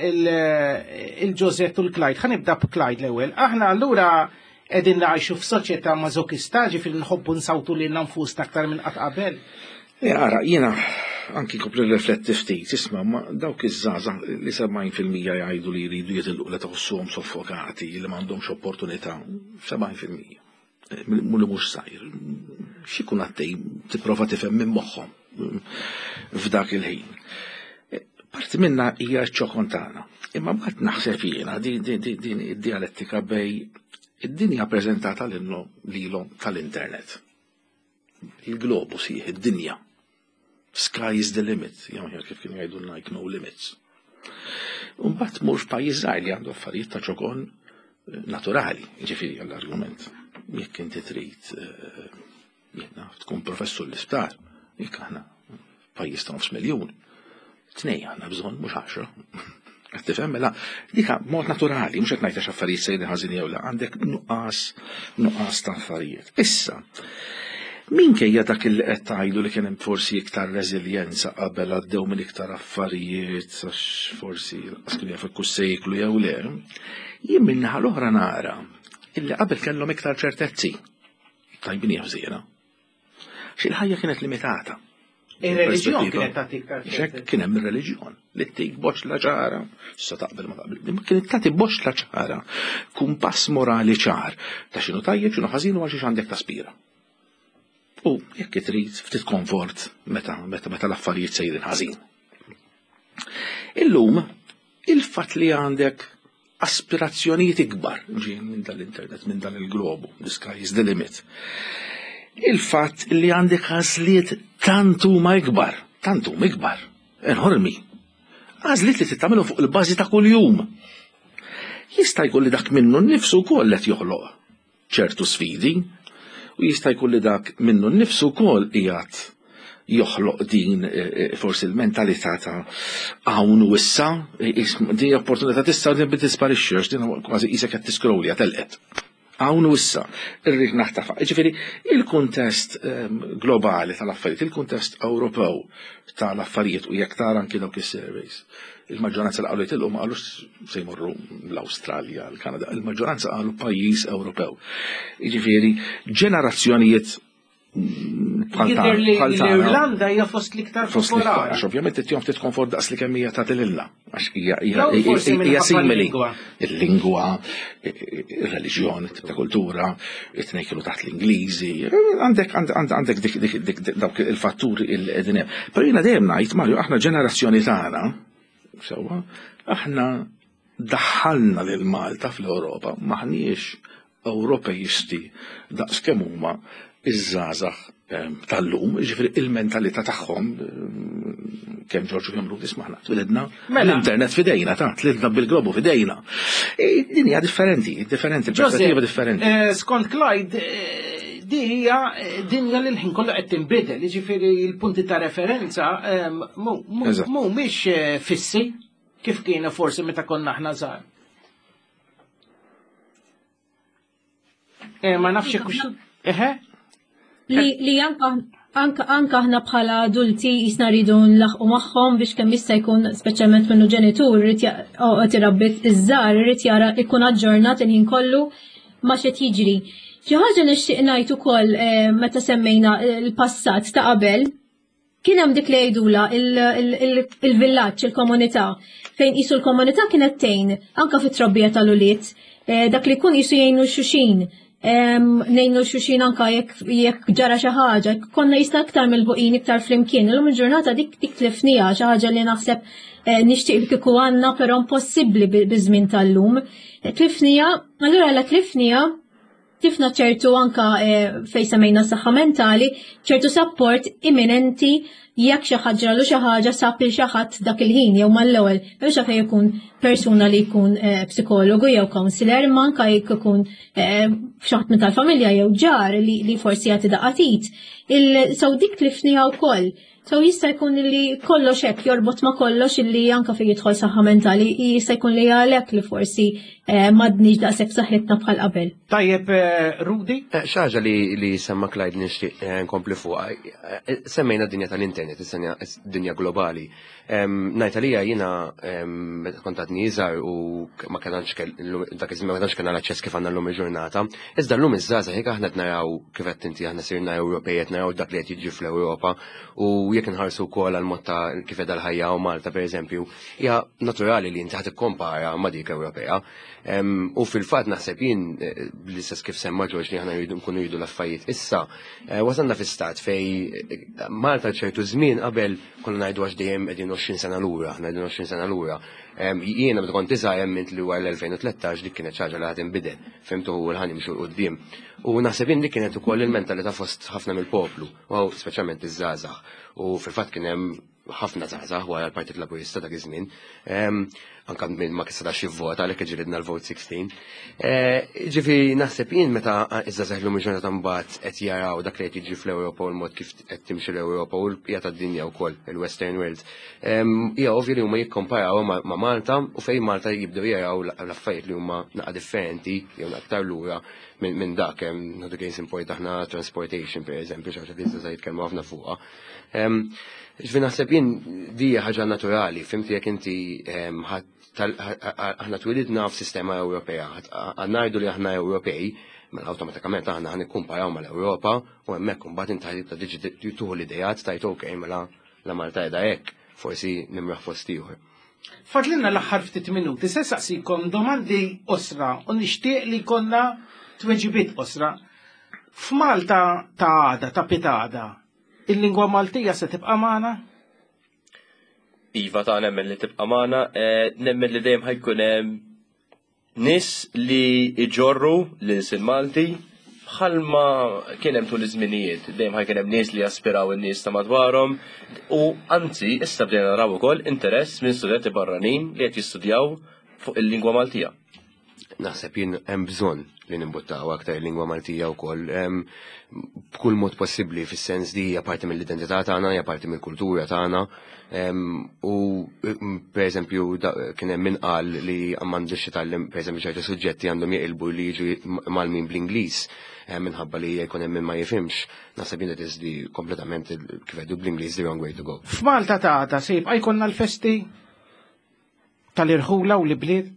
il-Josette u l-Clyde. Ħanibda b'Clyde l-ewwel. Aħna allura qegħdin ngħixu f'soċjetà mażokista ġifieri nħobbu nsawtu lil nfusna aktar minn qatt qabel. Ara, jiena anki kopri rifletti ftit, isma' ma dawk iż-żgħażagħ li sebgħin fil-mija jgħidu li jridu jitilqu li taħossuhom soffokati li m'għandhomx opportunità, sebgħin fil-mija. Mulli mhux sajr. X'ikun għaddej tipprova tifhem minn moħħhom f'dak il-ħin. Parti minna hija ċ-ċokon tagħna. Imma mbagħad naħseb jiena din id-dialettika bej id-dinja preżentata lilhom tal-internet. Il-globu sieħ id-dinja. Sky is the limit, jew kif kienu jgħidu like no limits. Mbagħad mhux pajjiż żgħir li għandu affarijiet ta' ċokon naturali, jiġifieri għall-argument. Jekk inti trid jiena tkun professur l-isptar, jekk aħna pajjiż ta' nofs miljun, tnej għandna bżonn mhux għaxra. Qed tifhem mela dika mod naturali, mhux qed ngħid għax affarijiet sejri ħażin jew la, għandek nuqqas nuqqas ta' affarijiet. Issa, minkejja dak il qed tgħidu li kien hemm forsi iktar reżiljenza qabel għaddew minn iktar affarijiet għax forsi kienu jafekku sejklu jew le, jien minnaħa l-oħra nara illi qabel kellhom iktar ċertezzi. Tajbin jew żiena. X'il-ħajja kienet limitata. Ir-reliġjon kienet tagħti iktar ċertezzi. Kien hemm ir-reliġjon li tgħid boċla ċara, issa taqbel ma taqbel. Imma kienet tagħti boċla ċara, kumpass morali ċar ta' x'inhu tajjeb x'inhu ħażin u għal xiex għandek taspira. U jekk trid ftit komfort meta meta meta l-affarijiet sejrin ħażin. Illum il-fatt li għandek aspirazzjonijiet ikbar ġejjin minn dal-internet, minn dan il-globu, the sky is the limit. Il-fatt li għandek għażliet tant huma ikbar, tant huma ikbar, enormi. Għażliet li titagħmilhom fuq il-bażi ta' kuljum. Jista' jkun li dak minnu nnifsu wkoll qed joħloq ċertu sfidi, u jista' jkun li dak minnu nnifsu wkoll qiegħed joħloq din forsi l-mentalità ta' hawn u issa, din opportunità tista' din bitisparixxi, din kważi qisek qed tiskrowli telqet. Hawn u issa, irrid naħtafa. Ġifieri il-kuntest globali tal-affarijiet, il-kuntest Ewropew tal-affarijiet u jekk tara anke dawk is-surveys. Il-maġġoranza li qalu jitilqu ma qalux se jmorru l-Awstralja, l-Kanada, il-maġġoranza qalu pajjiż Ewropew. Jiġifieri ġenerazzjonijiet Jidher li l-Irlanda hija fost l-iktar popolari. Għax ovvjament titjom ftit komfort daqs li kemm hija tagħtililna. Għax hija simili. Il-lingwa, ir-reliġjon, ta' kultura, it-tnejn kienu taħt l-Ingliżi. Għandek għandek dik dawk il-fatturi il qegħdin hemm. Però jiena dejjem ngħid Mario, aħna ġenerazzjoni tagħna, sewwa, aħna daħħalna lil Malta fl-Ewropa, maħniex Ewropejisti daqs kemm huma iż-żgħażagħ tal-lum, ġifieri il-mentalità tagħhom kemm Ġorġu kemm Rudi ismaħna twilidna l-internet f'idejna ta' tlidna bil-globu f'idejna. Din hija differenti, differenti, perspettiva differenti. Skont Clyde, di hija dinja li l-ħin kollha qed tinbidel, jiġifieri l-punti ta' referenza mhumiex fissi kif kienu forsi meta konna aħna żgħar. Ma nafx hekk Li li anka anka anka aħna bħala adulti jisna rridu nlaħqu magħhom biex kemm jista' jkun speċjalment minnu ġenitur irid joqgħod irabbit iż-żgħar irid jara jkun aġġornat il-ħin kollu ma x'qed jiġri. Xi ħaġa nixtieq ngħid ukoll meta semmejna l-passat ta' qabel kien hemm dik li jgħidula il-villaġġ, il-komunità fejn qisu l-komunità kienet tgħin anke fit-trobbija tal-ulied dak li jkun qisu jgħinu xuxin. Nejnu xuxin anka jekk ġara xi ħaġa, konna jisna aktar mill-buqin iktar flimkien. Illum il-ġurnata dik dik tlifnija xi ħaġa li naħseb nixtieq kieku għandna però impossibbli biż-żmien tal-lum. Tlifnija, allura la tlifnija tifna ċertu anka fejn semmejna s-saħħa mentali, ċertu support imminenti jekk xi ħaġa lu xi ħaġa sab il xi ħadd dak il-ħin jew mal-ewwel biex fejn ikun persuna li jkun psikologu jew counselor manka jekk ikun f'xaħat minn tal-familja jew ġar li forsi jagħti daqatit. Il-sew dik tlifniha wkoll. So jista' jkun li kollox hekk jorbot ma' kollox illi anke fejn jidħol saħħa mentali jista' jkun li għalhekk li forsi m'għadniex daqshekk saħħitna bħal qabel. Tajjeb Rudi? Xi ħaġa li semma Clyde nixtieq nkompli fuqha. Semmejna d-dinja tal-internet, id-dinja globali. Ngħid għalija jiena kont għadni iżgħar u ma kellix dak iż-żmien ma kellix kellna l-aċċess kif għandna llum il-ġurnata. Iżda llum iż-żgħażagħ hekk aħna qed naraw kif qed inti aħna sirna Ewropej qed naraw dak li qed jiġri fl-Ewropa u jekk inħarsu wkoll għal mod ta' kif qiegħda l-ħajja u Malta pereżempju, hija naturali li inti ħadd ikkompara ma' dik Ewropea. U fil-fatt naħseb jien l-istess kif semma Ġorġ li aħna rridu nkunu jridu l-affarijiet. Issa wasalna fi stat fej Malta ċertu żmien qabel konna ngħidu għax dejjem qegħdin għoxrin sena lura, aħna qegħdin għoxrin sena lura. Jiena meta kont iżgħar hemmint li wara l-elfejn u tlettax dik kienet xi ħaġa li ħadd inbidel, fimtu hu l-ħan imxu l-qudiem. U naħseb jien dik kienet ukoll il-mentalità fost ħafna mill-poplu, u speċjalment iż-żgħażagħ. U fil-fatt kien hemm ħafna żgħażagħ wara l-Partit Laburista dak iż-żmien. Anke ma kistax jivvota għalhekk ġilidna l-vot sixteen. Ġifieri naħseb jien meta iż-żgħażagħ llum il-ġurnata mbagħad qed jaraw dak li qed jiġi fl-Ewropa u l-mod kif qed timxi l-Ewropa u l-bqija tad-dinja wkoll il-Western World. Hija ovvju li huma jikkomparaw ma' Malta u fejn Malta jibdew jaraw l-affarijiet li huma naqa' differenti jew aktar lura minn dak hemm nagħtu case import aħna transportation pereżempju xi ħaġa li żgħażagħ jitkellmu ħafna fuqha. Ġifieri naħseb jien di ħaġa naturali, fimti jekk inti aħna twilidna f'sistema Ewropea, ngħidu li aħna Ewropej, mela awtomatikament aħna ħanikkumparaw mal-Ewropa u hemmhekk imbagħad inti tiġi tuħu l-idejat tajt okej mela la Malta qiegħda hekk, forsi nimraħ post ieħor. Fadlilna l-aħħar ftit minuti, se saqsikom domandi osra u nixtieq li konna tweġibiet osra. F'Malta ta' għada, ta' pitada, il-lingwa Maltija se tibqa' magħna? Iva ta' nemmen li tibqa' magħna, nemmen li dejjem ħajkun hemm nies li iġorru lil Malti bħalma kien hemm tul iż-żminijiet, dejjem ħajkun hemm nies li jaspiraw in-nies ta' madwarhom u anzi issa bdejna naraw ukoll interess minn studenti barranin li qed jistudjaw fuq il-lingwa Maltija. Naħseb jien hemm bżonn li nimbuttaw aktar il-lingwa Maltija wkoll b'kull mod possibbli fis-sens li hija parti mill-identità tagħna, hija parti mill-kultura tagħna. U pereżempju kien hemm min qal li m'għandux jitgħallem pereżempju ċerti suġġetti għandhom jeqilbu li jiġu malmin bl-Ingliż minħabba li jkun hemm min ma jifhimx. Naħseb jien qed li kompletament kif qegħdu bl-Ingliż the wrong way to go. F'Malta tagħta se jibqa' jkollna l-festi tal-irħula u l-bliet?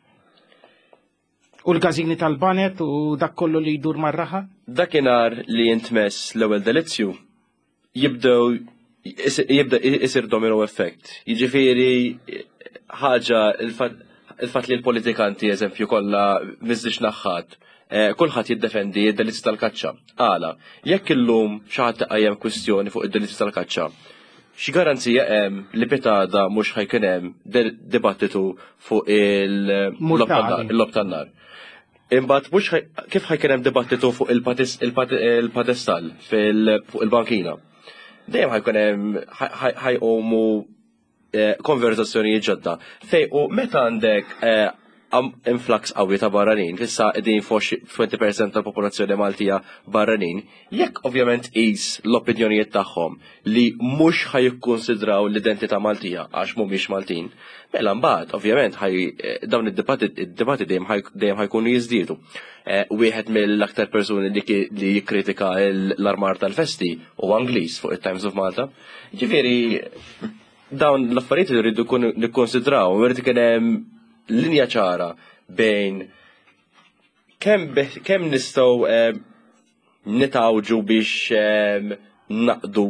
U l-gazini tal-banet u dak kollu li jdur marraħa? Dakinhar li jintmess l-ewwel delizzju jibdew jibda isir domino effect. Jiġifieri ħaġa il-fatt li l-politikanti eżempju kollha miżdix naħħat, kulħadd jiddefendi d-delizzi tal-kaċċa. Għala, jekk illum xi ħadd taqajjem kwistjoni fuq id-delizzi tal-kaċċa, xi garanzija hemm li pitada mhux ħajkun hemm dibattitu fuq il-lob tan-nar. Imbagħad mhux kif ħajkun hemm dibattitu fuq il-padestal fuq il-bankina. Dejjem ħajkun hemm ħajqumu konverzazzjonijiet ġodda. Fej u meta għandek influx qawwi ta' barranin, issa qegħdin fuq twenty percent tal-popolazzjoni Maltija barranin, jekk ovvjament qis l-opinjonijiet tagħhom li mhux ħajikkunsidraw l-identità Maltija għax mhumiex Maltin, mela mbagħad ovvjament dawn id-dibati dejjem ħajkunu jiżdiedu. Wieħed mill-aktar persuni li jikkritika l-armar tal-festi huwa Angliż fuq it-Times of Malta. Ġifieri dawn l-affarijiet li rridu nikkonsidraw, rrid kien hemm linja ċara bejn kemm nistgħu nitgħawġu biex naqdu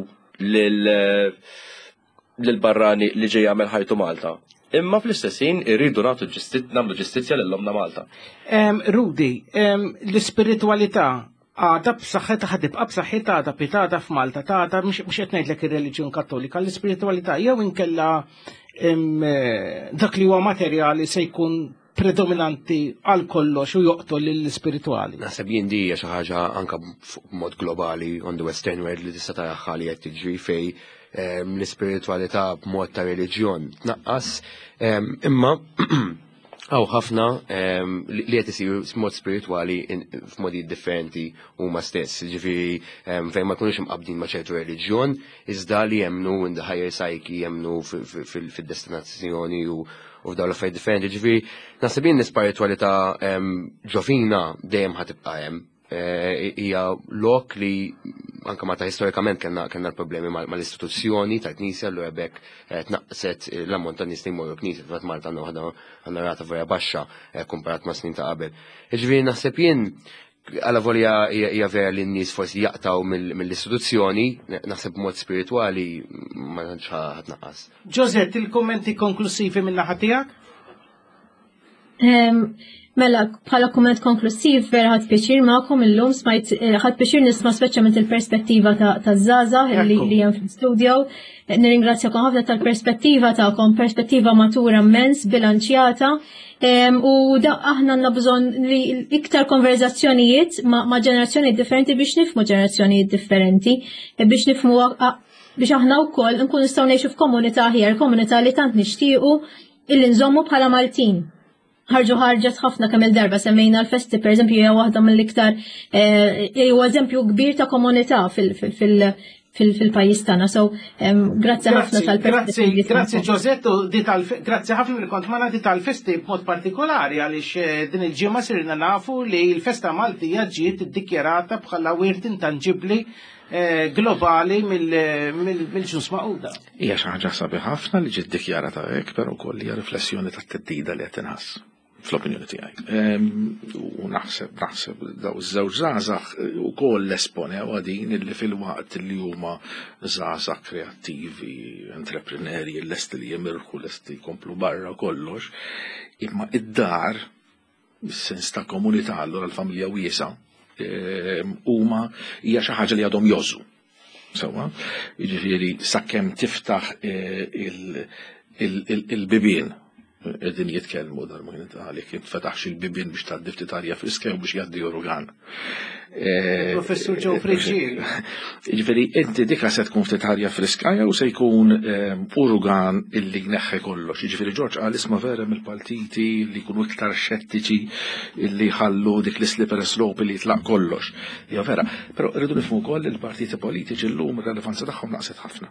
lil barrani li ġej jagħmel ħajtu Malta. Imma fl-istessin irridu nagħtu nagħmlu ġustizzja lil omna Malta. Rudi, l-ispiritualità għada b'saħħitha ħadibqa' b'saħħitha għada pitada f'Malta, għada mhux qed ngħidlek ir-reliġjon Kattolika, l-ispiritualità jew inkella dak li huwa materjali se jkun predominanti għal kollox u joqtol l-ispirituali. Naħseb jien di hija xi ħaġa anke b'mod globali on the Western world li tista' taraħħa li qed tiġri fej l-ispiritualità b'mod ta' reliġjon tnaqqas, imma għaw ħafna li qed isiru b'mod spiritwali f'modi differenti huma stess. Ġifieri fejn ma jkunux imqabdin ma' ċertu reliġjon, iżda li jemmnu in the higher psyche, jemmnu fid-destinazzjoni u f'dawn l-affarijiet differenti. Ġifieri naħseb jien l-ispiritualità ġovina dejjem ħatibqa' hemm. Hija lok li anke meta historikament kellna l-problemi mal-istituzzjoni tal-Knisja l bekk tnaqqset l-ammont ta' nies li jmorru Knisja fat Malta għandna rata vera baxxa komparat ma' snin ta' qabel. Ġifieri naħseb jien għala volja hija vera li n-nies forsi jaqtaw mill-istituzzjoni, naħseb b'mod spiritwali ma tantx ħatnaqqas. Ġozet, il-kummenti konklusivi minn naħa tiegħek? Mela, bħala kumment konklusiv, vera ħadd pjaċir magħkom illum, smajt ħadd pjaċir nisma' speċjalment il-perspettiva ta' żgħażagħ li hemm fl-studio. Nirringrazzjakom ħafna tal-perspettiva tagħkom, perspettiva matura immens, bilanċjata. U da aħna għandna bżonn li iktar konverzazzjonijiet ma' ġenerazzjonijiet differenti biex nifhmu ġenerazzjonijiet differenti, biex nifhmu biex aħna wkoll nkunu nistgħu ngħixu f'komunità aħjar, komunità li tant nixtiequ illi nżommu bħala Maltin. ħarġu ħarġet ħafna kemm il-darba semmejna l-festi, per eżempju, hija waħda mill-iktar huwa eżempju kbir ta' komunità fil-pajjiż tagħna. So grazzi ħafna tal-perspettivi. Grazzi Ġozetto, grazzi ħafna li kont magħna di tal-festi b'mod partikolari għaliex din il-ġimgħa sirna nafu li l-festa Maltija ġiet iddikjarata bħala wirt intangibbli globali mill-ġnus Magħquda. Hija xi ħaġa sabiħ ħafna li ġiet dikjarata hekk, però wkoll hija riflessjoni tat-teddida li qed inħass fl-opinjoni tiegħi. U naħseb naħseb daw iż-żewġ żgħażagħ ukoll esponew din illi fil-waqt li huma żgħażagħ kreattivi, entreprenerji, lesti li jimirħu, lesti jkomplu barra kollox, imma id-dar, is-sens ta' komunità allura l-familja wiesa' huma hija xi ħaġa li għadhom jożu. Sewwa, jiġifieri sakemm tiftaħ il-bibien qegħdin jitkellmu dar ma għalik infetaħx il-bibien biex tgħaddi ftit arja friska u biex jgħaddi urugan. Professur Ġew Friġġiel. Jiġifieri inti dik se tkun ftit arja friska jew se jkun urugan illi jneħħi kollox. Jiġifieri Ġorġ qal isma' vera mill-partiti li jkunu iktar xettiċi illi ħallu dik l-slipper slope li jitlaq kollox. Ja vera, però rridu nifhmu wkoll il-partiti politiċi llum ir-relevanza tagħhom naqset ħafna.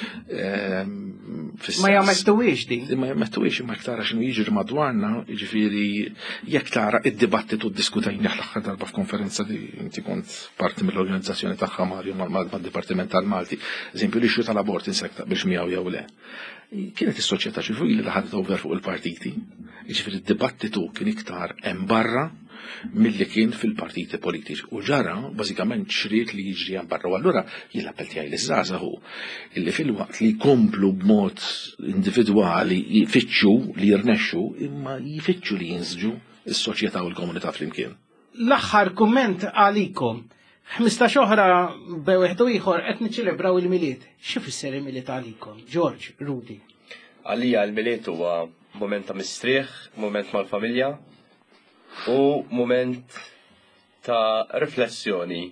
Ma jammettuwiex din. Ma jammettuwiex imma iktar x'inhu jiġri madwarna, jiġifieri jekk tara id-dibattitu ddiskutejni l-aħħar darba f'konferenza li inti kont parti mill-organizzazzjoni tagħha Mario mal-Dipartiment tal-Malti, eżempju l-ixju tal-abort insekta biex miegħu jew le. Kienet is-soċjetà ċivili li ħadet over fuq il-partiti, jiġifieri id-dibattitu kien iktar hemm barra milli kien fil-partiti politiċi. U ġara bażikament xriet li jiġri hemm barra. U allura jien l-appell tiegħi liż-żgħażagħ hu illi fil-waqt li jkomplu b'mod individwali jfittxu li jirnexxu imma jfittxu li jinżġu is-soċjetà u l-komunità flimkien. L-aħħar kumment għalikom. ħmistax oħra beweħdu ieħor qed niċċelebraw il-miliet. X'ifisser il-miliet għalikom? George, Rudi. Għalija l-miliet huwa moment ta' mistrieħ, moment mal-familja u moment ta' riflessjoni.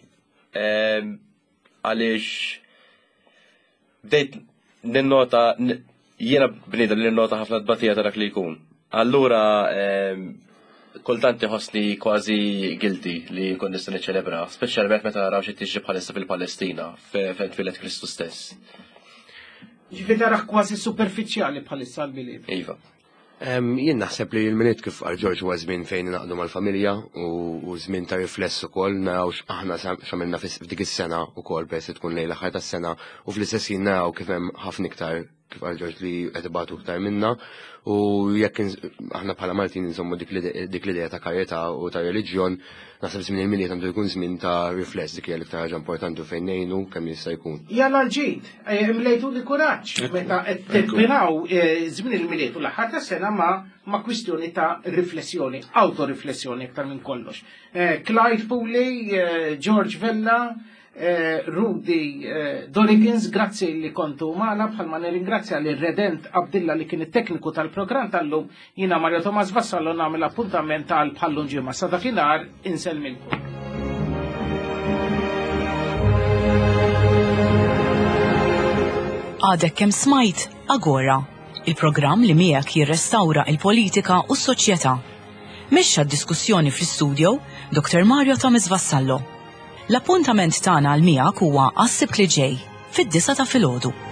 Għaliex bdejt ninnota jiena bniedem li ninnota ħafna dbatija ta' dak li jkun. Allura kultanti ħossni kważi guilty li kun nista' niċċelebra, speċjalment meta naraw xi tiġi bħalissa fil-Palestina fejn twilet Kristu stess. Ġifieri taraħ kważi superfiċjali bħalissa l-biliet. Iva. Jien naħseb li l-minit kif għal George huwa żmien fejn naqdu mal-familja u żmien ta' rifless ukoll naraw aħna x'għamilna f'dik is-sena wkoll peress tkun lejla ħar tas-sena u fl-istess jien naraw kif hemm ħafna iktar kif għal George li qed ibatu iktar minna u jekk aħna bħala Maltin insomma dik l-idea ta' karjetà u ta' reliġjon naħseb żmien il-miliet għandu jkun żmien ta' rifless dik hija l-iktar ħaġa importanti fejn ngħinu kemm jista' jkun. Jalla l-ġid, imlejtu li kuraġġ meta qed tibbinaw żmien il-miliet u l-aħħar tas-sena ma' ma' kwistjoni ta' riflessjoni, autoriflessjoni aktar minn kollox. Clive Pooley, George Vella, Rudy Dorigins, grazzi li kontu maħna bħalma nirringrazzja li Redent Abdilla li kien it-tekniku tal-programm tal-lum, jina Mario Tomas Vassallo nagħmel appuntament tal-bħallum ġimma sa dakinhar insellmilkom. Għadek kemm smajt Agora, il-programm li miegħek jirrestawra il-politika u s-soċjetà. Mexxa d-diskussjoni fl-istudio Doktor Mario Tomas Vassallo. L-appuntament tagħna għal miegħek huwa għas-sibt li ġej fid-disa ta' filgħodu.